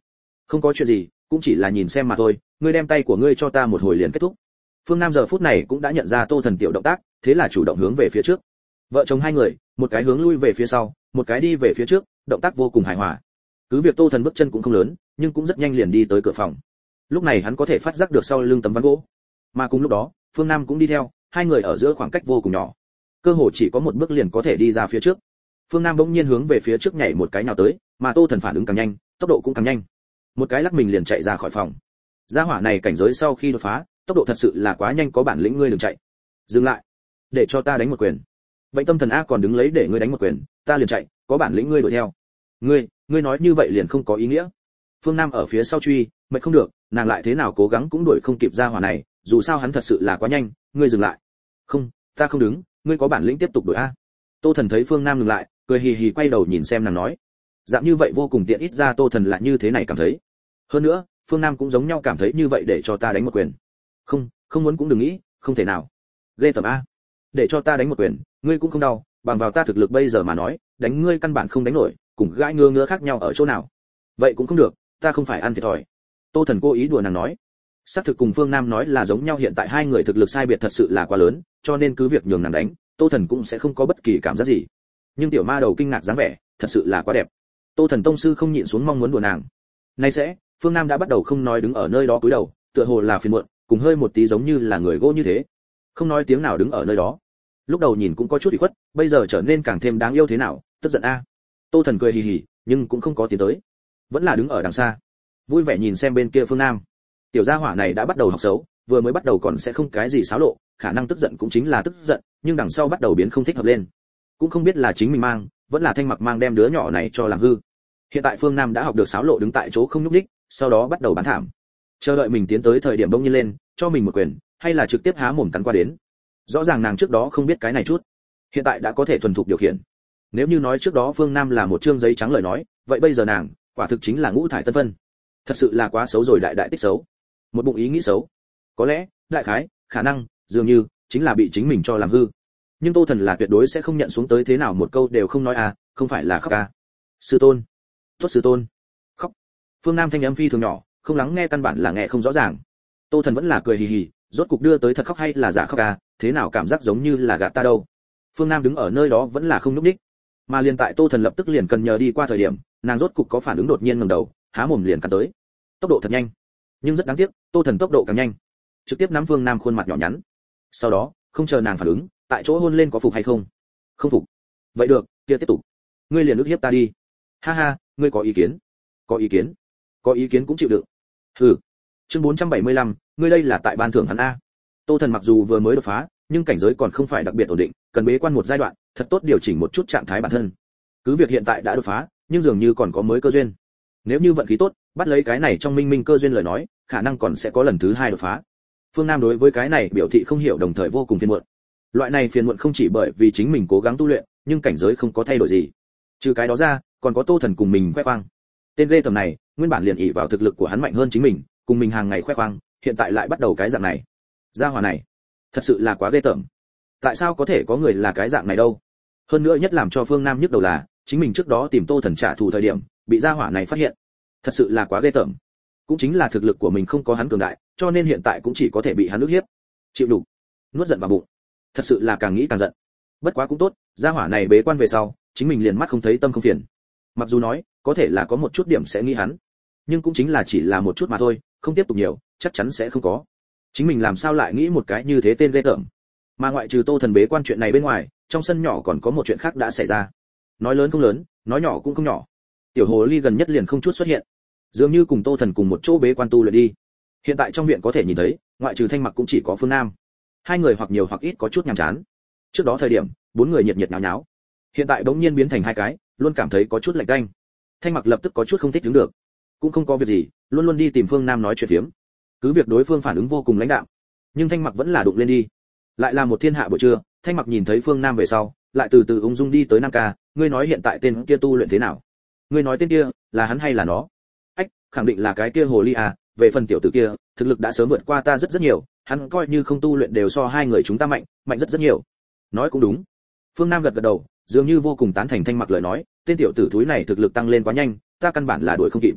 Không có chuyện gì, cũng chỉ là nhìn xem mà thôi, ngươi đem tay của ngươi cho ta một hồi liền kết thúc. Phương Nam giờ phút này cũng đã nhận ra Tô Thần tiểu động tác, thế là chủ động hướng về phía trước. Vợ chồng hai người, một cái hướng lui về phía sau, một cái đi về phía trước, động tác vô cùng hài hòa. Cứ việc Tô Thần bước chân cũng không lớn, nhưng cũng rất nhanh liền đi tới cửa phòng. Lúc này hắn có thể phát giác được sau lưng tấm ván gỗ, mà cùng lúc đó, Phương Nam cũng đi theo, hai người ở giữa khoảng cách vô cùng nhỏ, cơ hồ chỉ có một bước liền có thể đi ra phía trước. Phương Nam bỗng nhiên hướng về phía trước nhảy một cái nào tới, mà Tô Thần phản ứng càng nhanh, tốc độ cũng càng nhanh, một cái lắc mình liền chạy ra khỏi phòng. Gia hỏa này cảnh giới sau khi đột phá, tốc độ thật sự là quá nhanh, có bản lĩnh ngươi đừng chạy. Dừng lại, để cho ta đánh một quyền. Bệnh tâm thần a còn đứng lấy để ngươi đánh một quyền, ta liền chạy, có bản lĩnh ngươi đuổi theo. Ngươi, ngươi nói như vậy liền không có ý nghĩa. Phương Nam ở phía sau truy, mệt không được, nàng lại thế nào cố gắng cũng đuổi không kịp gia hỏa này, dù sao hắn thật sự là quá nhanh, ngươi dừng lại. Không, ta không đứng, ngươi có bản lĩnh tiếp tục đuổi a. Tô Thần thấy Phương Nam ngừng lại, cười hì hì quay đầu nhìn xem nàng nói, dạng như vậy vô cùng tiện, ít ra Tô Thần là như thế này cảm thấy. Hơn nữa, Phương Nam cũng giống nhau cảm thấy như vậy, để cho ta đánh một quyền. Không, không muốn cũng đừng nghĩ, không thể nào. Ghê tởm a. Để cho ta đánh một quyền, ngươi cũng không đau, bằng vào ta thực lực bây giờ mà nói, đánh ngươi căn bản không đánh nổi, cùng gãi ngứa ngứa khác nhau ở chỗ nào. Vậy cũng không được, ta không phải ăn thiệt thòi. Tô Thần cố ý đùa nàng nói. Xác thực cùng Phương Nam nói là giống nhau, hiện tại hai người thực lực sai biệt thật sự là quá lớn, cho nên cứ việc nhường nàng đánh, Tô Thần cũng sẽ không có bất kỳ cảm giác gì. Nhưng tiểu ma đầu kinh ngạc dáng vẻ, thật sự là quá đẹp. Tô Thần tông sư không nhịn xuống mong muốn đùa nàng. Nay sẽ, Phương Nam đã bắt đầu không nói, đứng ở nơi đó cúi đầu, tựa hồ là phiền muộn, cùng hơi một tí giống như là người gỗ như thế, không nói tiếng nào đứng ở nơi đó. Lúc đầu nhìn cũng có chút ủy khuất, bây giờ trở nên càng thêm đáng yêu thế nào, tức giận a. Tô Thần cười hì hì, nhưng cũng không có tiến tới, vẫn là đứng ở đằng xa, vui vẻ nhìn xem bên kia Phương Nam. Tiểu gia hỏa này đã bắt đầu học xấu, vừa mới bắt đầu còn sẽ không cái gì xáo lộ, khả năng tức giận cũng chính là tức giận, nhưng đằng sau bắt đầu biến không thích hợp lên. Cũng không biết là chính mình mang, vẫn là Thanh Mặc mang đem đứa nhỏ này cho làm hư. Hiện tại Phương Nam đã học được xáo lộ, đứng tại chỗ không nhúc nhích, sau đó bắt đầu bán thảm, chờ đợi mình tiến tới thời điểm bỗng nhiên lên, cho mình một quyền, hay là trực tiếp há mồm cắn qua đến. Rõ ràng nàng trước đó không biết cái này chút, hiện tại đã có thể thuần thục điều khiển. Nếu như nói trước đó Phương Nam là một trương giấy trắng lời nói, vậy bây giờ nàng, quả thực chính là ngũ thải tân vân. Thật sự là quá xấu rồi, đại đại tích xấu. Một bụng ý nghĩ xấu. Có lẽ, đại khái, khả năng, dường như chính là bị chính mình cho làm hư. Nhưng Tô Thần là tuyệt đối sẽ không nhận xuống tới, thế nào một câu đều không nói à, không phải là khóc à. Sư tôn, tốt sư tôn. Khóc. Phương Nam thanh âm phi thường nhỏ, không lắng nghe căn bản là nghe không rõ ràng. Tô Thần vẫn là cười hì hì, rốt cục đưa tới thật khóc hay là giả khóc à, thế nào cảm giác giống như là gạt ta đâu. Phương Nam đứng ở nơi đó vẫn là không nhúc nhích, mà liền tại Tô Thần lập tức liền cần nhờ đi qua thời điểm, nàng rốt cục có phản ứng, đột nhiên ngẩng đầu, há mồm liền cắn tới. Tốc độ thật nhanh, nhưng rất đáng tiếc, Tô Thần tốc độ càng nhanh, trực tiếp nắm Phương Nam khuôn mặt nhỏ nhắn. Sau đó, không chờ nàng phản ứng, tại chỗ hôn lên, có phục hay không? Không phục. Vậy được, kia tiếp tục. Ngươi liền ức hiếp ta đi. Ha ha, ngươi có ý kiến? Có ý kiến? Có ý kiến cũng chịu đựng. Hừ. Chương bốn trăm bảy mươi lăm, ngươi đây là tại ban thưởng hắn a. Tô Thần mặc dù vừa mới đột phá, nhưng cảnh giới còn không phải đặc biệt ổn định, cần bế quan một giai đoạn, thật tốt điều chỉnh một chút trạng thái bản thân. Cứ việc hiện tại đã đột phá, nhưng dường như còn có mới cơ duyên. Nếu như vận khí tốt, bắt lấy cái này trong minh minh cơ duyên lời nói, khả năng còn sẽ có lần thứ hai đột phá. Phương Nam đối với cái này biểu thị không hiểu, đồng thời vô cùng phiền muộn. Loại này phiền muộn không chỉ bởi vì chính mình cố gắng tu luyện, nhưng cảnh giới không có thay đổi gì. Trừ cái đó ra, còn có Tô Thần cùng mình khoe khoang. Tên ghê tầm này, nguyên bản liền ỷ vào thực lực của hắn mạnh hơn chính mình, cùng mình hàng ngày khoe khoang, hiện tại lại bắt đầu cái dạng này. Gia hỏa này, thật sự là quá ghê tởm. Tại sao có thể có người là cái dạng này đâu? Hơn nữa nhất làm cho Phương Nam nhức đầu là, chính mình trước đó tìm Tô Thần trả thù thời điểm, bị gia hỏa này phát hiện. Thật sự là quá ghê tởm. Cũng chính là thực lực của mình không có hắn cường đại, cho nên hiện tại cũng chỉ có thể bị hắn ức hiếp. Chịu đủ, nuốt giận vào bụng. Thật sự là càng nghĩ càng giận. Bất quá cũng tốt, gia hỏa này bế quan về sau, chính mình liền mắt không thấy tâm không phiền. Mặc dù nói, có thể là có một chút điểm sẽ nghĩ hắn, nhưng cũng chính là chỉ là một chút mà thôi, không tiếp tục nhiều, chắc chắn sẽ không có. Chính mình làm sao lại nghĩ một cái như thế tên ghê tởm. Mà ngoại trừ Tô Thần bế quan chuyện này bên ngoài, trong sân nhỏ còn có một chuyện khác đã xảy ra. Nói lớn không lớn, nói nhỏ cũng không nhỏ. Tiểu hồ ly gần nhất liền không chút xuất hiện, dường như cùng Tô Thần cùng một chỗ bế quan tu luyện đi. Hiện tại trong viện có thể nhìn thấy, ngoại trừ Thanh Mặc cũng chỉ có Phương Nam. Hai người hoặc nhiều hoặc ít có chút nhàm chán. Trước đó thời điểm, bốn người nhiệt nhiệt nháo nháo, hiện tại bỗng nhiên biến thành hai cái, luôn cảm thấy có chút lạnh tanh. Thanh Mặc lập tức có chút không thích đứng được, cũng không có việc gì, luôn luôn đi tìm Phương Nam nói chuyện phiếm. Cứ việc đối phương phản ứng vô cùng lãnh đạm, nhưng Thanh Mặc vẫn là đụng lên đi. Lại là một thiên hạ buổi trưa, Thanh Mặc nhìn thấy Phương Nam về sau, lại từ từ ung dung đi tới Nam ca, ngươi nói hiện tại tên kia tu luyện thế nào? Ngươi nói tên kia, là hắn hay là nó? Ách, khẳng định là cái kia hồ ly à, về phần tiểu tử kia, thực lực đã sớm vượt qua ta rất rất nhiều, hắn coi như không tu luyện đều so hai người chúng ta mạnh, mạnh rất rất nhiều. Nói cũng đúng. Phương Nam gật gật đầu, dường như vô cùng tán thành Thanh Mặc lời nói, tên tiểu tử thúi này thực lực tăng lên quá nhanh, ta căn bản là đuổi không kịp.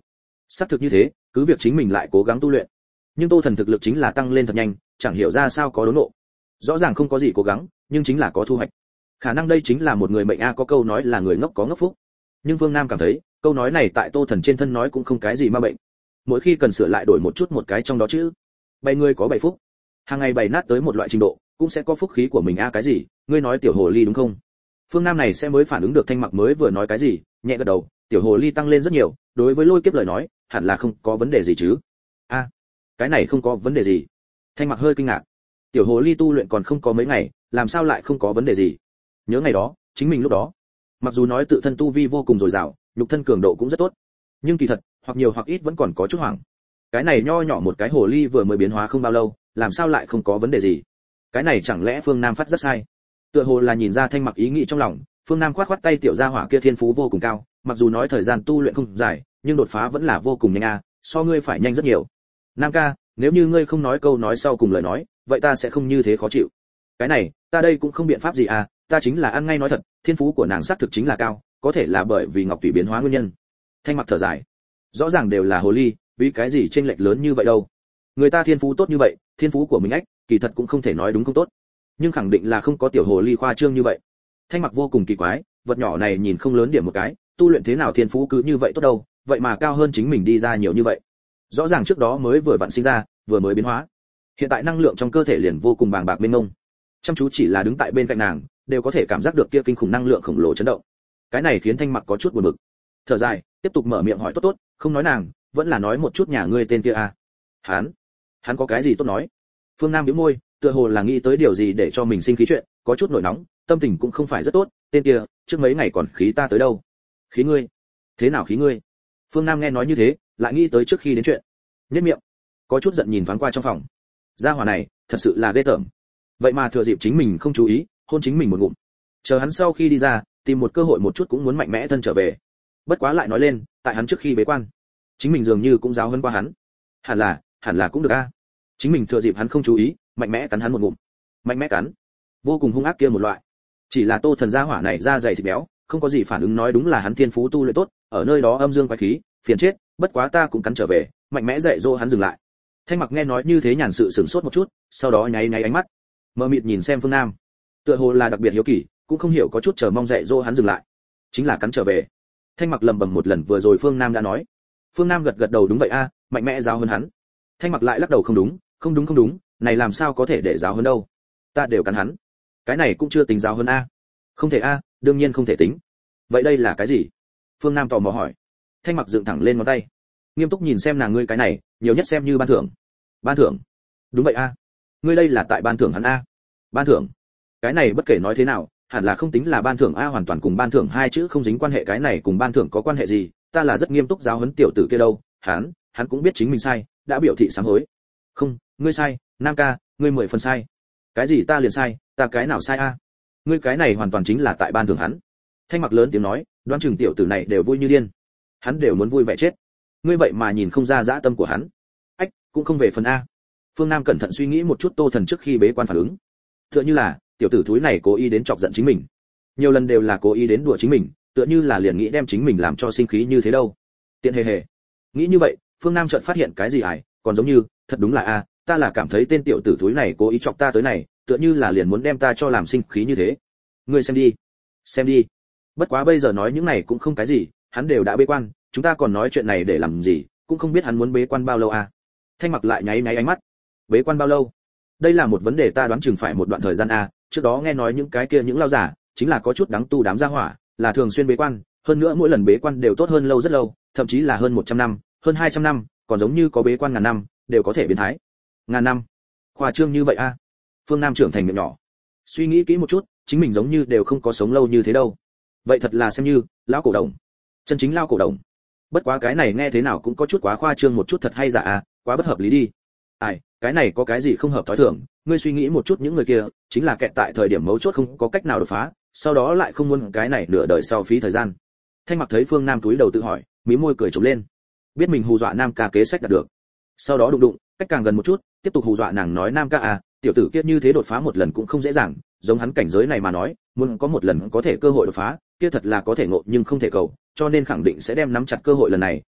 Xác thực như thế, cứ việc chính mình lại cố gắng tu luyện, nhưng Tô Thần thực lực chính là tăng lên thật nhanh, chẳng hiểu ra sao có đốn nộ. Rõ ràng không có gì cố gắng, nhưng chính là có thu hoạch. Khả năng đây chính là một người mệnh a, có câu nói là người ngốc có ngốc phúc. Nhưng Vương Nam cảm thấy, câu nói này tại Tô Thần trên thân nói cũng không cái gì ma bệnh. Mỗi khi cần sửa lại đổi một chút một cái trong đó chứ. Bảy người có bảy phúc. Hàng ngày bày nát tới một loại trình độ, cũng sẽ có phúc khí của mình a. Cái gì? Ngươi nói tiểu hồ ly đúng không? Phương Nam này sẽ mới phản ứng được Thanh Mặc mới vừa nói cái gì, nhẹ gật đầu, tiểu hồ ly tăng lên rất nhiều, đối với Lôi Kiếp lời nói, hẳn là không có vấn đề gì chứ. A, cái này không có vấn đề gì. Thanh Mặc hơi kinh ngạc. Tiểu hồ ly tu luyện còn không có mấy ngày, làm sao lại không có vấn đề gì? Nhớ ngày đó, chính mình lúc đó, mặc dù nói tự thân tu vi vô cùng dồi dào, nhục thân cường độ cũng rất tốt, nhưng kỳ thật, hoặc nhiều hoặc ít vẫn còn có chút hoảng. Cái này nho nhỏ một cái hồ ly vừa mới biến hóa không bao lâu, làm sao lại không có vấn đề gì? Cái này chẳng lẽ Phương Nam phát rất sai? Tựa hồ là nhìn ra Thanh Mặc ý nghĩ trong lòng, Phương Nam khoát khoát tay, tiểu gia hỏa kia thiên phú vô cùng cao, mặc dù nói thời gian tu luyện không dài, nhưng đột phá vẫn là vô cùng nhanh a, so ngươi phải nhanh rất nhiều. Nam ca, nếu như ngươi không nói câu nói sau cùng lời nói, vậy ta sẽ không như thế khó chịu. Cái này, ta đây cũng không biện pháp gì à, ta chính là ăn ngay nói thật, thiên phú của nàng xác thực chính là cao, có thể là bởi vì ngọc tùy biến hóa nguyên nhân. Thanh Mặc thở dài, rõ ràng đều là hồ ly, vì cái gì chênh lệch lớn như vậy đâu? Người ta thiên phú tốt như vậy, thiên phú của mình ách, kỳ thật cũng không thể nói đúng không tốt, nhưng khẳng định là không có tiểu hồ ly khoa trương như vậy. Thanh Mặc vô cùng kỳ quái, vật nhỏ này nhìn không lớn điểm một cái, tu luyện thế nào thiên phú cứ như vậy tốt đâu, vậy mà cao hơn chính mình đi ra nhiều như vậy. Rõ ràng trước đó mới vừa vặn sinh ra, vừa mới biến hóa, hiện tại năng lượng trong cơ thể liền vô cùng bàng bạc mênh mông. Chăm chú chỉ là đứng tại bên cạnh nàng, đều có thể cảm giác được kia kinh khủng năng lượng khổng lồ chấn động. Cái này khiến Thanh Mặc có chút buồn bực. Thở dài, tiếp tục mở miệng hỏi, tốt tốt, không nói nàng, vẫn là nói một chút nhà ngươi tên kia à? Hắn, hắn có cái gì tốt nói? Phương Nam nhíu môi, tựa hồ là nghĩ tới điều gì để cho mình sinh khí chuyện, có chút nổi nóng, tâm tình cũng không phải rất tốt. Tên kia, trước mấy ngày còn khí ta tới đâu? Khí ngươi? Thế nào khí ngươi? Phương Nam nghe nói như thế, lại nghĩ tới trước khi đến chuyện, nhếch miệng, có chút giận nhìn thoáng qua trong phòng. Gia hỏa này, thật sự là ghê tởm. Vậy mà thừa dịp chính mình không chú ý, hôn chính mình một ngụm. Chờ hắn sau khi đi ra, tìm một cơ hội một chút cũng muốn mạnh mẽ thân trở về. Bất quá lại nói lên, tại hắn trước khi bế quan, chính mình dường như cũng giáo huấn qua hắn. Hẳn là, hẳn là cũng được a. Chính mình thừa dịp hắn không chú ý, mạnh mẽ cắn hắn một ngụm. Mạnh mẽ cắn, vô cùng hung ác kia một loại. Chỉ là Tô Thần gia hỏa này da dày thịt béo, không có gì phản ứng, nói đúng là hắn thiên phú tu luyện tốt, ở nơi đó âm dương quái khí, phiền chết, bất quá ta cũng cắn trở về, mạnh mẽ dạy dỗ hắn dừng lại. Thanh Mặc nghe nói như thế nhàn sự sửng sốt một chút, sau đó nháy nháy ánh mắt, mờ mịt nhìn xem Phương Nam, tựa hồ là đặc biệt hiếu kỳ, cũng không hiểu có chút chờ mong dạy dỗ hắn dừng lại, chính là cắn trở về. Thanh Mặc lẩm bẩm một lần vừa rồi Phương Nam đã nói. Phương Nam gật gật đầu, đúng vậy a, mạnh mẽ giáo hơn hắn. Thanh Mặc lại lắc đầu, không đúng, không đúng không đúng, này làm sao có thể để giáo hơn đâu, ta đều cắn hắn, cái này cũng chưa tính giáo hơn a. Không thể a, đương nhiên không thể tính. Vậy đây là cái gì? Phương Nam tò mò hỏi. Thanh Mặc dựng thẳng lên ngón tay, nghiêm túc nhìn xem nàng, ngươi cái này nhiều nhất xem như ban thưởng. Ban thưởng? Đúng vậy a, ngươi đây là tại ban thưởng hắn a. Ban thưởng? Cái này bất kể nói thế nào, hẳn là không tính là ban thưởng a, hoàn toàn cùng ban thưởng hai chữ không dính quan hệ, cái này cùng ban thưởng có quan hệ gì? Ta là rất nghiêm túc giáo huấn tiểu tử kia đâu, hắn, hắn cũng biết chính mình sai, đã biểu thị sám hối. Không, ngươi sai, Nam ca, ngươi mười phần sai. Cái gì ta liền sai, ta cái nào sai a? Ngươi cái này hoàn toàn chính là tại ban thưởng hắn. Thanh Mặc lớn tiếng nói, đoán chừng tiểu tử này đều vui như điên, hắn đều muốn vui vẻ chết. Ngươi vậy mà nhìn không ra dã tâm của hắn. Ách, cũng không về phần a. Phương Nam cẩn thận suy nghĩ một chút Tô Thần trước khi bế quan phản ứng, tựa như là tiểu tử thúi này cố ý đến chọc giận chính mình, nhiều lần đều là cố ý đến đùa chính mình, tựa như là liền nghĩ đem chính mình làm cho sinh khí như thế đâu. Tiện hề hề. Nghĩ như vậy, Phương Nam chợt phát hiện cái gì ải, còn giống như, thật đúng là a, ta là cảm thấy tên tiểu tử thúi này cố ý chọc ta tới này, tựa như là liền muốn đem ta cho làm sinh khí như thế. Ngươi xem đi, xem đi. Bất quá bây giờ nói những này cũng không cái gì, hắn đều đã bế quan, chúng ta còn nói chuyện này để làm gì, cũng không biết hắn muốn bế quan bao lâu a. Thanh Mặc lại nháy nháy ánh mắt. Bế quan bao lâu? Đây là một vấn đề, ta đoán chừng phải một đoạn thời gian a, trước đó nghe nói những cái kia những lao giả, chính là có chút đáng tu đám gia hỏa, là thường xuyên bế quan, hơn nữa mỗi lần bế quan đều tốt hơn lâu rất lâu, thậm chí là hơn một trăm năm, hơn hai trăm năm, còn giống như có bế quan ngàn năm, đều có thể biến thái. Ngàn năm? Khoa trương như vậy a? Phương Nam trưởng thành miệng nhỏ. Suy nghĩ kỹ một chút, chính mình giống như đều không có sống lâu như thế đâu. Vậy thật là xem như lão cổ đồng. Chân chính lão cổ đồng. Bất quá cái này nghe thế nào cũng có chút quá khoa trương một chút, thật hay giả a, quá bất hợp lý đi. Ai, cái này có cái gì không hợp thói thường, ngươi suy nghĩ một chút, những người kia chính là kẹt tại thời điểm mấu chốt không có cách nào đột phá, sau đó lại không muốn cái này nửa đời sau phí thời gian. Thanh Mặc thấy Phương Nam túi đầu tự hỏi, mí môi cười trộm lên, biết mình hù dọa Nam ca kế sách đạt được. Sau đó đụng đụng, cách càng gần một chút, tiếp tục hù dọa nàng, nói Nam ca à, tiểu tử kia như thế đột phá một lần cũng không dễ dàng, giống hắn cảnh giới này mà nói, muốn có một lần có thể cơ hội đột phá, kia thật là có thể ngộ nhưng không thể cầu, cho nên khẳng định sẽ đem nắm chặt cơ hội lần này,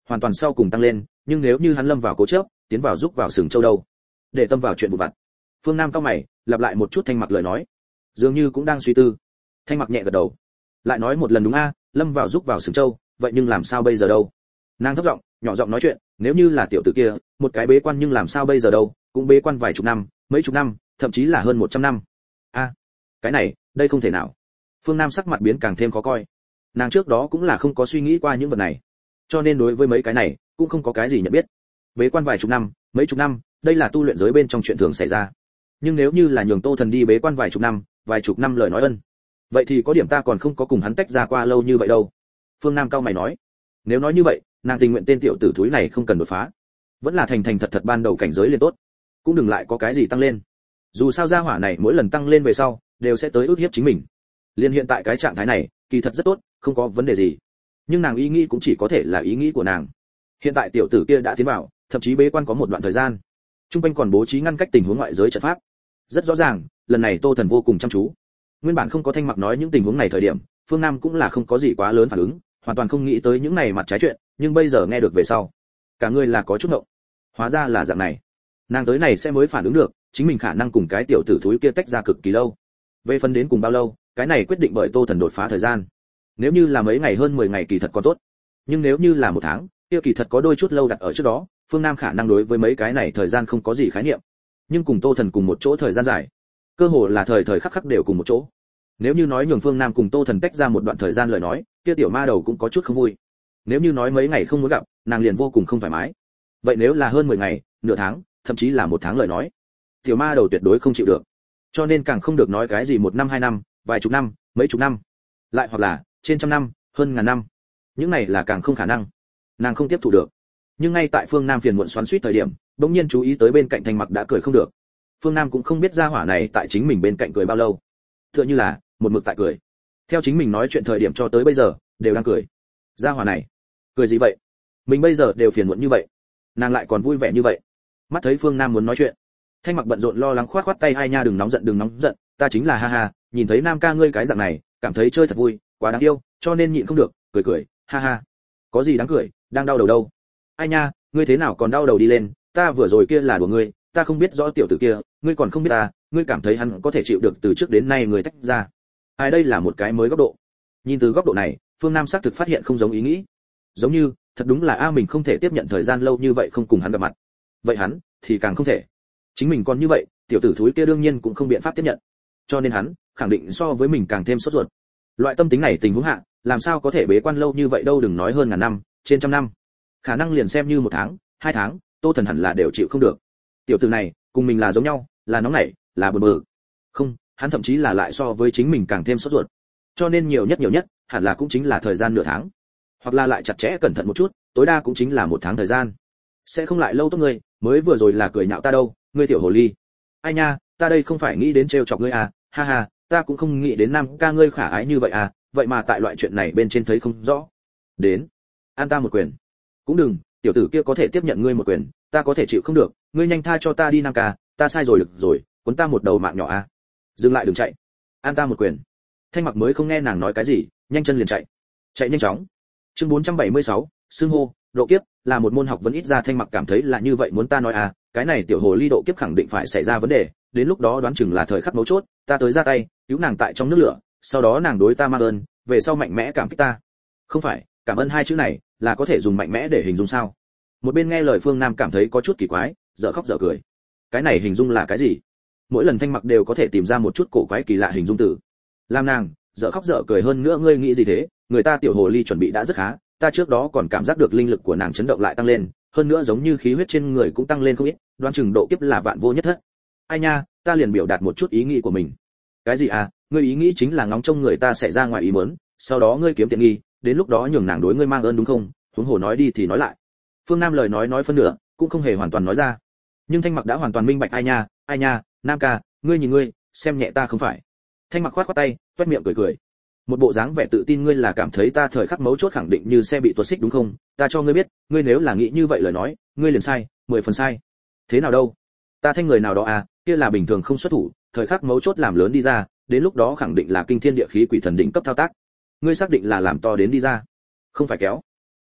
hoàn toàn sau cùng tăng lên, nhưng nếu như hắn lâm vào cố chấp, tiến vào giúp vào sừng châu đâu, để tâm vào chuyện vụ vặt. Phương Nam cau mày, lặp lại một chút Thanh Mặc lời nói, dường như cũng đang suy tư. Thanh Mặc nhẹ gật đầu, lại nói một lần đúng a, lâm vào giúp vào sừng châu, vậy nhưng làm sao bây giờ đâu? Nàng thấp giọng, nhỏ giọng nói chuyện, nếu như là tiểu tử kia, một cái bế quan nhưng làm sao bây giờ đâu, cũng bế quan vài chục năm, mấy chục năm, thậm chí là hơn một trăm năm. A, cái này, đây không thể nào. Phương Nam sắc mặt biến càng thêm khó coi. Nàng trước đó cũng là không có suy nghĩ qua những vật này, cho nên đối với mấy cái này cũng không có cái gì nhận biết. Bế quan vài chục năm, mấy chục năm, đây là tu luyện giới bên trong chuyện thường xảy ra. Nhưng nếu như là nhường Tô Thần đi bế quan vài chục năm, vài chục năm lời nói ân, vậy thì có điểm ta còn không có cùng hắn tách ra qua lâu như vậy đâu. Phương Nam cao mày nói, nếu nói như vậy, nàng tình nguyện tên tiểu tử thúi này không cần đột phá, vẫn là thành thành thật thật ban đầu cảnh giới liền tốt, cũng đừng lại có cái gì tăng lên. Dù sao gia hỏa này mỗi lần tăng lên về sau, đều sẽ tới ức hiếp chính mình. Liên hiện tại cái trạng thái này, kỳ thật rất tốt, không có vấn đề gì. Nhưng nàng ý nghĩ cũng chỉ có thể là ý nghĩ của nàng. Hiện tại tiểu tử kia đã tiến vào, thậm chí bế quan có một đoạn thời gian. Trung quanh còn bố trí ngăn cách tình huống ngoại giới trận pháp. Rất rõ ràng, lần này Tô Thần vô cùng chăm chú. Nguyên bản không có Thanh Mặc nói những tình huống này thời điểm, Phương Nam cũng là không có gì quá lớn phản ứng, hoàn toàn không nghĩ tới những này mặt trái chuyện, nhưng bây giờ nghe được về sau, cả người là có chút ngộng. Hóa ra là dạng này. Nàng tới này sẽ mới phản ứng được, chính mình khả năng cùng cái tiểu tử thúi kia tách ra cực kỳ lâu. Về phần đến cùng bao lâu, cái này quyết định bởi Tô Thần đột phá thời gian. Nếu như là mấy ngày hơn mười ngày kỳ thật còn tốt, nhưng nếu như là một tháng, kia kỳ thật có đôi chút lâu đặt ở trước đó, Phương Nam khả năng đối với mấy cái này thời gian không có gì khái niệm, nhưng cùng Tô Thần cùng một chỗ thời gian dài, cơ hồ là thời thời khắc khắc đều cùng một chỗ. Nếu như nói nhường Phương Nam cùng Tô Thần tách ra một đoạn thời gian lời nói, kia tiểu ma đầu cũng có chút không vui. Nếu như nói mấy ngày không muốn gặp, nàng liền vô cùng không thoải mái. Vậy nếu là hơn mười ngày, nửa tháng, thậm chí là một tháng lời nói, tiểu ma đầu tuyệt đối không chịu được. Cho nên càng không được nói cái gì một năm hai năm, vài chục năm, mấy chục năm, lại hoặc là trên trăm năm, hơn ngàn năm. Những này là càng không khả năng. Nàng không tiếp thu được. Nhưng ngay tại Phương Nam phiền muộn xoắn xuýt thời điểm, bỗng nhiên chú ý tới bên cạnh Thanh Mặc đã cười không được. Phương Nam cũng không biết gia hỏa này tại chính mình bên cạnh cười bao lâu, tựa như là một mực tại cười. Theo chính mình nói chuyện thời điểm cho tới bây giờ đều đang cười. Gia hỏa này, cười gì vậy? Mình bây giờ đều phiền muộn như vậy, nàng lại còn vui vẻ như vậy. Mắt thấy Phương Nam muốn nói chuyện, Thanh Mặc bận rộn lo lắng khoát khoát tay, ai nha đừng nóng giận đừng nóng giận, ta chính là ha ha, nhìn thấy Nam ca ngươi cái dạng này, cảm thấy chơi thật vui, quá đáng yêu, cho nên nhịn không được, cười cười, ha ha. Có gì đáng cười, đang đau đầu đâu? Ai nha, ngươi thế nào còn đau đầu đi lên, ta vừa rồi kia là đùa ngươi, ta không biết rõ tiểu tử kia, ngươi còn không biết ta, ngươi cảm thấy hắn có thể chịu được từ trước đến nay người tách ra. Ai đây là một cái mới góc độ. Nhìn từ góc độ này, Phương Nam xác thực phát hiện không giống ý nghĩ. Giống như, thật đúng là a mình không thể tiếp nhận thời gian lâu như vậy không cùng hắn gặp mặt. Vậy hắn thì càng không thể. Chính mình còn như vậy, tiểu tử thúi kia đương nhiên cũng không biện pháp tiếp nhận. Cho nên hắn khẳng định so với mình càng thêm sốt ruột. Loại tâm tính này tình huống hạ, làm sao có thể bế quan lâu như vậy đâu, đừng nói hơn ngàn năm, trên trăm năm. Khả năng liền xem như một tháng, hai tháng, Tô Thần hẳn là đều chịu không được. Tiểu tử này, cùng mình là giống nhau, là nóng nảy, là bực bực. Không, hắn thậm chí là lại so với chính mình càng thêm sốt ruột. Cho nên nhiều nhất nhiều nhất, hẳn là cũng chính là thời gian nửa tháng. Hoặc là lại chặt chẽ cẩn thận một chút, tối đa cũng chính là một tháng thời gian. Sẽ không lại lâu tốt ngươi, mới vừa rồi là cười nhạo ta đâu, ngươi tiểu hồ ly. Ai nha, ta đây không phải nghĩ đến trêu chọc ngươi à, ha ha, ta cũng không nghĩ đến Nam ca ngươi khả ái như vậy à, vậy mà tại loại chuyện này bên trên thấy không rõ. Đến, an ta một quyền. Cũng đừng, tiểu tử kia có thể tiếp nhận ngươi một quyền, ta có thể chịu không được, ngươi nhanh tha cho ta đi Nam ca, ta sai rồi được rồi, cuốn ta một đầu mạng nhỏ à. Dừng lại đừng chạy. An ta một quyền. Thanh Mặc mới không nghe nàng nói cái gì, nhanh chân liền chạy. Chạy nhanh chóng. Chương bốn trăm bảy mươi sáu, xưng hô, độ kiếp, là một môn học vấn ít ra Thanh Mặc cảm thấy là như vậy, muốn ta nói à, cái này tiểu hồ ly độ kiếp khẳng định phải xảy ra vấn đề, đến lúc đó đoán chừng là thời khắc mấu chốt, ta tới ra tay, cứu nàng tại trong nước lửa, sau đó nàng đối ta mang ơn, về sau mạnh mẽ cảm kích ta. Không phải, cảm ơn hai chữ này là có thể dùng mạnh mẽ để hình dung sao? Một bên nghe lời Phương Nam cảm thấy có chút kỳ quái, dở khóc dở cười. Cái này hình dung là cái gì? Mỗi lần Thanh Mặc đều có thể tìm ra một chút cổ quái kỳ lạ hình dung từ. Làm nàng dở khóc dở cười hơn nữa, ngươi nghĩ gì thế? Người ta tiểu hồ ly chuẩn bị đã rất khá, ta trước đó còn cảm giác được linh lực của nàng chấn động lại tăng lên, hơn nữa giống như khí huyết trên người cũng tăng lên không ít, đoán chừng độ kiếp là vạn vô nhất thất. Ai nha, ta liền biểu đạt một chút ý nghĩ của mình. Cái gì à? Ngươi ý nghĩ chính là ngóng trông người ta sẽ ra ngoài ý muốn, sau đó ngươi kiếm tiện nghi, đến lúc đó nhường nàng đối ngươi mang ơn đúng không? Huống hồ nói đi thì nói lại. Phương Nam lời nói nói phân nửa, cũng không hề hoàn toàn nói ra. Nhưng Thanh Mặc đã hoàn toàn minh bạch, ai nha, ai nha, Nam ca, ngươi nhìn ngươi, xem nhẹ ta không phải. Thanh Mặc khoát khoát tay, toét miệng cười cười. Một bộ dáng vẻ tự tin, ngươi là cảm thấy ta thời khắc mấu chốt khẳng định như xe bị tuột xích đúng không? Ta cho ngươi biết, ngươi nếu là nghĩ như vậy lời nói, ngươi liền sai, mười phần sai. Thế nào đâu? Ta thanh người nào đó à, kia là bình thường không xuất thủ, thời khắc mấu chốt làm lớn đi ra, đến lúc đó khẳng định là kinh thiên địa khí quỷ thần đỉnh cấp thao tác. Ngươi xác định là làm to đến đi ra, không phải kéo.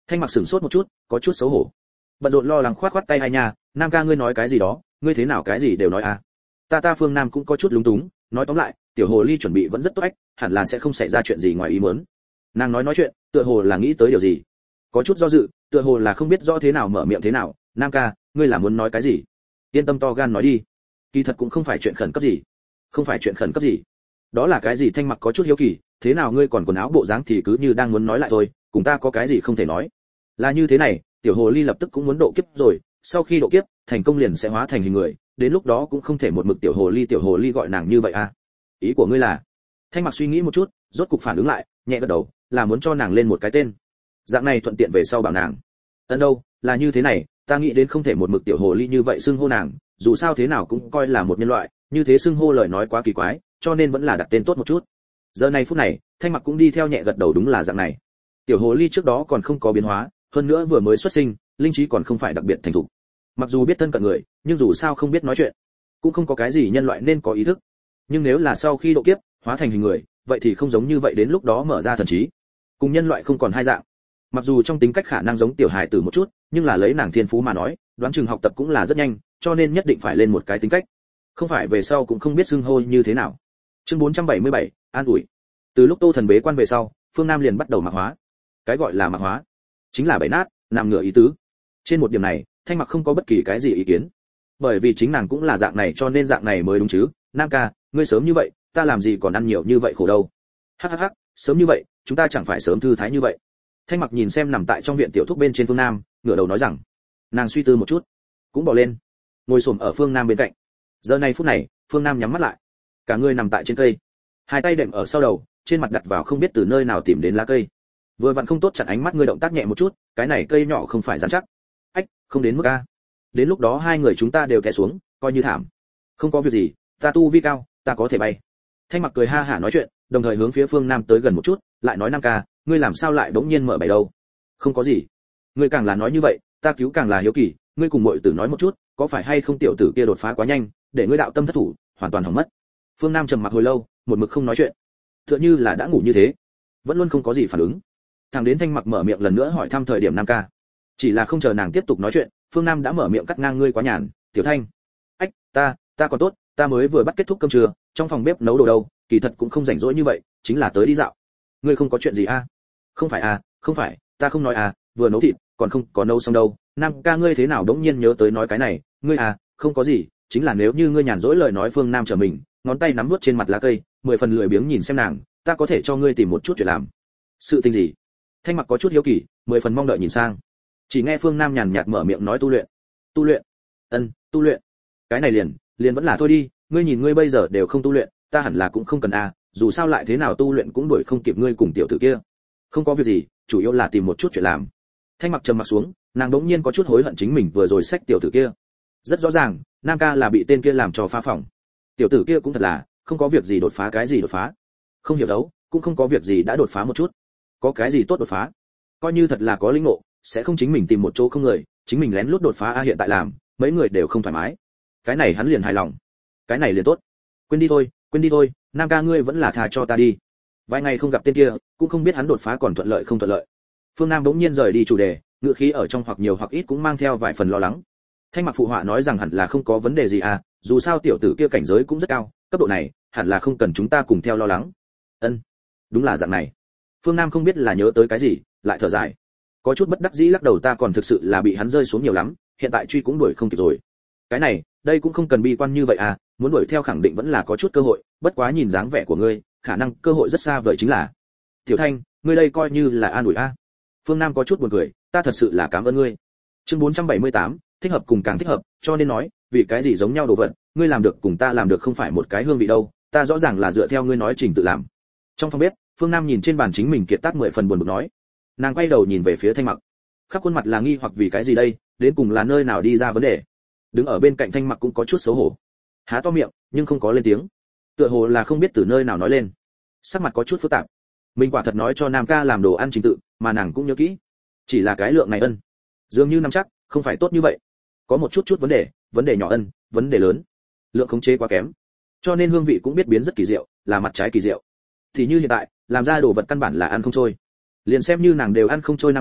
Thanh Mặc sửng sốt một chút, có chút xấu hổ. Bận rộn lo lắng khoát khoát tay hai nha, Nam ca ngươi nói cái gì đó, ngươi thế nào cái gì đều nói à. Ta ta Phương Nam cũng có chút lúng túng, nói tóm lại, tiểu hồ ly chuẩn bị vẫn rất tốt ách, hẳn là sẽ không xảy ra chuyện gì ngoài ý muốn. Nàng nói nói chuyện, tựa hồ là nghĩ tới điều gì. Có chút do dự, tựa hồ là không biết rõ thế nào mở miệng thế nào, Nam ca, ngươi là muốn nói cái gì? Yên tâm to gan nói đi. Kỳ thật cũng không phải chuyện khẩn cấp gì. Không phải chuyện khẩn cấp gì. Đó là cái gì? Thanh Mặc có chút hiếu kỳ, thế nào ngươi còn quần áo bộ dáng thì cứ như đang muốn nói lại thôi, cùng ta có cái gì không thể nói. Là như thế này, tiểu hồ ly lập tức cũng muốn độ kiếp rồi, sau khi độ kiếp, thành công liền sẽ hóa thành hình người, đến lúc đó cũng không thể một mực tiểu hồ ly tiểu hồ ly gọi nàng như vậy à? Ý của ngươi là? Thanh Mặc suy nghĩ một chút, rốt cục phản ứng lại, nhẹ gật đầu, là muốn cho nàng lên một cái tên. Dạng này thuận tiện về sau bảo nàng. Ân đâu, là như thế này, ta nghĩ đến không thể một mực tiểu hồ ly như vậy xưng hô nàng, dù sao thế nào cũng coi là một nhân loại, như thế xưng hô lời nói quá kỳ quái, cho nên vẫn là đặt tên tốt một chút. Giờ này phút này, Thanh Mặc cũng đi theo nhẹ gật đầu, đúng là dạng này. Tiểu hồ ly trước đó còn không có biến hóa, hơn nữa vừa mới xuất sinh, linh trí còn không phải đặc biệt thành thục. Mặc dù biết thân cận người, nhưng dù sao không biết nói chuyện, cũng không có cái gì nhân loại nên có ý thức. Nhưng nếu là sau khi độ kiếp, hóa thành hình người, vậy thì không giống như vậy, đến lúc đó mở ra thần trí, cùng nhân loại không còn hai dạng. Mặc dù trong tính cách khả năng giống tiểu hài tử một chút, nhưng là lấy nàng thiên phú mà nói, đoán chừng học tập cũng là rất nhanh, cho nên nhất định phải lên một cái tính cách. Không phải về sau cũng không biết xưng hô như thế nào. Chương bốn trăm bảy mươi bảy, an ủi. Từ lúc Tô Thần bế quan về sau, Phương Nam liền bắt đầu mạc hóa. Cái gọi là mạc hóa, chính là bảy nát, nằm ngửa ý tứ. Trên một điểm này, Thanh Mặc không có bất kỳ cái gì ý kiến. Bởi vì chính nàng cũng là dạng này cho nên dạng này mới đúng chứ. Nam ca, ngươi sớm như vậy, ta làm gì còn ăn nhiều như vậy khổ đâu. Hắc hắc hắc, sớm như vậy, chúng ta chẳng phải sớm thư thái như vậy. Thanh Mặc nhìn xem nằm tại trong viện tiểu thúc bên trên Phương Nam, ngửa đầu nói rằng. Nàng suy tư một chút, cũng bỏ lên, ngồi xổm ở Phương Nam bên cạnh. Giờ này phút này, Phương Nam nhắm mắt lại, cả người nằm tại trên cây, hai tay đệm ở sau đầu, trên mặt đặt vào không biết từ nơi nào tìm đến lá cây. Vừa vặn không tốt chặn ánh mắt ngươi, động tác nhẹ một chút, cái này cây nhỏ không phải rắn chắc. Ách, không đến mức a. Đến lúc đó hai người chúng ta đều té xuống, coi như thảm. Không có việc gì, ta tu vi cao, ta có thể bay. Thanh Mặc cười ha hả nói chuyện, đồng thời hướng phía Phương Nam tới gần một chút, lại nói Nam ca, ngươi làm sao lại bỗng nhiên mở bày đâu? Không có gì. Ngươi càng là nói như vậy, ta cứu càng là hiếu kỳ, ngươi cùng muội tử nói một chút, có phải hay không tiểu tử kia đột phá quá nhanh, để ngươi đạo tâm thất thủ, hoàn toàn hỏng mất. Phương Nam trầm mặc hồi lâu, một mực không nói chuyện, tựa như là đã ngủ như thế, vẫn luôn không có gì phản ứng. Thằng đến Thanh Mặc mở miệng lần nữa hỏi thăm thời điểm Nam ca, chỉ là không chờ nàng tiếp tục nói chuyện, Phương Nam đã mở miệng cắt ngang, ngươi quá nhàn, Tiểu Thanh. Ách, ta, ta còn tốt, ta mới vừa bắt kết thúc cơm trưa, trong phòng bếp nấu đồ đâu, kỳ thật cũng không rảnh rỗi như vậy, chính là tới đi dạo. Ngươi không có chuyện gì a? À? Không phải à, không phải, ta không nói à, vừa nấu thịt, còn không có nấu xong đâu. Nam ca ngươi thế nào đống nhiên nhớ tới nói cái này, ngươi à, không có gì, chính là nếu như ngươi nhàn rỗi lời nói. Phương Nam trở mình, ngón tay nắm nuốt trên mặt lá cây, mười phần lười biếng nhìn xem nàng, ta có thể cho ngươi tìm một chút chuyện làm. Sự tình gì? Thanh Mặc có chút hiếu kỳ, mười phần mong đợi nhìn sang. Chỉ nghe Phương Nam nhàn nhạt mở miệng nói tu luyện. Tu luyện? Ân, tu luyện. Cái này liền, liền vẫn là thôi đi, ngươi nhìn ngươi bây giờ đều không tu luyện, ta hẳn là cũng không cần à, dù sao lại thế nào tu luyện cũng đuổi không kịp ngươi cùng tiểu tử kia. Không có việc gì, chủ yếu là tìm một chút chuyện làm. Thanh Mặc trầm mặc xuống, nàng đống nhiên có chút hối hận chính mình vừa rồi xách tiểu tử kia. Rất rõ ràng, Nam ca là bị tên kia làm cho phá phỏng. Tiểu tử kia cũng thật là, không có việc gì đột phá cái gì đột phá. Không hiểu đấu, cũng không có việc gì đã đột phá một chút. Có cái gì tốt đột phá? Coi như thật là có linh ngộ, sẽ không chính mình tìm một chỗ không người, chính mình lén lút đột phá a, hiện tại làm, mấy người đều không thoải mái. Cái này hắn liền hài lòng. Cái này liền tốt. Quên đi thôi, quên đi thôi, Nam ca ngươi vẫn là tha cho ta đi. Vài ngày không gặp tên kia, cũng không biết hắn đột phá còn thuận lợi không thuận lợi. Phương Nam đống nhiên rời đi chủ đề, ngữ khí ở trong hoặc nhiều hoặc ít cũng mang theo vài phần lo lắng. Thanh Mặc phụ họa nói rằng hẳn là không có vấn đề gì à, dù sao tiểu tử kia cảnh giới cũng rất cao, cấp độ này, hẳn là không cần chúng ta cùng theo lo lắng. Ân, đúng là dạng này. Phương Nam không biết là nhớ tới cái gì, lại thở dài, có chút bất đắc dĩ lắc đầu, ta còn thực sự là bị hắn rơi xuống nhiều lắm, hiện tại truy cũng đuổi không kịp rồi. Cái này, đây cũng không cần bi quan như vậy à, muốn đuổi theo khẳng định vẫn là có chút cơ hội, bất quá nhìn dáng vẻ của ngươi, khả năng cơ hội rất xa vời chính là. Tiểu Thanh, ngươi đây coi như là an ủi a. Phương Nam có chút buồn cười, ta thật sự là cảm ơn ngươi. Chương bốn trăm bảy mươi tám, thích hợp cùng càng thích hợp, cho nên nói, vì cái gì giống nhau đồ vật, ngươi làm được cùng ta làm được không phải một cái hương vị đâu, ta rõ ràng là dựa theo ngươi nói trình tự làm. Trong phòng bếp, Phương Nam nhìn trên bàn chính mình kiệt tác mười phần buồn bực nói. Nàng quay đầu nhìn về phía Thanh Mặc, khắp khuôn mặt là nghi hoặc vì cái gì đây, đến cùng là nơi nào đi ra vấn đề. Đứng ở bên cạnh Thanh Mặc cũng có chút xấu hổ, há to miệng nhưng không có lên tiếng, tựa hồ là không biết từ nơi nào nói lên, sắc mặt có chút phức tạp. Mình quả thật nói cho Nam ca làm đồ ăn trình tự, mà nàng cũng nhớ kỹ, chỉ là cái lượng này ân, dường như nắm chắc không phải tốt như vậy, có một chút chút vấn đề, vấn đề nhỏ ân, vấn đề lớn, lượng khống chế quá kém, cho nên hương vị cũng biết biến rất kỳ diệu, là mặt trái kỳ diệu. Thì như hiện tại, làm ra đồ vật căn bản là ăn không trôi, liền xem như nàng đều ăn không trôi Nam ca,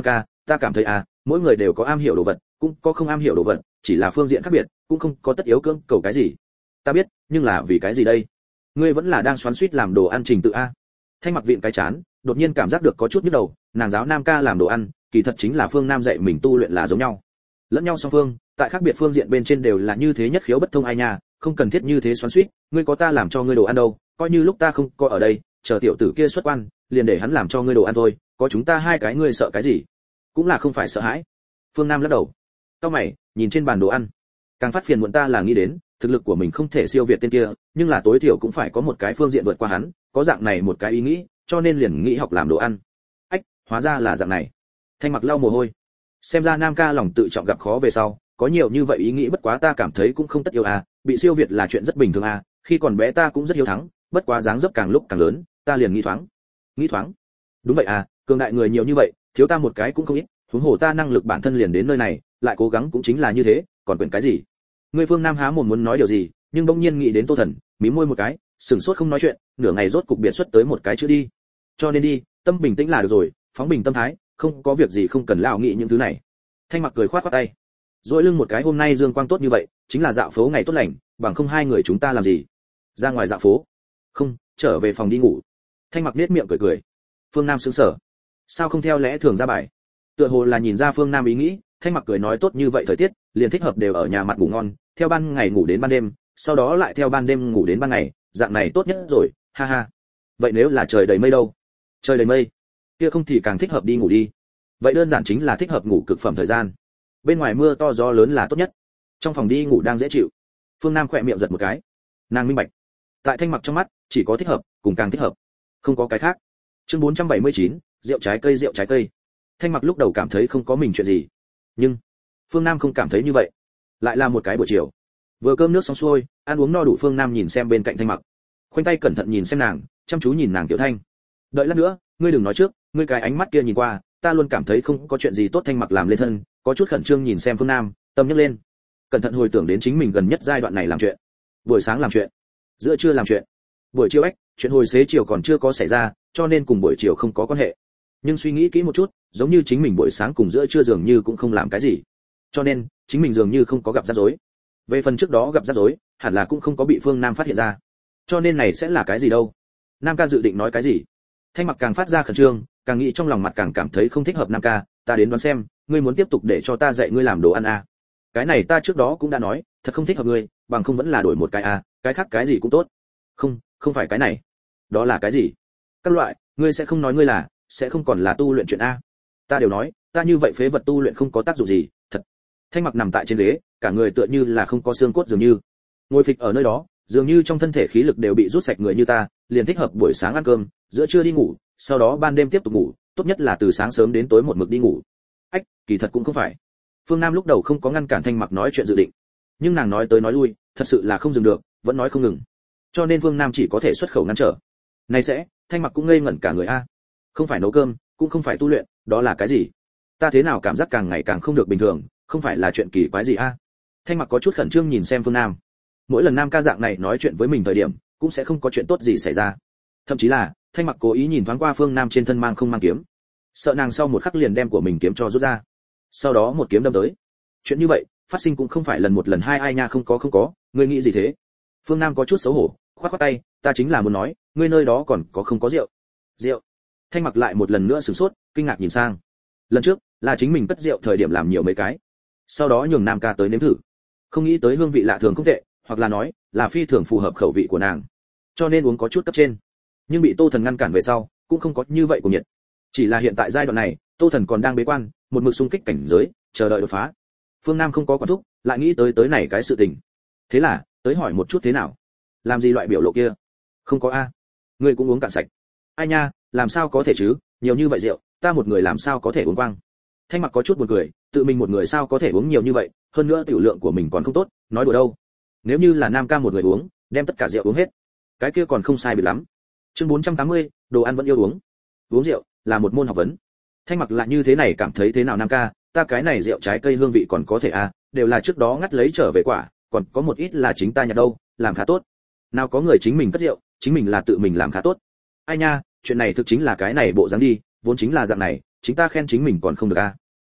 ta cảm thấy à, mỗi người đều có am hiểu đồ vật, cũng có không am hiểu đồ vật, chỉ là phương diện khác biệt, cũng không có tất yếu cưỡng cầu cái gì. Ta biết, nhưng là vì cái gì đây? Ngươi vẫn là đang xoắn xuýt làm đồ ăn trình tự a. Thanh Mặc vịn cái chán, đột nhiên cảm giác được có chút nhức đầu, nàng giáo Nam ca làm đồ ăn, kỳ thật chính là Phương Nam dạy mình tu luyện là giống nhau. Lẫn nhau song phương, tại khác biệt phương diện bên trên đều là như thế nhất khiếu bất thông ai nha, không cần thiết như thế xoắn xuýt, ngươi có ta làm cho ngươi đồ ăn đâu, coi như lúc ta không có ở đây, chờ tiểu tử kia xuất quan, liền để hắn làm cho ngươi đồ ăn thôi, có chúng ta hai cái ngươi sợ cái gì? Cũng là không phải sợ hãi. Phương Nam lắc đầu. Cao mày, nhìn trên bàn đồ ăn, càng phát phiền muộn ta là nghĩ đến, thực lực của mình không thể siêu việt tên kia, nhưng là tối thiểu cũng phải có một cái phương diện vượt qua hắn, có dạng này một cái ý nghĩ, cho nên liền nghĩ học làm đồ ăn. Ách, hóa ra là dạng này. Thanh Mặc lau mồ hôi. Xem ra Nam ca lòng tự trọng gặp khó về sau, có nhiều như vậy ý nghĩ bất quá ta cảm thấy cũng không tất yếu à, bị siêu việt là chuyện rất bình thường à, khi còn bé ta cũng rất hiếu thắng, bất quá dáng dấp càng lúc càng lớn, ta liền nghĩ thoáng. Nghĩ thoáng? Đúng vậy à, cường đại người nhiều như vậy, thiếu ta một cái cũng không ít, huống hồ ta năng lực bản thân liền đến nơi này, lại cố gắng cũng chính là như thế, còn quyền cái gì? Ngươi Phương Nam há mồm muốn nói điều gì, nhưng bỗng nhiên nghĩ đến Tô Thần, mím môi một cái, sừng sốt không nói chuyện, nửa ngày rốt cục biệt xuất tới một cái chữ đi. Cho nên đi, tâm bình tĩnh là được rồi, phóng bình tâm thái, không có việc gì không cần lão nghĩ những thứ này. Thanh Mặc cười khoát khoát tay, duỗi lưng một cái, hôm nay dương quang tốt như vậy, chính là dạo phố ngày tốt lành, bằng không hai người chúng ta làm gì? Ra ngoài dạo phố? Không, trở về phòng đi ngủ. Thanh Mặc nét miệng cười cười. Phương Nam sững sờ, sao không theo lẽ thường ra bài? Tựa hồ là nhìn ra Phương Nam ý nghĩ, Thanh Mặc cười nói tốt như vậy thời tiết, liền thích hợp đều ở nhà mặt ngủ ngon, theo ban ngày ngủ đến ban đêm, sau đó lại theo ban đêm ngủ đến ban ngày, dạng này tốt nhất rồi, ha ha. Vậy nếu là trời đầy mây đâu? Trời đầy mây, kia không thì càng thích hợp đi ngủ đi. Vậy đơn giản chính là thích hợp ngủ cực phẩm thời gian. Bên ngoài mưa to gió lớn là tốt nhất, trong phòng đi ngủ đang dễ chịu. Phương Nam khỏe miệng giật một cái, nàng minh bạch, tại Thanh Mặc trong mắt chỉ có thích hợp, cùng càng thích hợp, không có cái khác. Chương bốn trăm bảy mươi chín, rượu trái cây rượu trái cây. Thanh Mặc lúc đầu cảm thấy không có mình chuyện gì, nhưng Phương Nam không cảm thấy như vậy. Lại là một cái buổi chiều, vừa cơm nước xong xuôi, ăn uống no đủ, Phương Nam nhìn xem bên cạnh Thanh Mặc, khoanh tay cẩn thận nhìn xem nàng, chăm chú nhìn nàng Tiểu Thanh. Đợi lát nữa, ngươi đừng nói trước, ngươi cái ánh mắt kia nhìn qua, ta luôn cảm thấy không có chuyện gì tốt. Thanh Mặc làm lên thân, có chút khẩn trương nhìn xem Phương Nam, tâm nhấc lên, cẩn thận hồi tưởng đến chính mình gần nhất giai đoạn này làm chuyện. Buổi sáng làm chuyện, giữa trưa làm chuyện, buổi chiều ếch, chuyện hồi xế chiều còn chưa có xảy ra, cho nên cùng buổi chiều không có quan hệ. Nhưng suy nghĩ kỹ một chút, giống như chính mình buổi sáng cùng giữa trưa dường như cũng không làm cái gì, cho nên chính mình dường như không có gặp rắc rối. Về phần trước đó gặp rắc rối, hẳn là cũng không có bị Phương Nam phát hiện ra, cho nên này sẽ là cái gì đâu? Nam ca dự định nói cái gì? Thanh Mặc càng phát ra khẩn trương, càng nghĩ trong lòng mặt càng cảm thấy không thích hợp. Nam ca, ta đến đoán xem, ngươi muốn tiếp tục để cho ta dạy ngươi làm đồ ăn à? Cái này ta trước đó cũng đã nói, thật không thích hợp ngươi, bằng không vẫn là đổi một cái à, cái khác cái gì cũng tốt. Không, không phải cái này. Đó là cái gì? Các loại, ngươi sẽ không nói ngươi là, sẽ không còn là tu luyện chuyện a? Ta đều nói, ta như vậy phế vật tu luyện không có tác dụng gì, thật. Thanh Mặc nằm tại trên ghế, cả người tựa như là không có xương cốt dường như, ngồi phịch ở nơi đó, dường như trong thân thể khí lực đều bị rút sạch. Người như ta, liền thích hợp buổi sáng ăn cơm, giữa trưa đi ngủ, sau đó ban đêm tiếp tục ngủ, tốt nhất là từ sáng sớm đến tối một mực đi ngủ. Ách, kỳ thật cũng không phải. Phương Nam lúc đầu không có ngăn cản Thanh Mặc nói chuyện dự định, nhưng nàng nói tới nói lui, thật sự là không dừng được, vẫn nói không ngừng, cho nên Phương Nam chỉ có thể xuất khẩu ngăn trở. Này sẽ, Thanh Mặc cũng ngây ngẩn cả người a. Không phải nấu cơm, cũng không phải tu luyện, đó là cái gì? Ta thế nào cảm giác càng ngày càng không được bình thường, không phải là chuyện kỳ quái gì a? Thanh Mặc có chút khẩn trương nhìn xem Phương Nam. Mỗi lần Nam ca dạng này nói chuyện với mình thời điểm, cũng sẽ không có chuyện tốt gì xảy ra. Thậm chí là, Thanh Mặc cố ý nhìn thoáng qua Phương Nam trên thân mang không mang kiếm, sợ nàng sau một khắc liền đem của mình kiếm cho rút ra, sau đó một kiếm đâm tới. Chuyện như vậy, phát sinh cũng không phải lần một lần hai ai nha. Không có không có, ngươi nghĩ gì thế? Phương Nam có chút xấu hổ, khoát khoát tay, ta chính là muốn nói, ngươi nơi đó còn có không có rượu? Rượu? Thanh Mặc lại một lần nữa sửng sốt, kinh ngạc nhìn sang. Lần trước là chính mình cất rượu thời điểm làm nhiều mấy cái, sau đó nhường Nam ca tới nếm thử, không nghĩ tới hương vị lạ thường không tệ, hoặc là nói là phi thường phù hợp khẩu vị của nàng, cho nên uống có chút cấp trên. Nhưng bị Tô Thần ngăn cản về sau, cũng không có như vậy của nhiệt. Chỉ là hiện tại giai đoạn này, Tô Thần còn đang bế quan, một mực xung kích cảnh giới, chờ đợi đột phá. Phương Nam không có quản thúc, lại nghĩ tới tới này cái sự tình. Thế là, tới hỏi một chút thế nào? Làm gì loại biểu lộ kia? Không có a. Ngươi cũng uống cạn sạch. Ai nha, làm sao có thể chứ, nhiều như vậy rượu, ta một người làm sao có thể uống quang? Thanh Mặc có chút buồn cười, tự mình một người sao có thể uống nhiều như vậy, hơn nữa tiểu lượng của mình còn không tốt, nói đùa đâu. Nếu như là Nam ca một người uống, đem tất cả rượu uống hết, cái kia còn không sai biệt lắm. Chương bốn trăm tám mươi, đồ ăn vẫn yêu uống. Uống rượu là một môn học vấn. Thanh Mặc lại như thế này cảm thấy thế nào Nam ca, ta cái này rượu trái cây hương vị còn có thể à, đều là trước đó ngắt lấy trở về quả, còn có một ít là chính ta nhặt đâu, làm khá tốt. Nào có người chính mình cất rượu, chính mình là tự mình làm khá tốt. Ai nha, chuyện này thực chính là cái này bộ dáng đi, vốn chính là dạng này, chính ta khen chính mình còn không được à.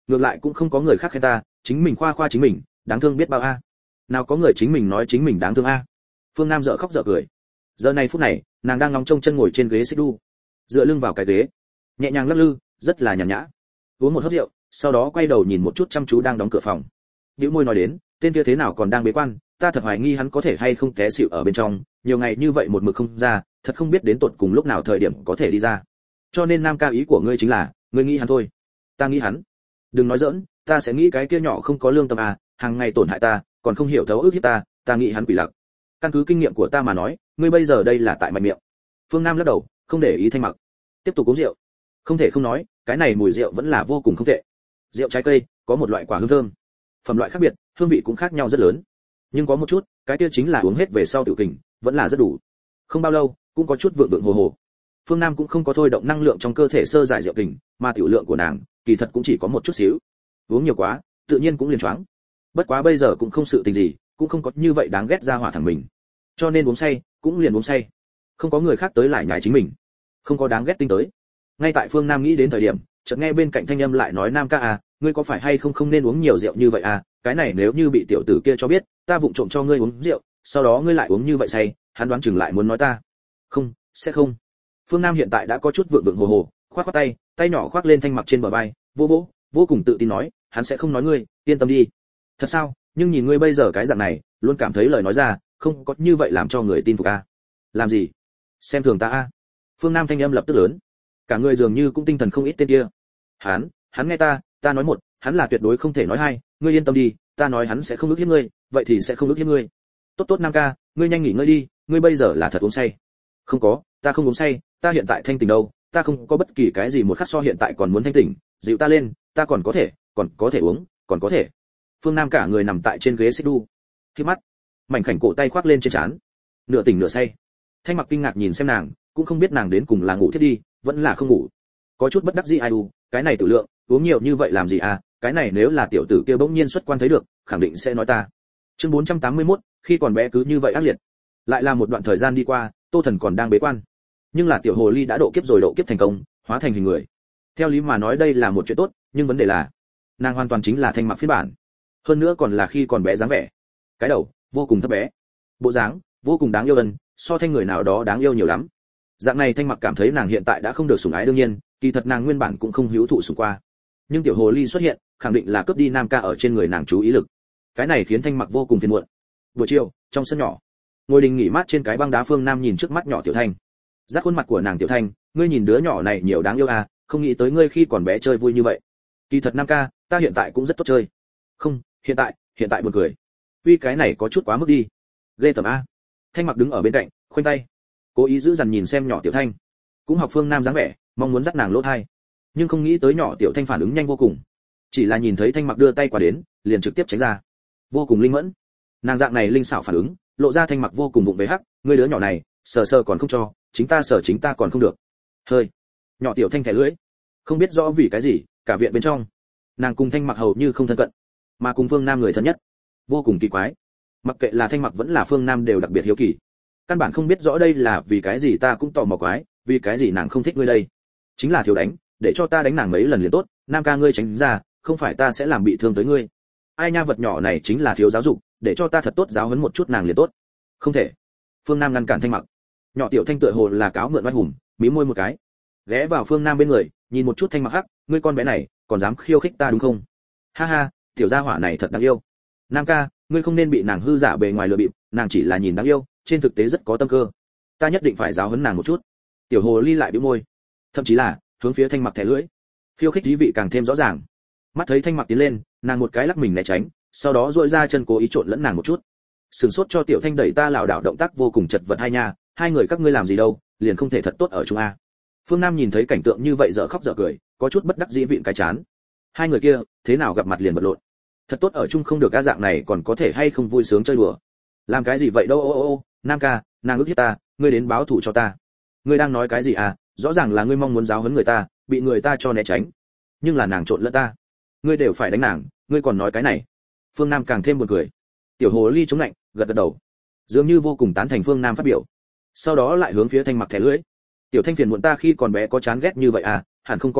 ngược lại cũng không có người khác khen ta, chính mình khoa khoa chính mình, đáng thương biết bao a. Nào có người chính mình nói chính mình đáng thương a. Phương Nam dở khóc dở cười. Giờ này phút này, nàng đang ngóng trông chân ngồi trên ghế xích đu, dựa lưng vào cái ghế, nhẹ nhàng lắc lư, rất là nhàn nhã. Uống một hớp rượu, sau đó quay đầu nhìn một chút chăm chú đang đóng cửa phòng. Bĩu môi nói đến, tên kia thế nào còn đang bế quan, ta thật hoài nghi hắn có thể hay không té xỉu ở bên trong, nhiều ngày như vậy một mực không ra, thật không biết đến tột cùng lúc nào thời điểm có thể đi ra. Cho nên Nam ca ý của ngươi chính là, ngươi nghĩ hắn thôi. Ta nghĩ hắn. Đừng nói giỡn, ta sẽ nghĩ cái kia nhỏ không có lương tâm à, hàng ngày tổn hại ta, còn không hiểu thấu ức hiếp ta, ta nghĩ hắn quỷ lặc. Căn cứ kinh nghiệm của ta mà nói, ngươi bây giờ đây là tại mạnh miệng. Phương Nam lắc đầu, không để ý Thanh Mặc, tiếp tục uống rượu. Không thể không nói, cái này mùi rượu vẫn là vô cùng không tệ. Rượu trái cây, có một loại quả hương thơm, phẩm loại khác biệt, hương vị cũng khác nhau rất lớn. Nhưng có một chút, cái kia chính là uống hết về sau tiểu kình, vẫn là rất đủ. Không bao lâu, cũng có chút vượng vượng hồ hồ. Phương Nam cũng không có thôi động năng lượng trong cơ thể sơ giải rượu kình, mà tiểu lượng của nàng, kỳ thật cũng chỉ có một chút xíu. Uống nhiều quá, tự nhiên cũng liền choáng. Bất quá bây giờ cũng không sự tình gì, cũng không có như vậy đáng ghét ra hỏa thẳng mình. Cho nên uống say, cũng liền uống say. Không có người khác tới lại nhải chính mình, không có đáng ghét tinh tới. Ngay tại Phương Nam nghĩ đến thời điểm, chợt nghe bên cạnh thanh âm lại nói Nam ca à, ngươi có phải hay không không nên uống nhiều rượu như vậy à, cái này nếu như bị tiểu tử kia cho biết, ta vụng trộm cho ngươi uống rượu, sau đó ngươi lại uống như vậy say, hắn đoán chừng lại muốn nói ta. Không, sẽ không. Phương Nam hiện tại đã có chút vượng vượng hồ hồ, khoác khoác tay, tay nhỏ khoác lên Thanh Mặc trên bờ vai, vô vô, vô cùng tự tin nói, hắn sẽ không nói ngươi, yên tâm đi. Thật sao? Nhưng nhìn ngươi bây giờ cái dạng này, luôn cảm thấy lời nói ra, không có như vậy làm cho người tin phục a. À? Làm gì? Xem thường ta a? À? Phương Nam thanh âm lập tức lớn, cả người dường như cũng tinh thần không ít tên kia. Hắn, hắn nghe ta, ta nói một, hắn là tuyệt đối không thể nói hai, ngươi yên tâm đi, ta nói hắn sẽ không ức hiếp ngươi, vậy thì sẽ không ức hiếp ngươi. Tốt tốt Nam ca, ngươi nhanh nghỉ ngơi đi, ngươi bây giờ là thật uống say. Không có, ta không uống say, ta hiện tại thanh tỉnh đâu, ta không có bất kỳ cái gì một khắc so hiện tại còn muốn thanh tỉnh, dịu ta lên, ta còn có thể, còn có thể uống, còn có thể. Phương Nam cả người nằm tại trên ghế xích đu, khi mắt, mảnh khảnh cổ tay khoác lên trên trán, nửa tỉnh nửa say. Thanh Mặc kinh ngạc nhìn xem nàng, cũng không biết nàng đến cùng là ngủ thiết đi, vẫn là không ngủ. Có chút bất đắc dĩ ai u, cái này tử lượng, uống nhiều như vậy làm gì à, cái này nếu là tiểu tử kia bỗng nhiên xuất quan thấy được, khẳng định sẽ nói ta. Chương bốn trăm tám mươi mốt, khi còn bé cứ như vậy ác liệt. Lại là một đoạn thời gian đi qua, Tô Thần còn đang bế quan. Nhưng là tiểu hồ ly đã độ kiếp rồi độ kiếp thành công, hóa thành hình người. Theo lý mà nói đây là một chuyện tốt, nhưng vấn đề là, nàng hoàn toàn chính là Thanh Mặc phiên bản. Hơn nữa còn là khi còn bé dáng vẻ. Cái đầu vô cùng thấp bé, bộ dáng vô cùng đáng yêu ân, so thanh người nào đó đáng yêu nhiều lắm. Dạng này Thanh Mặc cảm thấy nàng hiện tại đã không được sủng ái đương nhiên, kỳ thật nàng nguyên bản cũng không hữu thụ sủng qua. Nhưng tiểu hồ ly xuất hiện, khẳng định là cướp đi Nam ca ở trên người nàng chú ý lực. Cái này khiến Thanh Mặc vô cùng phiền muộn. Buổi chiều, trong sân nhỏ, ngồi đình nghỉ mát trên cái băng đá, Phương Nam nhìn trước mắt nhỏ Tiểu Thanh. Giác khuôn mặt của nàng, Tiểu Thanh, ngươi nhìn đứa nhỏ này nhiều đáng yêu à, không nghĩ tới ngươi khi còn bé chơi vui như vậy. Kỳ thật Nam ca, ta hiện tại cũng rất tốt chơi. Không, hiện tại, hiện tại buồn cười. Uy cái này có chút quá mức đi. Ghê tởm a. Thanh Mặc đứng ở bên cạnh, khoanh tay, cố ý giữ dằn nhìn xem nhỏ Tiểu Thanh, cũng học Phương Nam dáng vẻ, mong muốn dắt nàng lỗ thai. Nhưng không nghĩ tới nhỏ Tiểu Thanh phản ứng nhanh vô cùng, chỉ là nhìn thấy Thanh Mặc đưa tay qua đến, liền trực tiếp tránh ra, vô cùng linh mẫn. Nàng dạng này linh xảo phản ứng, lộ ra Thanh Mặc vô cùng vụng về hắc, ngươi đứa nhỏ này, sờ sờ còn không cho, chính ta sờ chính ta còn không được. Hơi. Nhỏ Tiểu Thanh thẻ lưỡi, không biết rõ vì cái gì, cả viện bên trong, nàng cùng Thanh Mặc hầu như không thân cận, mà cùng Phương Nam người thân nhất, vô cùng kỳ quái. Mặc kệ là Thanh Mặc vẫn là Phương Nam đều đặc biệt hiếu kỳ. Căn bản không biết rõ đây là vì cái gì, ta cũng tò mò quái, vì cái gì nàng không thích ngươi đây? Chính là thiếu đánh, để cho ta đánh nàng mấy lần liền tốt, Nam ca ngươi tránh ra, không phải ta sẽ làm bị thương tới ngươi. Ai nha, vật nhỏ này chính là thiếu giáo dục, để cho ta thật tốt giáo huấn một chút nàng liền tốt. Không thể. Phương Nam ngăn cản Thanh Mặc. Nhỏ Tiểu Thanh tựa hồ là cáo mượn oai hùng, mí môi một cái, ghé vào Phương Nam bên người, nhìn một chút Thanh Mặc hắc, ngươi con bé này, còn dám khiêu khích ta đúng không? Ha ha, tiểu gia hỏa này thật đáng yêu. Nam ca, ngươi không nên bị nàng hư giả bề ngoài lừa bịp, nàng chỉ là nhìn đáng yêu, trên thực tế rất có tâm cơ. Ta nhất định phải giáo huấn nàng một chút. Tiểu hồ ly lại bĩu môi, thậm chí là hướng phía Thanh Mặc thẻ lưỡi, khiêu khích ý vị càng thêm rõ ràng. Mắt thấy Thanh Mặc tiến lên, nàng một cái lắc mình né tránh, sau đó duỗi ra chân cố ý trộn lẫn nàng một chút. Sừng sốt cho Tiểu Thanh đẩy ta lảo đảo, động tác vô cùng chật vật. Hai nha, hai người các ngươi làm gì đâu, liền không thể thật tốt ở chung a. Phương Nam nhìn thấy cảnh tượng như vậy dở khóc dở cười, có chút bất đắc dĩ vịn cái chán. Hai người kia, thế nào gặp mặt liền vật lộn. Thật tốt ở chung không được, a dạng này còn có thể hay không vui sướng chơi đùa. Làm cái gì vậy đâu, ô ô ô, Nam ca, nàng ức hiếp ta, ngươi đến báo thù cho ta. Ngươi đang nói cái gì à, rõ ràng là ngươi mong muốn giáo huấn người ta, bị người ta cho né tránh. Nhưng là nàng trộn lẫn ta. Ngươi đều phải đánh nàng, ngươi còn nói cái này. Phương Nam càng thêm buồn cười. Tiểu hồ ly chống lạnh, gật gật đầu, dường như vô cùng tán thành Phương Nam phát biểu. Sau đó lại hướng phía Thanh Mặc thẻ lưỡi. Tiểu Thanh phiền muộn, ta khi còn bé có chán ghét như vậy à, hẳn không có à,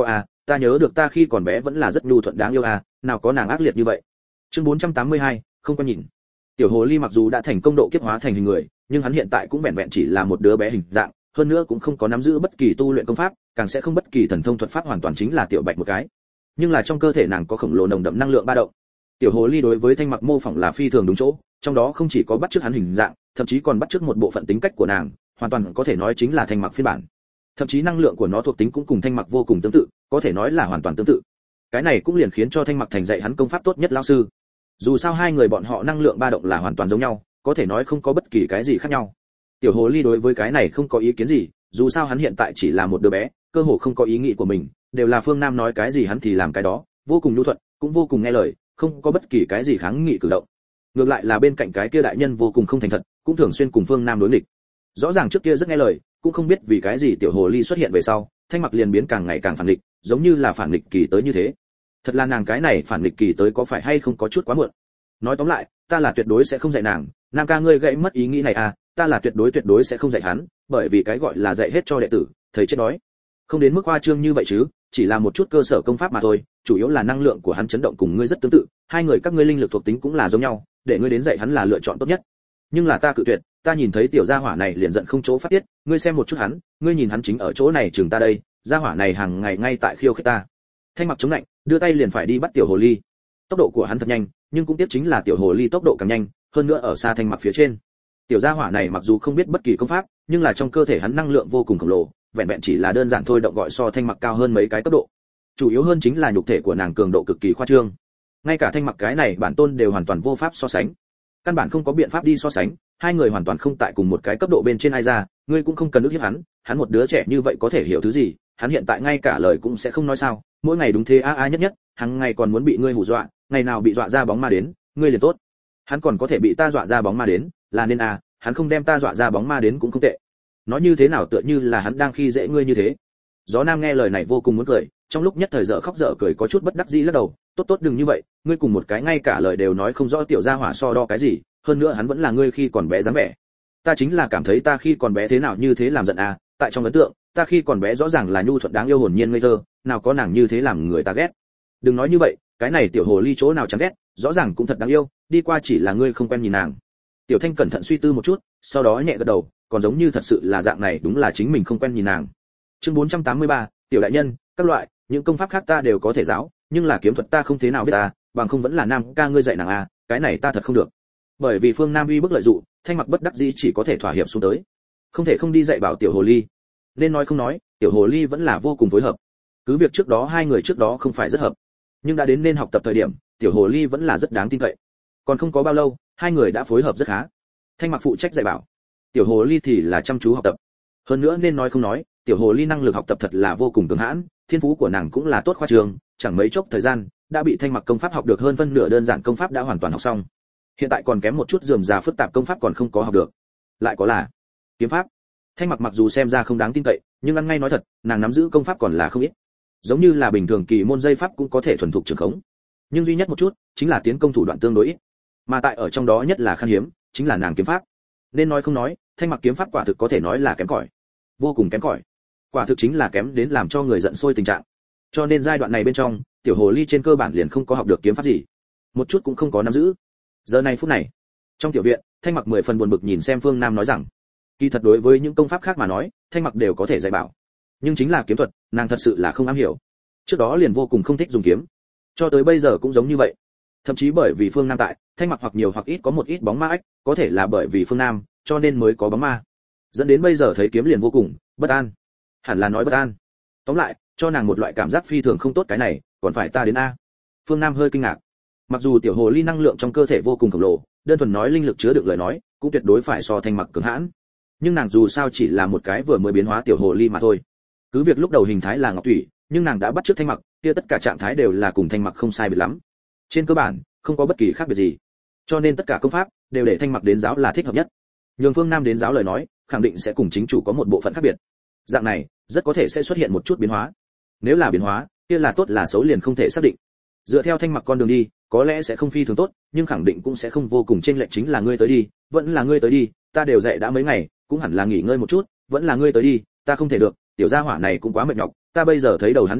ta nhớ được ta khi còn bé vẫn là rất nhu thuận đáng yêu à, nào có nàng ác liệt như vậy. Chương bốn trăm tám mươi hai, không có nhìn. Tiểu hồ ly mặc dù đã thành công độ kiếp hóa thành hình người, nhưng hắn hiện tại cũng vẹn vẹn chỉ là một đứa bé hình dạng, hơn nữa cũng không có nắm giữ bất kỳ tu luyện công pháp, càng sẽ không bất kỳ thần thông thuật pháp, hoàn toàn chính là tiểu bạch một cái. Nhưng là trong cơ thể nàng có khổng lồ nồng đậm năng lượng ba động. Tiểu hồ ly đối với Thanh Mặc mô phỏng là phi thường đúng chỗ, trong đó không chỉ có bắt chước hắn hình dạng, thậm chí còn bắt chước một bộ phận tính cách của nàng, hoàn toàn có thể nói chính là Thanh Mặc phiên bản. Thậm chí năng lượng của nó thuộc tính cũng cùng Thanh Mặc vô cùng tương tự, có thể nói là hoàn toàn tương tự. Cái này cũng liền khiến cho Thanh Mặc thành dạy hắn công pháp tốt nhất lão sư. Dù sao hai người bọn họ năng lượng ba động là hoàn toàn giống nhau, có thể nói không có bất kỳ cái gì khác nhau. Tiểu hồ ly đối với cái này không có ý kiến gì, dù sao hắn hiện tại chỉ là một đứa bé, cơ hồ không có ý nghĩ của mình, đều là Phương Nam nói cái gì hắn thì làm cái đó, vô cùng nhu thuận, cũng vô cùng nghe lời, không có bất kỳ cái gì kháng nghị cử động. Ngược lại là bên cạnh cái kia đại nhân vô cùng không thành thật, cũng thường xuyên cùng Phương Nam đối nghịch. Rõ ràng trước kia rất nghe lời, cũng không biết vì cái gì tiểu hồ ly xuất hiện về sau, Thanh Mặc liền biến càng ngày càng phản nghịch, giống như là phản nghịch kỳ tới như thế. Thật là nàng cái này phản nghịch kỳ tới có phải hay không có chút quá muộn. Nói tóm lại, ta là tuyệt đối sẽ không dạy nàng, Nam ca ngươi gãy mất ý nghĩ này à, ta là tuyệt đối tuyệt đối sẽ không dạy hắn, bởi vì cái gọi là dạy hết cho đệ tử, thầy chết đói. Không đến mức khoa trương như vậy chứ, chỉ là một chút cơ sở công pháp mà thôi, chủ yếu là năng lượng của hắn chấn động cùng ngươi rất tương tự, hai người các ngươi linh lực thuộc tính cũng là giống nhau, để ngươi đến dạy hắn là lựa chọn tốt nhất. Nhưng là ta cự tuyệt, ta nhìn thấy tiểu gia hỏa này liền giận không chỗ phát tiết, ngươi xem một chút hắn, ngươi nhìn hắn chính ở chỗ này chừng ta đây, gia hỏa này hàng ngày ngay tại khiêu khích ta. Thanh Mặc chống lạnh, đưa tay liền phải đi bắt tiểu hồ ly. Tốc độ của hắn thật nhanh, nhưng cũng tiếc chính là tiểu hồ ly tốc độ càng nhanh, hơn nữa ở xa Thanh Mặc phía trên. Tiểu gia hỏa này mặc dù không biết bất kỳ công pháp, nhưng là trong cơ thể hắn năng lượng vô cùng khổng lồ, vẹn vẹn chỉ là đơn giản thôi động gọi so Thanh Mặc cao hơn mấy cái cấp độ. Chủ yếu hơn chính là nhục thể của nàng cường độ cực kỳ khoa trương. Ngay cả Thanh Mặc cái này bản tôn đều hoàn toàn vô pháp so sánh. Căn bản không có biện pháp đi so sánh, hai người hoàn toàn không tại cùng một cái cấp độ bên trên ai ra, ngươi cũng không cần ức hiếp hắn, hắn một đứa trẻ như vậy có thể hiểu thứ gì, hắn hiện tại ngay cả lời cũng sẽ không nói sao, mỗi ngày đúng thế a a nhất nhất, hàng ngày còn muốn bị ngươi hù dọa, ngày nào bị dọa ra bóng ma đến, ngươi liền tốt. Hắn còn có thể bị ta dọa ra bóng ma đến, là nên à, hắn không đem ta dọa ra bóng ma đến cũng không tệ. Nói như thế nào tựa như là hắn đang khi dễ ngươi như thế. Gió Nam nghe lời này vô cùng muốn cười, trong lúc nhất thời dở khóc dở cười có chút bất đắc dĩ lắc đầu, tốt tốt đừng như vậy, ngươi cùng một cái ngay cả lời đều nói không rõ tiểu gia hỏa so đo cái gì, hơn nữa hắn vẫn là ngươi khi còn bé dáng vẻ. Ta chính là cảm thấy ta khi còn bé thế nào như thế làm giận à, tại trong ấn tượng, ta khi còn bé rõ ràng là nhu thuận đáng yêu hồn nhiên ngây thơ, nào có nàng như thế làm người ta ghét. Đừng nói như vậy, cái này tiểu hồ ly chỗ nào chẳng ghét, rõ ràng cũng thật đáng yêu, đi qua chỉ là ngươi không quen nhìn nàng. Tiểu Thanh cẩn thận suy tư một chút, sau đó nhẹ gật đầu, còn giống như thật sự là dạng này, đúng là chính mình không quen nhìn nàng. Chương bốn trăm tám mươi ba, tiểu đại nhân, các loại, những công pháp khác ta đều có thể giáo, nhưng là kiếm thuật ta không thế nào biết ta, bằng không vẫn là Nam ca ngươi dạy nàng à, cái này ta thật không được. Bởi vì Phương Nam uy bức lợi dụng, Thanh Mặc bất đắc dĩ chỉ có thể thỏa hiệp xuống tới. Không thể không đi dạy bảo tiểu hồ ly. Nên nói không nói, tiểu hồ ly vẫn là vô cùng phối hợp. Cứ việc trước đó hai người trước đó không phải rất hợp, nhưng đã đến nên học tập thời điểm, tiểu hồ ly vẫn là rất đáng tin cậy. Còn không có bao lâu, hai người đã phối hợp rất khá. Thanh Mặc phụ trách dạy bảo, tiểu hồ ly thì là chăm chú học tập. Hơn nữa nên nói không nói, tiểu hồ ly năng lực học tập thật là vô cùng cường hãn, thiên phú của nàng cũng là tốt khoa trường, chẳng mấy chốc thời gian đã bị Thanh Mặc công pháp học được hơn phân nửa, đơn giản công pháp đã hoàn toàn học xong. Hiện tại còn kém một chút rườm rà phức tạp công pháp còn không có học được. Lại có là kiếm pháp. Thanh Mặc mặc dù xem ra không đáng tin cậy, nhưng ăn ngay nói thật, nàng nắm giữ công pháp còn là không ít. Giống như là bình thường kỳ môn dây pháp cũng có thể thuần thục trường khống. Nhưng duy nhất một chút, chính là tiến công thủ đoạn tương đối ít. Mà tại ở trong đó nhất là khan hiếm, chính là nàng kiếm pháp. Nên nói không nói, Thanh Mặc kiếm pháp quả thực có thể nói là kém cỏi. Vô cùng kém cỏi. Quả thực chính là kém đến làm cho người giận sôi tình trạng. Cho nên giai đoạn này bên trong, tiểu hồ ly trên cơ bản liền không có học được kiếm pháp gì, một chút cũng không có nắm giữ. Giờ này phút này, trong tiểu viện, Thanh Mặc mười phần buồn bực nhìn xem Phương Nam nói rằng, kỳ thật đối với những công pháp khác mà nói, Thanh Mặc đều có thể dạy bảo, nhưng chính là kiếm thuật, nàng thật sự là không am hiểu. Trước đó liền vô cùng không thích dùng kiếm, cho tới bây giờ cũng giống như vậy. Thậm chí bởi vì Phương Nam tại, Thanh Mặc hoặc nhiều hoặc ít có một ít bóng ma ách, có thể là bởi vì Phương Nam, cho nên mới có bóng ma, dẫn đến bây giờ thấy kiếm liền vô cùng bất an. Hẳn là nói bất an. Tóm lại, cho nàng một loại cảm giác phi thường không tốt, cái này, còn phải ta đến a? Phương Nam hơi kinh ngạc. Mặc dù tiểu hồ ly năng lượng trong cơ thể vô cùng khổng lồ, đơn thuần nói linh lực chứa được lời nói, cũng tuyệt đối phải so Thanh Mặc cường hãn. Nhưng nàng dù sao chỉ là một cái vừa mới biến hóa tiểu hồ ly mà thôi. Cứ việc lúc đầu hình thái là ngọc thủy, nhưng nàng đã bắt chước Thanh Mặc, kia tất cả trạng thái đều là cùng Thanh Mặc không sai biệt lắm. Trên cơ bản, không có bất kỳ khác biệt gì. Cho nên tất cả công pháp đều để Thanh Mặc đến giáo là thích hợp nhất. Nhường Phương Nam đến giáo lời nói, khẳng định sẽ cùng chính chủ có một bộ phận khác biệt. Dạng này, rất có thể sẽ xuất hiện một chút biến hóa. Nếu là biến hóa, kia là tốt là xấu liền không thể xác định. Dựa theo Thanh Mặc con đường đi, có lẽ sẽ không phi thường tốt, nhưng khẳng định cũng sẽ không vô cùng chênh lệch, chính là ngươi tới đi, vẫn là ngươi tới đi, ta đều dạy đã mấy ngày, cũng hẳn là nghỉ ngơi một chút, vẫn là ngươi tới đi, ta không thể được, tiểu gia hỏa này cũng quá mệt nhọc, ta bây giờ thấy đầu hắn đều đau,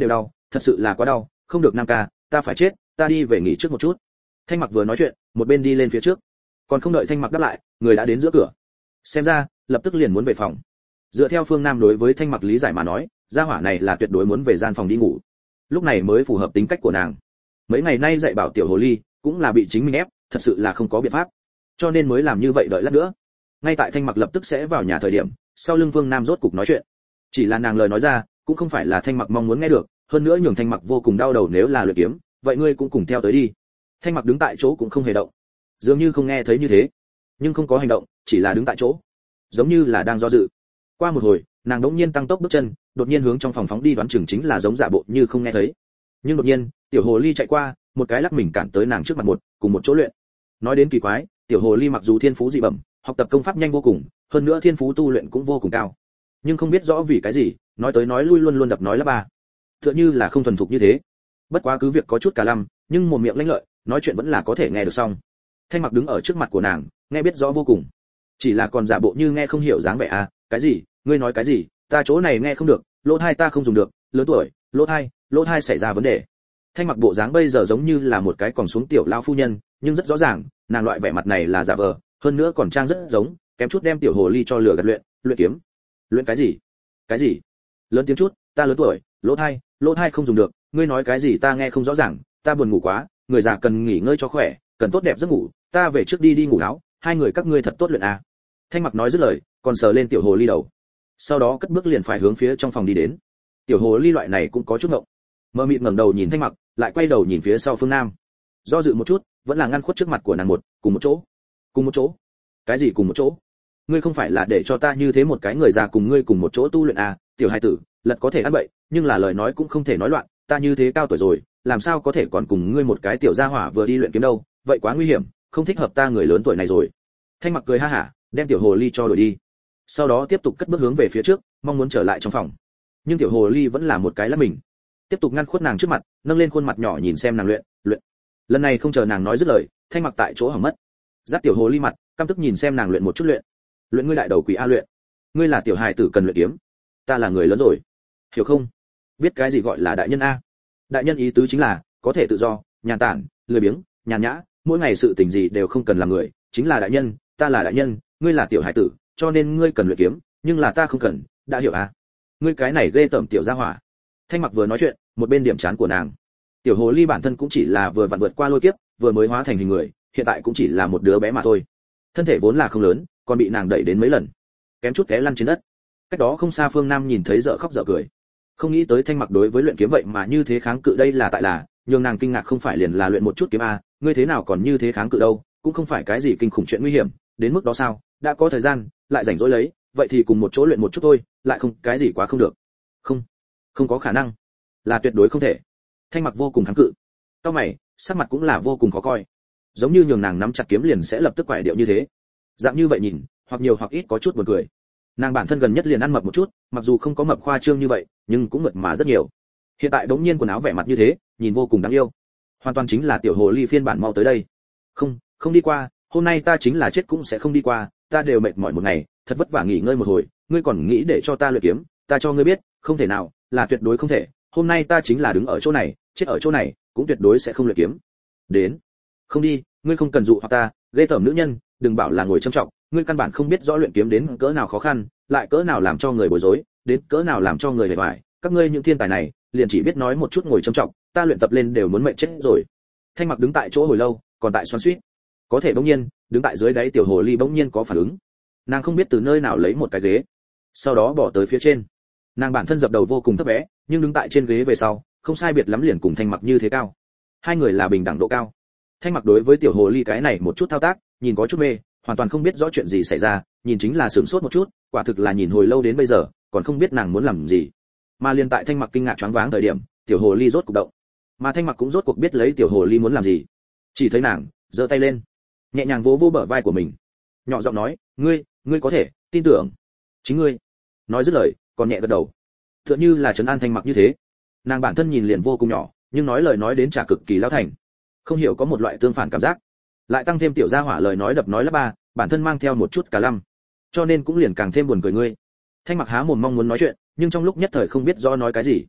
thật sự là quá đau, không được Nam ca, ta phải chết, ta đi về nghỉ trước một chút. Thanh Mặc vừa nói chuyện, một bên đi lên phía trước. Còn không đợi Thanh Mặc đáp lại, người đã đến giữa cửa. Xem ra, lập tức liền muốn về phòng. Dựa theo Phương Nam đối với Thanh Mặc lý giải mà nói, gia hỏa này là tuyệt đối muốn về gian phòng đi ngủ. Lúc này mới phù hợp tính cách của nàng. Mấy ngày nay dạy bảo tiểu hồ ly, cũng là bị chính mình ép, thật sự là không có biện pháp. Cho nên mới làm như vậy, đợi lát nữa. Ngay tại Thanh Mặc lập tức sẽ vào nhà thời điểm, sau lưng Phương Nam rốt cục nói chuyện. Chỉ là nàng lời nói ra, cũng không phải là Thanh Mặc mong muốn nghe được, hơn nữa nhường Thanh Mặc vô cùng đau đầu nếu là luyện kiếm, vậy ngươi cũng cùng theo tới đi. Thanh Mặc đứng tại chỗ cũng không hề động, dường như không nghe thấy như thế, nhưng không có hành động, chỉ là đứng tại chỗ, giống như là đang do dự. Qua một hồi, nàng đột nhiên tăng tốc bước chân, đột nhiên hướng trong phòng phóng đi, đoán chừng chính là giống giả bộ như không nghe thấy. Nhưng đột nhiên, tiểu hồ ly chạy qua, một cái lắc mình cản tới nàng trước mặt một, cùng một chỗ luyện. Nói đến kỳ quái, tiểu hồ ly mặc dù thiên phú dị bẩm, học tập công pháp nhanh vô cùng, hơn nữa thiên phú tu luyện cũng vô cùng cao, nhưng không biết rõ vì cái gì, nói tới nói lui luôn luôn đập nói là ba, tựa như là không thuần thục như thế. Bất quá cứ việc có chút cả lăm, nhưng một miệng lanh lợi, nói chuyện vẫn là có thể nghe được xong. Thanh Mặc đứng ở trước mặt của nàng, nghe biết rõ vô cùng, chỉ là còn giả bộ như nghe không hiểu dáng vẻ à, cái gì, ngươi nói cái gì, ta chỗ này nghe không được, lỗ tai ta không dùng được, lớn tuổi, lỗ tai, lỗ tai xảy ra vấn đề. Thanh Mặc bộ dáng bây giờ giống như là một cái còn xuống tiểu lão phu nhân, nhưng rất rõ ràng, nàng loại vẻ mặt này là giả vờ, hơn nữa còn trang rất giống, kém chút đem tiểu hồ ly cho lừa gạt luyện, luyện kiếm. Luyện cái gì? Cái gì? Lớn tiếng chút, ta lớn tuổi, lỗ tai, lỗ tai không dùng được, ngươi nói cái gì ta nghe không rõ ràng, ta buồn ngủ quá, người già cần nghỉ ngơi cho khỏe, cần tốt đẹp giấc ngủ, ta về trước đi đi ngủ áo, hai người các ngươi thật tốt luyện à. Thanh Mặc nói dứt lời, còn sờ lên tiểu hồ ly đầu, sau đó cất bước liền phải hướng phía trong phòng đi đến. Tiểu hồ ly loại này cũng có chút ngộng, mơ mịt ngẩng đầu nhìn Thanh Mặc, lại quay đầu nhìn phía sau Phương Nam, do dự một chút, vẫn là ngăn khuất trước mặt của nàng một, cùng một chỗ, cùng một chỗ, cái gì cùng một chỗ? Ngươi không phải là để cho ta như thế một cái người già cùng ngươi cùng một chỗ tu luyện à? Tiểu hài tử, lật có thể ăn bậy, nhưng là lời nói cũng không thể nói loạn, ta như thế cao tuổi rồi, làm sao có thể còn cùng ngươi một cái tiểu gia hỏa vừa đi luyện kiếm đâu, vậy quá nguy hiểm, không thích hợp ta người lớn tuổi này rồi. Thanh Mặc cười ha hả, đem tiểu hồ ly cho đuổi đi, sau đó tiếp tục cất bước hướng về phía trước, mong muốn trở lại trong phòng. Nhưng tiểu hồ ly vẫn là một cái lắc mình, tiếp tục ngăn khuất nàng trước mặt, nâng lên khuôn mặt nhỏ nhìn xem nàng luyện, luyện. Lần này không chờ nàng nói dứt lời, Thanh Mặc tại chỗ hỏng mất, dắt tiểu hồ ly mặt, căm tức nhìn xem nàng luyện một chút luyện. Luyện ngươi đại đầu quỷ a luyện, ngươi là tiểu hài tử cần luyện kiếm, ta là người lớn rồi, hiểu không? Biết cái gì gọi là đại nhân a? Đại nhân ý tứ chính là có thể tự do, nhàn tản, lười biếng, nhàn nhã, mỗi ngày sự tình gì đều không cần làm người, chính là đại nhân, ta là đại nhân, ngươi là tiểu hài tử, cho nên ngươi cần luyện kiếm, nhưng là ta không cần, đã hiểu à? Ngươi cái này ghê tởm tiểu gia hỏa. Thanh Mặc vừa nói chuyện, một bên điểm chán của nàng. Tiểu hồ ly bản thân cũng chỉ là vừa vặn vượt qua lôi kiếp, vừa mới hóa thành hình người, hiện tại cũng chỉ là một đứa bé mà thôi. Thân thể vốn là không lớn, còn bị nàng đẩy đến mấy lần, kém chút té lăn trên đất. Cách đó không xa Phương Nam nhìn thấy dở khóc dở cười, không nghĩ tới Thanh Mặc đối với luyện kiếm vậy mà như thế kháng cự, đây là tại là, nhưng nàng kinh ngạc không phải liền là luyện một chút kiếm a, ngươi thế nào còn như thế kháng cự đâu, cũng không phải cái gì kinh khủng chuyện nguy hiểm, đến mức đó sao, đã có thời gian, lại rảnh rỗi lấy, vậy thì cùng một chỗ luyện một chút thôi, lại không cái gì quá không được. Không, không có khả năng, là tuyệt đối không thể. Thanh Mặc vô cùng kháng cự, cau mày, sắc mặt cũng là vô cùng khó coi, giống như nhường nàng nắm chặt kiếm liền sẽ lập tức quải điệu như thế. Dạng như vậy nhìn, hoặc nhiều hoặc ít có chút buồn cười. Nàng bản thân gần nhất liền ăn mập một chút, mặc dù không có mập khoa trương như vậy, nhưng cũng mượt mà rất nhiều. Hiện tại đống nhiên quần áo vẻ mặt như thế, nhìn vô cùng đáng yêu. Hoàn toàn chính là tiểu hồ ly phiên bản mau tới đây. Không, không đi qua, hôm nay ta chính là chết cũng sẽ không đi qua, ta đều mệt mỏi một ngày, thật vất vả nghỉ ngơi một hồi, ngươi còn nghĩ để cho ta luyện kiếm, ta cho ngươi biết, không thể nào, là tuyệt đối không thể, hôm nay ta chính là đứng ở chỗ này, chết ở chỗ này, cũng tuyệt đối sẽ không luyện kiếm. Đến, không đi, ngươi không cần dụ hoặc ta, ghê tởm nữ nhân, đừng bảo là ngồi trầm trọng, ngươi căn bản không biết rõ luyện kiếm đến cỡ nào khó khăn, lại cỡ nào làm cho người bối rối, đến cỡ nào làm cho người hề hoài, các ngươi những thiên tài này, liền chỉ biết nói một chút ngồi trầm trọng, ta luyện tập lên đều muốn mệt chết rồi. Thanh Mặc đứng tại chỗ hồi lâu, còn tại xoắn xuýt. Có thể bỗng nhiên, đứng tại dưới đáy tiểu hồ ly bỗng nhiên có phản ứng. Nàng không biết từ nơi nào lấy một cái ghế, sau đó bỏ tới phía trên. Nàng bản thân dập đầu vô cùng thấp bé, nhưng đứng tại trên ghế về sau, không sai biệt lắm liền cùng Thanh Mặc như thế cao. Hai người là bình đẳng độ cao. Thanh Mặc đối với tiểu hồ ly cái này một chút thao tác, nhìn có chút mê, hoàn toàn không biết rõ chuyện gì xảy ra, nhìn chính là sửng sốt một chút, quả thực là nhìn hồi lâu đến bây giờ, còn không biết nàng muốn làm gì. Mà liên tại Thanh Mặc kinh ngạc choáng váng thời điểm, tiểu hồ ly rốt cuộc động. Mà Thanh Mặc cũng rốt cuộc biết lấy tiểu hồ ly muốn làm gì. Chỉ thấy nàng giơ tay lên, nhẹ nhàng vỗ vỗ bờ vai của mình, nhỏ giọng nói, "Ngươi, ngươi có thể tin tưởng chính ngươi." Nói dứt lời, còn nhẹ gật đầu, tựa như là trấn an Thanh Mặc như thế. Nàng bản thân nhìn liền vô cùng nhỏ, nhưng nói lời nói đến trả cực kỳ lão thành, không hiểu có một loại tương phản cảm giác. Lại tăng thêm tiểu gia hỏa lời nói đập nói lắp ba, bản thân mang theo một chút cả lăm, cho nên cũng liền càng thêm buồn cười ngươi. Thanh Mặc há mồm mong muốn nói chuyện, nhưng trong lúc nhất thời không biết rõ nói cái gì.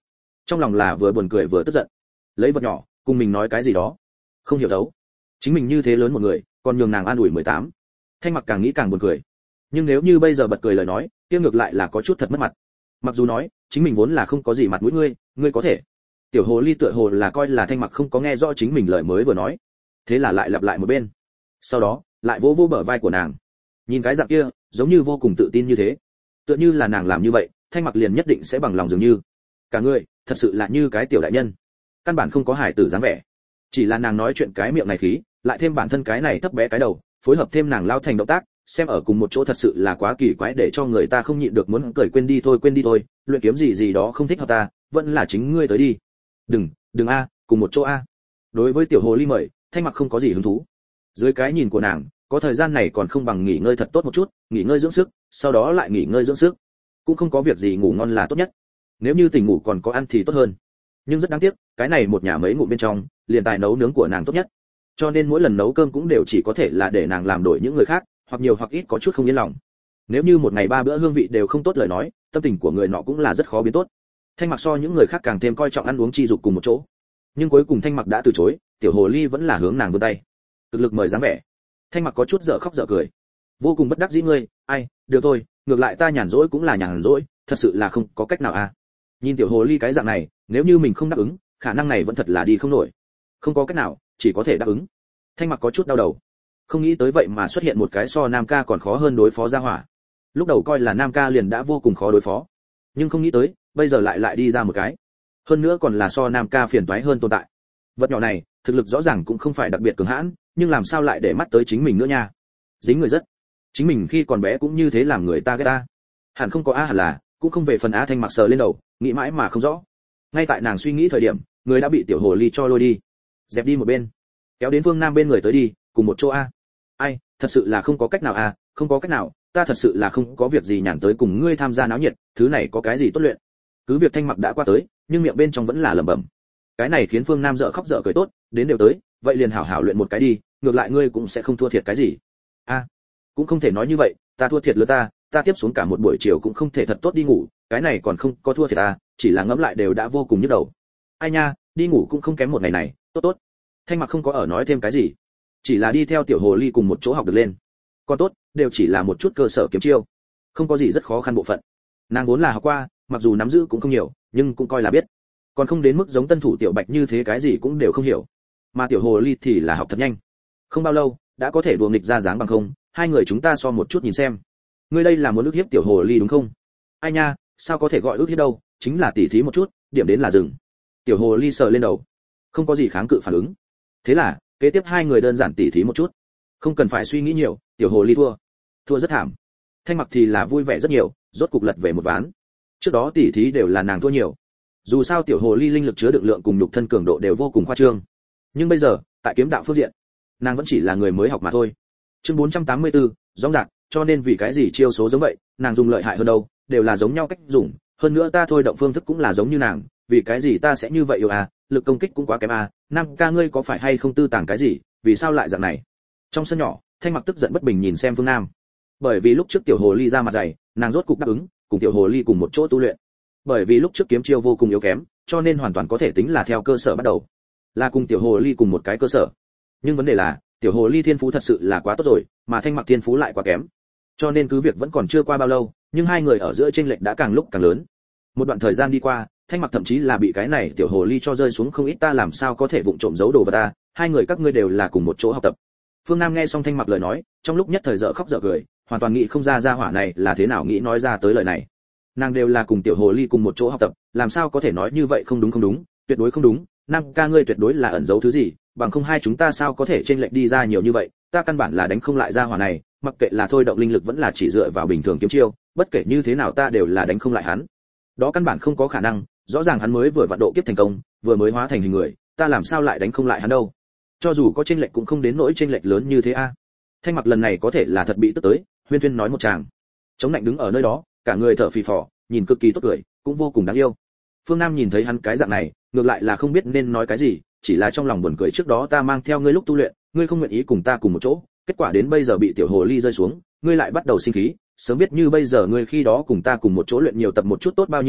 trong lòng là vừa buồn cười vừa tức giận. Lấy vật nhỏ cùng mình nói cái gì đó, không hiểu đấu. Chính mình như thế lớn một người, còn nhường nàng an ủi mười tám. Thanh Mặc càng nghĩ càng buồn cười. Nhưng nếu như bây giờ bật cười lời nói, kia ngược lại là có chút thật mất mặt. Mặc dù nói, chính mình vốn là không có gì mặt mũi ngươi, ngươi có thể. Tiểu hồ ly tựa hồ là coi là Thanh Mặc không có nghe rõ chính mình lời mới vừa nói, thế là lại lặp lại một bên. Sau đó, lại vỗ vỗ bờ vai của nàng. Nhìn cái dạng kia, giống như vô cùng tự tin như thế. Tựa như là nàng làm như vậy, Thanh Mặc liền nhất định sẽ bằng lòng dường như. Cả người, thật sự là như cái tiểu đại nhân. Căn bản không có hài tử dáng vẻ. Chỉ là nàng nói chuyện cái miệng này khí, lại thêm bản thân cái này thấp bé cái đầu, phối hợp thêm nàng lao thành động tác, xem ở cùng một chỗ thật sự là quá kỳ quái để cho người ta không nhịn được muốn cười quên đi thôi quên đi thôi, luyện kiếm gì gì đó không thích hợp ta, vẫn là chính ngươi tới đi. Đừng, đừng a, cùng một chỗ a. Đối với tiểu hồ ly mời, Thanh Mặc không có gì hứng thú. Dưới cái nhìn của nàng, có thời gian này còn không bằng nghỉ ngơi thật tốt một chút, nghỉ ngơi dưỡng sức, sau đó lại nghỉ ngơi dưỡng sức. Cũng không có việc gì ngủ ngon là tốt nhất. Nếu như tỉnh ngủ còn có ăn thì tốt hơn. Nhưng rất đáng tiếc, cái này một nhà mấy ngụm bên trong, liền tài nấu nướng của nàng tốt nhất. Cho nên mỗi lần nấu cơm cũng đều chỉ có thể là để nàng làm đổi những người khác, hoặc nhiều hoặc ít có chút không yên lòng. Nếu như một ngày ba bữa hương vị đều không tốt lời nói, tâm tình của người nọ cũng là rất khó biến tốt. Thanh Mặc so những người khác càng thêm coi trọng ăn uống chi dục cùng một chỗ. Nhưng cuối cùng Thanh Mặc đã từ chối, tiểu hồ ly vẫn là hướng nàng vươn tay. Cực lực mời dáng vẻ. Thanh Mặc có chút dở khóc dở cười. Vô cùng bất đắc dĩ ngươi, ai, được thôi, ngược lại ta nhàn rỗi cũng là nhàn rỗi, thật sự là không có cách nào à. Nhìn tiểu hồ ly cái dạng này, nếu như mình không đáp ứng, khả năng này vẫn thật là đi không nổi. Không có cách nào, chỉ có thể đáp ứng. Thanh Mặc có chút đau đầu. Không nghĩ tới vậy mà xuất hiện một cái so Nam Ca còn khó hơn đối phó ra hỏa. Lúc đầu coi là Nam Ca liền đã vô cùng khó đối phó, nhưng không nghĩ tới, bây giờ lại lại đi ra một cái. Hơn nữa còn là so Nam Ca phiền toái hơn tồn tại. Vật nhỏ này, thực lực rõ ràng cũng không phải đặc biệt cường hãn, nhưng làm sao lại để mắt tới chính mình nữa nha. Dính người rất. Chính mình khi còn bé cũng như thế làm người ta ghét ta. Hẳn không có a hẳn là, cũng không về phần a. Thanh Mặc sờ lên đầu, nghĩ mãi mà không rõ. Ngay tại nàng suy nghĩ thời điểm, người đã bị tiểu hồ ly cho lôi đi. Dẹp đi một bên, kéo đến Phương Nam bên người tới đi, cùng một chỗ a. Ai, thật sự là không có cách nào a, không có cách nào, ta thật sự là không có việc gì nhàn tới cùng ngươi tham gia náo nhiệt, thứ này có cái gì tốt luyện. Cứ việc Thanh Mặc đã qua tới, nhưng miệng bên trong vẫn là lẩm bẩm. Cái này khiến Phương Nam dở khóc dở cười tốt, đến đều tới, vậy liền hảo hảo luyện một cái đi, ngược lại ngươi cũng sẽ không thua thiệt cái gì. A, cũng không thể nói như vậy, ta thua thiệt lứa ta, ta tiếp xuống cả một buổi chiều cũng không thể thật tốt đi ngủ, cái này còn không có thua thiệt ta, chỉ là ngẫm lại đều đã vô cùng nhức đầu. Ai nha, đi ngủ cũng không kém một ngày này, tốt tốt. Thanh Mặc không có ở nói thêm cái gì, chỉ là đi theo tiểu hồ ly cùng một chỗ học được lên. Còn tốt, đều chỉ là một chút cơ sở kiếm chiêu, không có gì rất khó khăn bộ phận. Nàng vốn là học qua, mặc dù nắm giữ cũng không nhiều, nhưng cũng coi là biết. Còn không đến mức giống tân thủ tiểu Bạch như thế cái gì cũng đều không hiểu. Mà tiểu hồ ly thì là học thật nhanh. Không bao lâu, đã có thể đùa nghịch ra dáng bằng không, hai người chúng ta so một chút nhìn xem. Ngươi đây là muốn ức hiếp tiểu hồ ly đúng không? Ai nha, sao có thể gọi ức hiếp đâu, chính là tỉ thí một chút, điểm đến là dừng. Tiểu hồ ly sờ lên đầu, không có gì kháng cự phản ứng. Thế là, kế tiếp hai người đơn giản tỉ thí một chút. Không cần phải suy nghĩ nhiều, tiểu hồ ly thua. Thua rất thảm. Thanh Mặc thì là vui vẻ rất nhiều, rốt cục lật về một ván. Trước đó tỉ thí đều là nàng thua nhiều. Dù sao tiểu hồ ly linh lực chứa đựng lượng cùng nhục thân cường độ đều vô cùng khoa trương. Nhưng bây giờ, tại kiếm đạo phương diện, nàng vẫn chỉ là người mới học mà thôi. Chương bốn trăm tám mươi tư, rõ ràng, cho nên vì cái gì chiêu số giống vậy, nàng dùng lợi hại hơn đâu, đều là giống nhau cách dùng, hơn nữa ta thôi động phương thức cũng là giống như nàng, vì cái gì ta sẽ như vậy yêu à, lực công kích cũng quá kém à, Nam Ca ngươi có phải hay không tư tàng cái gì, vì sao lại dạng này? Trong sân nhỏ, Thanh Mặc tức giận bất bình nhìn xem Phương Nam. Bởi vì lúc trước tiểu hồ ly ra mặt dày, nàng rốt cục đáp ứng, cùng tiểu hồ ly cùng một chỗ tu luyện. Bởi vì lúc trước kiếm chiêu vô cùng yếu kém, cho nên hoàn toàn có thể tính là theo cơ sở bắt đầu, là cùng tiểu hồ ly cùng một cái cơ sở. Nhưng vấn đề là, tiểu hồ ly thiên phú thật sự là quá tốt rồi, mà Thanh Mặc thiên phú lại quá kém. Cho nên cứ việc vẫn còn chưa qua bao lâu, nhưng hai người ở giữa chênh lệch đã càng lúc càng lớn. Một đoạn thời gian đi qua, Thanh Mặc thậm chí là bị cái này tiểu hồ ly cho rơi xuống không ít, ta làm sao có thể vụng trộm giấu đồ vật ta, hai người các ngươi đều là cùng một chỗ học tập. Phương Nam nghe xong Thanh Mặc lời nói, trong lúc nhất thời dở khóc dở cười, hoàn toàn nghĩ không ra ra hỏa này là thế nào nghĩ nói ra tới lời này. Nàng đều là cùng tiểu hồ ly cùng một chỗ học tập, làm sao có thể nói như vậy, không đúng không đúng, tuyệt đối không đúng, Nam Ca ngươi tuyệt đối là ẩn giấu thứ gì, bằng không hai chúng ta sao có thể chênh lệch đi ra nhiều như vậy, ta căn bản là đánh không lại ra hỏa này, mặc kệ là thôi động linh lực vẫn là chỉ dựa vào bình thường kiếm chiêu, bất kể như thế nào ta đều là đánh không lại hắn. Đó căn bản không có khả năng, rõ ràng hắn mới vừa vận độ kiếp thành công, vừa mới hóa thành hình người, ta làm sao lại đánh không lại hắn đâu? Cho dù có chênh lệch cũng không đến nỗi chênh lệch lớn như thế a. Thanh Mặc lần này có thể là thật bị tức tới, huyên thuyên nói một tràng. Chống lạnh đứng ở nơi đó, cả người thở phì phò, nhìn cực kỳ tốt cười, cũng vô cùng đáng yêu. Phương Nam nhìn thấy hắn cái dạng này, ngược lại là không biết nên nói cái gì, chỉ là trong lòng buồn cười, trước đó ta mang theo ngươi lúc tu luyện, ngươi không nguyện ý cùng ta cùng một chỗ, kết quả đến bây giờ bị tiểu hồ ly rơi xuống, ngươi lại bắt đầu sinh khí, sớm biết như bây giờ ngươi khi đó cùng ta cùng một chỗ luyện nhiều tập một chút tốt bao nhiêu à,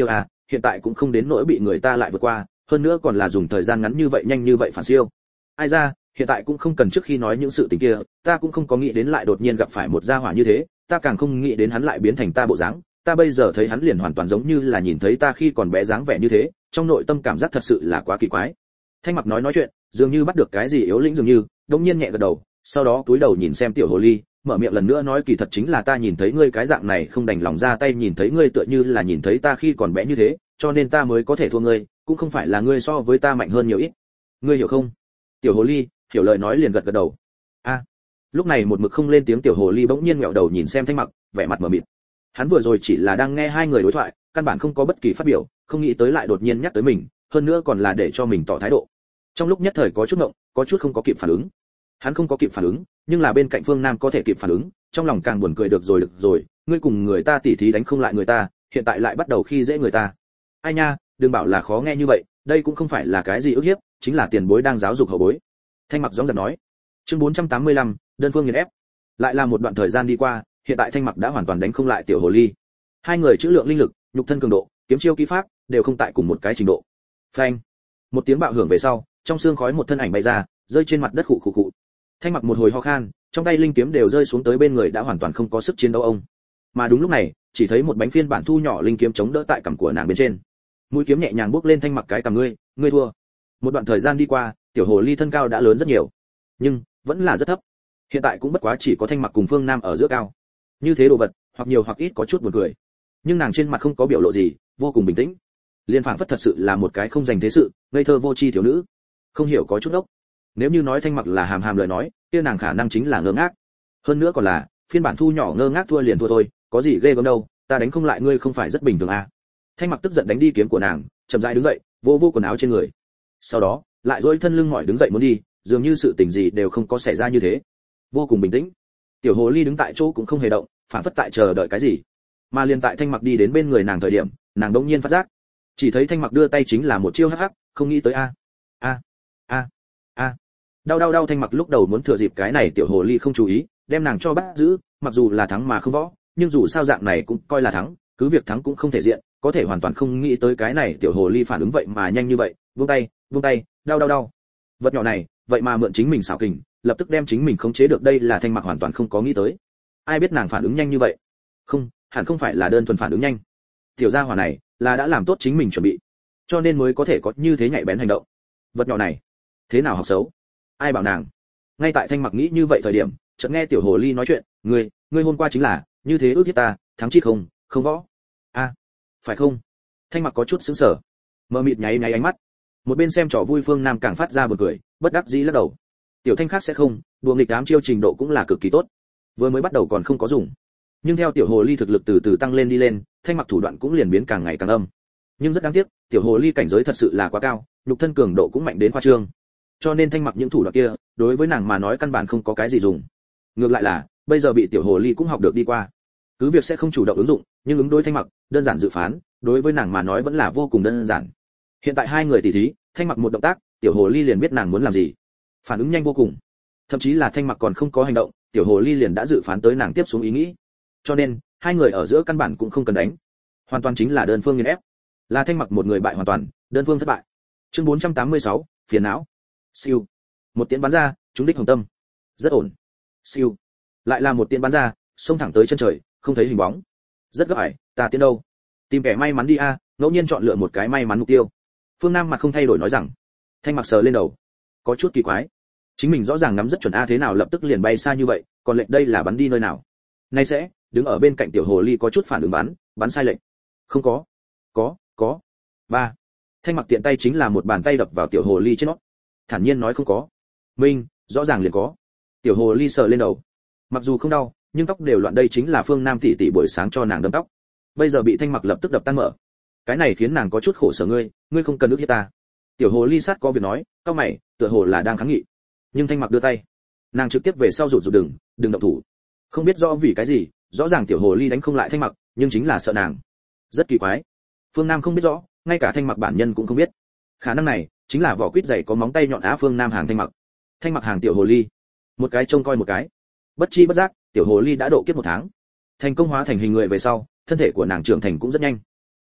hiện tại cũng không đến nỗi bị người ta lại vượt qua, hơn nữa còn là dùng thời gian ngắn như vậy nhanh như vậy phản siêu. Ai ra, hiện tại cũng không cần trước khi nói những sự tình kia, ta cũng không có nghĩ đến lại đột nhiên gặp phải một gia hỏa như thế, ta càng không nghĩ đến hắn lại biến thành ta bộ dáng, ta bây giờ thấy hắn liền hoàn toàn giống như là nhìn thấy ta khi còn bé dáng vẻ như thế, trong nội tâm cảm giác thật sự là quá kỳ quái. Thanh Mặc nói nói chuyện, dường như bắt được cái gì yếu lĩnh dường như, đột nhiên nhẹ gật đầu, sau đó cúi đầu nhìn xem tiểu hồ ly, mở miệng lần nữa nói kỳ thật chính là ta nhìn thấy ngươi cái dạng này không đành lòng ra tay, nhìn thấy ngươi tựa như là nhìn thấy ta khi còn bé như thế, cho nên ta mới có thể thua ngươi, cũng không phải là ngươi so với ta mạnh hơn nhiều ít. Ngươi hiểu không? Tiểu hồ ly hiểu lời nói liền gật gật đầu. A. Lúc này một mực không lên tiếng tiểu hồ ly bỗng nhiên ngẹo đầu nhìn xem Thanh Mặc, vẻ mặt mờ mịt. Hắn vừa rồi chỉ là đang nghe hai người đối thoại, căn bản không có bất kỳ phát biểu, không nghĩ tới lại đột nhiên nhắc tới mình, hơn nữa còn là để cho mình tỏ thái độ. Trong lúc nhất thời có chút ngộng, có chút không có kịp phản ứng. Hắn không có kịp phản ứng, nhưng là bên cạnh Phương Nam có thể kịp phản ứng, trong lòng càng buồn cười được rồi được rồi, ngươi cùng người ta tỉ thí đánh không lại người ta, hiện tại lại bắt đầu khi dễ người ta. Ai nha, đừng bảo là khó nghe như vậy, đây cũng không phải là cái gì ức hiếp, chính là tiền bối đang giáo dục hậu bối. Thanh Mặc gióng giật nói. Chương bốn trăm tám mươi lăm, đơn phương nghiền ép. Lại là một đoạn thời gian đi qua, hiện tại Thanh Mặc đã hoàn toàn đánh không lại tiểu hồ ly. Hai người chữ lượng linh lực, nhục thân cường độ, kiếm chiêu kỹ pháp đều không tại cùng một cái trình độ. Phanh. Một tiếng bạo hưởng về sau, trong xương khói một thân ảnh bay ra, rơi trên mặt đất khụ khụ khụ. Thanh Mặc một hồi ho khan, trong tay linh kiếm đều rơi xuống tới bên người đã hoàn toàn không có sức chiến đấu ông. Mà đúng lúc này, chỉ thấy một bánh phiên bản thu nhỏ linh kiếm chống đỡ tại cằm của nàng bên trên. Mũi kiếm nhẹ nhàng bước lên Thanh Mặc cái cằm ngươi, ngươi thua. Một đoạn thời gian đi qua, tiểu hồ ly thân cao đã lớn rất nhiều, nhưng vẫn là rất thấp. Hiện tại cũng bất quá chỉ có Thanh Mặc cùng Phương Nam ở giữa cao. Như thế đồ vật, hoặc nhiều hoặc ít có chút buồn cười. Nhưng nàng trên mặt không có biểu lộ gì, vô cùng bình tĩnh. Liên phảng phất thật sự là một cái không dành thế sự, ngây thơ vô tri thiếu nữ. Không hiểu có chút ốc. Nếu như nói Thanh Mặc là hàm hàm lời nói, kia nàng khả năng chính là ngơ ngác. Hơn nữa còn là, phiên bản thu nhỏ ngơ ngác thua liền thua thôi, có gì ghê gớm đâu, ta đánh không lại ngươi không phải rất bình thường à? Thanh Mặc tức giận đánh đi kiếm của nàng, chậm rãi đứng dậy, vô vô quần áo trên người. Sau đó, lại duỗi thân lưng mỏi đứng dậy muốn đi, dường như sự tình gì đều không có xảy ra như thế. Vô cùng bình tĩnh. Tiểu hồ ly đứng tại chỗ cũng không hề động, phản phất tại chờ đợi cái gì. Mà liền tại Thanh Mặc đi đến bên người nàng thời điểm, nàng đột nhiên phát giác, chỉ thấy Thanh Mặc đưa tay chính là một chiêu hắc hắc, không nghĩ tới a a a a đau đau đau. Thanh Mặc lúc đầu muốn thừa dịp cái này tiểu hồ ly không chú ý, đem nàng cho bắt giữ, mặc dù là thắng mà không võ, nhưng dù sao dạng này cũng coi là thắng, cứ việc thắng cũng không thể diện, có thể hoàn toàn không nghĩ tới cái này tiểu hồ ly phản ứng vậy mà nhanh như vậy, buông tay, buông tay, đau đau đau. Vật nhỏ này, vậy mà mượn chính mình xảo kình, lập tức đem chính mình khống chế được, đây là Thanh Mặc hoàn toàn không có nghĩ tới. Ai biết nàng phản ứng nhanh như vậy? Không, hẳn không phải là đơn thuần phản ứng nhanh. Tiểu gia hỏa này là đã làm tốt chính mình chuẩn bị, cho nên mới có thể có như thế nhạy bén hành động. Vật nhỏ này, thế nào học xấu? Ai bảo nàng? Ngay tại Thanh Mặc nghĩ như vậy thời điểm, chợt nghe tiểu hồ ly nói chuyện, "Ngươi, ngươi hôm qua chính là như thế ước hiếp ta, thắng chi không, không võ." "A, phải không?" Thanh Mặc có chút sững sờ, mờ mịt nháy nháy ánh mắt. Một bên xem trò vui Phương Nam càng phát ra buồn cười, bất đắc dĩ lắc đầu. Tiểu Thanh khác sẽ không, đùa nghịch ám chiêu trình độ cũng là cực kỳ tốt. Vừa mới bắt đầu còn không có dùng, nhưng theo tiểu hồ ly thực lực từ từ tăng lên đi lên, Thanh Mặc thủ đoạn cũng liền biến càng ngày càng âm. Nhưng rất đáng tiếc, tiểu hồ ly cảnh giới thật sự là quá cao, nhục thân cường độ cũng mạnh đến khoa trương. Cho nên Thanh Mặc những thủ đoạn kia, đối với nàng mà nói căn bản không có cái gì dùng. Ngược lại là, bây giờ bị tiểu hồ ly cũng học được đi qua. Cứ việc sẽ không chủ động ứng dụng, nhưng ứng đối Thanh Mặc, đơn giản dự phán, đối với nàng mà nói vẫn là vô cùng đơn giản. Hiện tại hai người tỉ thí, Thanh Mặc một động tác, tiểu hồ ly liền biết nàng muốn làm gì. Phản ứng nhanh vô cùng. Thậm chí là Thanh Mặc còn không có hành động, tiểu hồ ly liền đã dự phán tới nàng tiếp xuống ý nghĩ. Cho nên, hai người ở giữa căn bản cũng không cần đánh. Hoàn toàn chính là đơn phương nghiền ép. Là Thanh Mặc một người bại hoàn toàn, đơn phương thất bại. Chương bốn trăm tám mươi sáu, phiền não. Siêu. Một tiễn bắn ra, trúng đích hồng tâm. Rất ổn. Siêu. Lại là một tiễn bắn ra, xông thẳng tới chân trời, không thấy hình bóng. Rất gấp ải, ta tiễn đâu? Tìm kẻ may mắn đi a, ngẫu nhiên chọn lựa một cái may mắn mục tiêu. Phương Nam mặt không thay đổi nói rằng. Thanh Mặc sờ lên đầu, có chút kỳ quái. Chính mình rõ ràng nắm rất chuẩn a, thế nào lập tức liền bay xa như vậy, còn lệnh đây là bắn đi nơi nào? Nay sẽ, đứng ở bên cạnh tiểu hồ ly có chút phản ứng bắn, bắn sai lệnh. Không có. Có, có. Ba. Thanh Mặc tiện tay chính là một bàn tay đập vào tiểu hồ ly trên nó. Thản nhiên nói không có. Minh, rõ ràng liền có. Tiểu hồ ly sờ lên đầu. Mặc dù không đau, nhưng tóc đều loạn, đây chính là Phương Nam tỷ tỷ buổi sáng cho nàng đâm tóc. Bây giờ bị Thanh Mặc lập tức đập tan mở. Cái này khiến nàng có chút khổ sở, ngươi, ngươi không cần ước hiếp ta. Tiểu hồ ly sát có việc nói, cao mày, tựa hồ là đang kháng nghị. Nhưng Thanh Mặc đưa tay, nàng trực tiếp về sau rụt rụt đừng, đừng động thủ. Không biết rõ vì cái gì, rõ ràng tiểu hồ ly đánh không lại Thanh Mặc, nhưng chính là sợ nàng. Rất kỳ quái. Phương Nam không biết rõ, ngay cả Thanh Mặc bản nhân cũng không biết. Khả năng này chính là vỏ quýt dày có móng tay nhọn á. Phương Nam hàng Thanh Mặc, Thanh Mặc hàng tiểu hồ ly, một cái trông coi một cái. Bất chi bất giác, tiểu hồ ly đã độ kiếp một tháng, thành công hóa thành hình người về sau, thân thể của nàng trưởng thành cũng rất nhanh.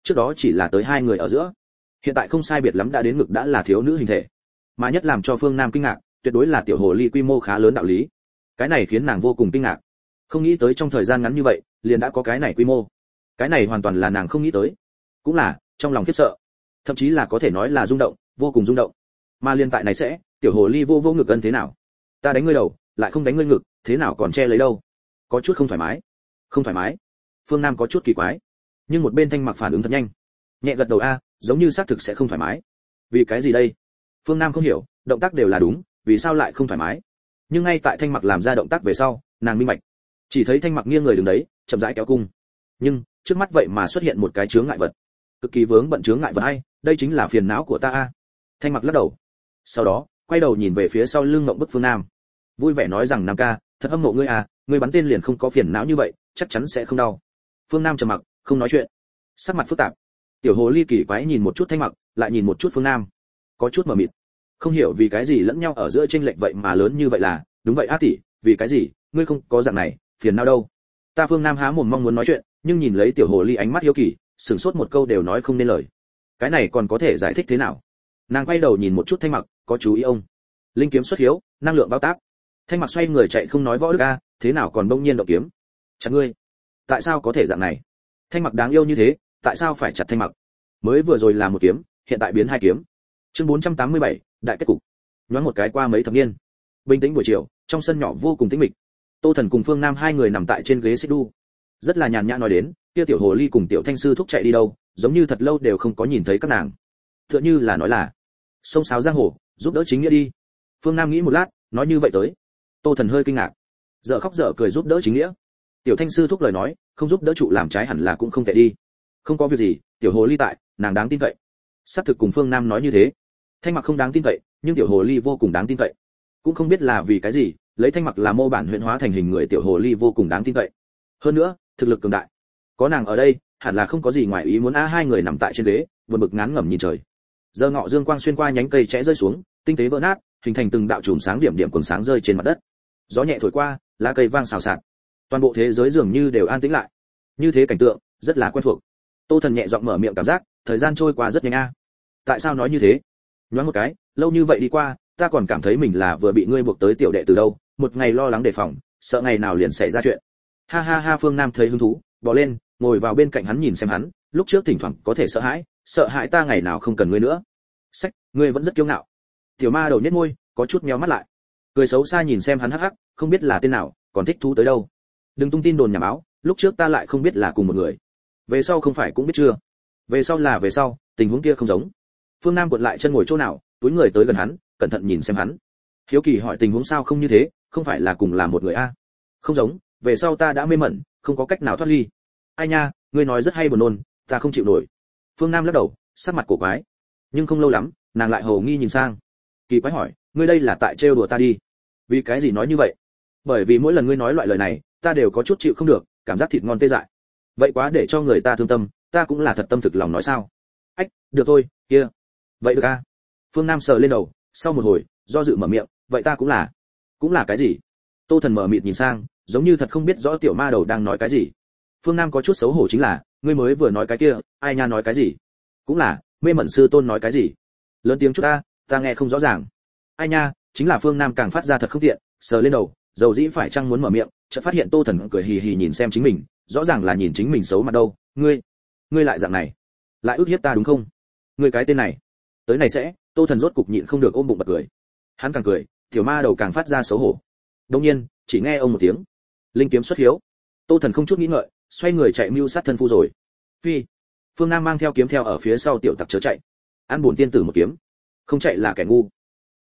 trước đó chỉ là tới hai người ở giữa, hiện tại không sai biệt lắm đã đến ngực đã là thiếu nữ hình thể. Mà nhất làm cho Phương Nam kinh ngạc, tuyệt đối là tiểu hồ ly quy mô khá lớn đạo lý. Cái này khiến nàng vô cùng kinh ngạc, không nghĩ tới trong thời gian ngắn như vậy liền đã có cái này quy mô. Cái này hoàn toàn là nàng không nghĩ tới, cũng là trong lòng khiếp sợ, thậm chí là có thể nói là rung động, vô cùng rung động. Mà liên tại này sẽ, tiểu hồ ly vô vô ngực ân thế nào? Ta đánh ngươi đầu, lại không đánh ngươi ngực, thế nào còn che lấy đâu? Có chút không thoải mái. Không thoải mái. Phương Nam có chút kỳ quái, nhưng một bên Thanh Mặc phản ứng thật nhanh, nhẹ gật đầu a, giống như xác thực sẽ không thoải mái. Vì cái gì đây? Phương Nam không hiểu, động tác đều là đúng, vì sao lại không thoải mái? Nhưng ngay tại Thanh Mặc làm ra động tác về sau, nàng minh bạch. Chỉ thấy Thanh Mặc nghiêng người đứng đấy, chậm rãi kéo cung. Nhưng trước mắt vậy mà xuất hiện một cái chướng ngại vật, cực kỳ vướng bận chướng ngại vật hay, đây chính là phiền não của ta a. Thanh Mặc lắc đầu, sau đó quay đầu nhìn về phía sau lưng ngậm bức Phương Nam, vui vẻ nói rằng Nam ca, thật hâm mộ ngươi à, ngươi bắn tên liền không có phiền não như vậy, chắc chắn sẽ không đau. Phương Nam trầm mặc, không nói chuyện, sắc mặt phức tạp. Tiểu hồ ly kỳ quái nhìn một chút Thanh Mặc, lại nhìn một chút Phương Nam, có chút mờ mịt, không hiểu vì cái gì lẫn nhau ở giữa chênh lệch vậy mà lớn như vậy là, đúng vậy á tỷ, vì cái gì, ngươi không có dạng này, phiền não đâu. Ta Phương Nam há mồm mong muốn nói chuyện, nhưng nhìn lấy tiểu hồ ly ánh mắt hiếu kỳ, sửng sốt một câu đều nói không nên lời. Cái này còn có thể giải thích thế nào? Nàng quay đầu nhìn một chút Thanh Mặc, có chú ý ông. Linh kiếm xuất hiếu, năng lượng bao táp. Thanh Mặc xoay người chạy không nói võ đức a, thế nào còn bỗng nhiên động kiếm? Chặt ngươi. Tại sao có thể dạng này? Thanh Mặc đáng yêu như thế, tại sao phải chặt Thanh Mặc? Mới vừa rồi là một kiếm, hiện tại biến hai kiếm. Chương bốn trăm tám mươi bảy, đại kết cục. Nhoáng một cái qua mấy thập niên. Bình tĩnh buổi chiều, trong sân nhỏ vô cùng tĩnh mịch. Tô Thần cùng Phương Nam hai người nằm tại trên ghế xích đu, rất là nhàn nhã nói đến, kia tiểu hồ ly cùng tiểu thanh sư thúc chạy đi đâu, giống như thật lâu đều không có nhìn thấy các nàng. Tựa như là nói là sông sáo giang hồ, giúp đỡ chính nghĩa đi. Phương Nam nghĩ một lát, nói như vậy tới. Tô Thần hơi kinh ngạc, dở khóc dở cười giúp đỡ chính nghĩa. Tiểu thanh sư thúc lời nói, không giúp đỡ trụ làm trái hẳn là cũng không tệ đi. Không có việc gì, tiểu hồ ly tại, nàng đáng tin cậy. Xác thực cùng Phương Nam nói như thế. Thanh Mặc không đáng tin cậy, nhưng tiểu hồ ly vô cùng đáng tin cậy. Cũng không biết là vì cái gì, lấy Thanh Mặc là mô bản huyễn hóa thành hình người tiểu hồ ly vô cùng đáng tin cậy. Hơn nữa, thực lực cường đại. Có nàng ở đây, hẳn là không có gì ngoài ý muốn a. Hai người nằm tại trên ghế, buồn bực ngán ngẩm nhìn trời. Giờ ngọ dương quang xuyên qua nhánh cây chẽ rơi xuống, tinh tế vỡ nát, hình thành từng đạo chùm sáng điểm điểm quần sáng rơi trên mặt đất. Gió nhẹ thổi qua, lá cây vang xào xạc. Toàn bộ thế giới dường như đều an tĩnh lại. Như thế cảnh tượng, rất là quen thuộc. Tô Thần nhẹ giọng mở miệng cảm giác, thời gian trôi qua rất nhanh a. Tại sao nói như thế? Nhoáng một cái, lâu như vậy đi qua, ta còn cảm thấy mình là vừa bị ngươi buộc tới tiểu đệ từ đâu, một ngày lo lắng đề phòng, sợ ngày nào liền xảy ra chuyện. Ha ha ha. Phương Nam thấy hứng thú, bò lên, ngồi vào bên cạnh hắn nhìn xem hắn, lúc trước thỉnh thoảng có thể sợ hãi, sợ hãi ta ngày nào không cần ngươi nữa. Sách, ngươi vẫn rất kiêu ngạo. Tiểu ma đầu nhếch môi, có chút méo mắt lại, cười xấu xa nhìn xem hắn hắc hắc, không biết là tên nào, còn thích thú tới đâu. Đừng tung tin đồn nhảm báo, lúc trước ta lại không biết là cùng một người, về sau không phải cũng biết chưa? Về sau là về sau, tình huống kia không giống. Phương Nam cuộn lại chân ngồi chỗ nào, túi người tới gần hắn, cẩn thận nhìn xem hắn. Hiếu kỳ hỏi tình huống sao không như thế, không phải là cùng là một người a? Không giống, về sau ta đã mê mẩn, không có cách nào thoát ly. Ai nha, ngươi nói rất hay buồn nôn, ta không chịu nổi. Phương Nam lắc đầu, sắc mặt cổ quái. Nhưng không lâu lắm, nàng lại hồ nghi nhìn sang. Kỳ quái hỏi, ngươi đây là tại trêu đùa ta đi? Vì cái gì nói như vậy? Bởi vì mỗi lần ngươi nói loại lời này, ta đều có chút chịu không được, cảm giác thịt ngon tê dại. Vậy quá để cho người ta thương tâm, ta cũng là thật tâm thực lòng nói sao? Ách, được thôi, kia. Vậy được a. Phương Nam sờ lên đầu, sau một hồi, do dự mở miệng, vậy ta cũng là. Cũng là cái gì? Tô Thần mở mịt nhìn sang, giống như thật không biết rõ tiểu ma đầu đang nói cái gì. Phương Nam có chút xấu hổ chính là, ngươi mới vừa nói cái kia, ai nha nói cái gì? Cũng là, mê mẩn sư tôn nói cái gì? Lớn tiếng chút ta, ta nghe không rõ ràng. Ai nha, chính là Phương Nam càng phát ra thật không tiện, sờ lên đầu, dầu dĩ phải chăng muốn mở miệng, chợt phát hiện Tô Thần cười hì hì nhìn xem chính mình, rõ ràng là nhìn chính mình xấu mặt đâu, ngươi, ngươi lại dạng này, lại ức hiếp ta đúng không? Ngươi cái tên này. Tới này sẽ, Tô Thần rốt cục nhịn không được ôm bụng bật cười. Hắn càng cười, tiểu ma đầu càng phát ra xấu hổ. Đương nhiên, chỉ nghe ông một tiếng, linh kiếm xuất hiếu. Tô Thần không chút nghĩ ngợi, xoay người chạy mưu sát thân phu rồi. Phi. Phương Nam mang theo kiếm theo ở phía sau tiểu tặc chớ chạy. An buồn tiên tử một kiếm. Không chạy là kẻ ngu.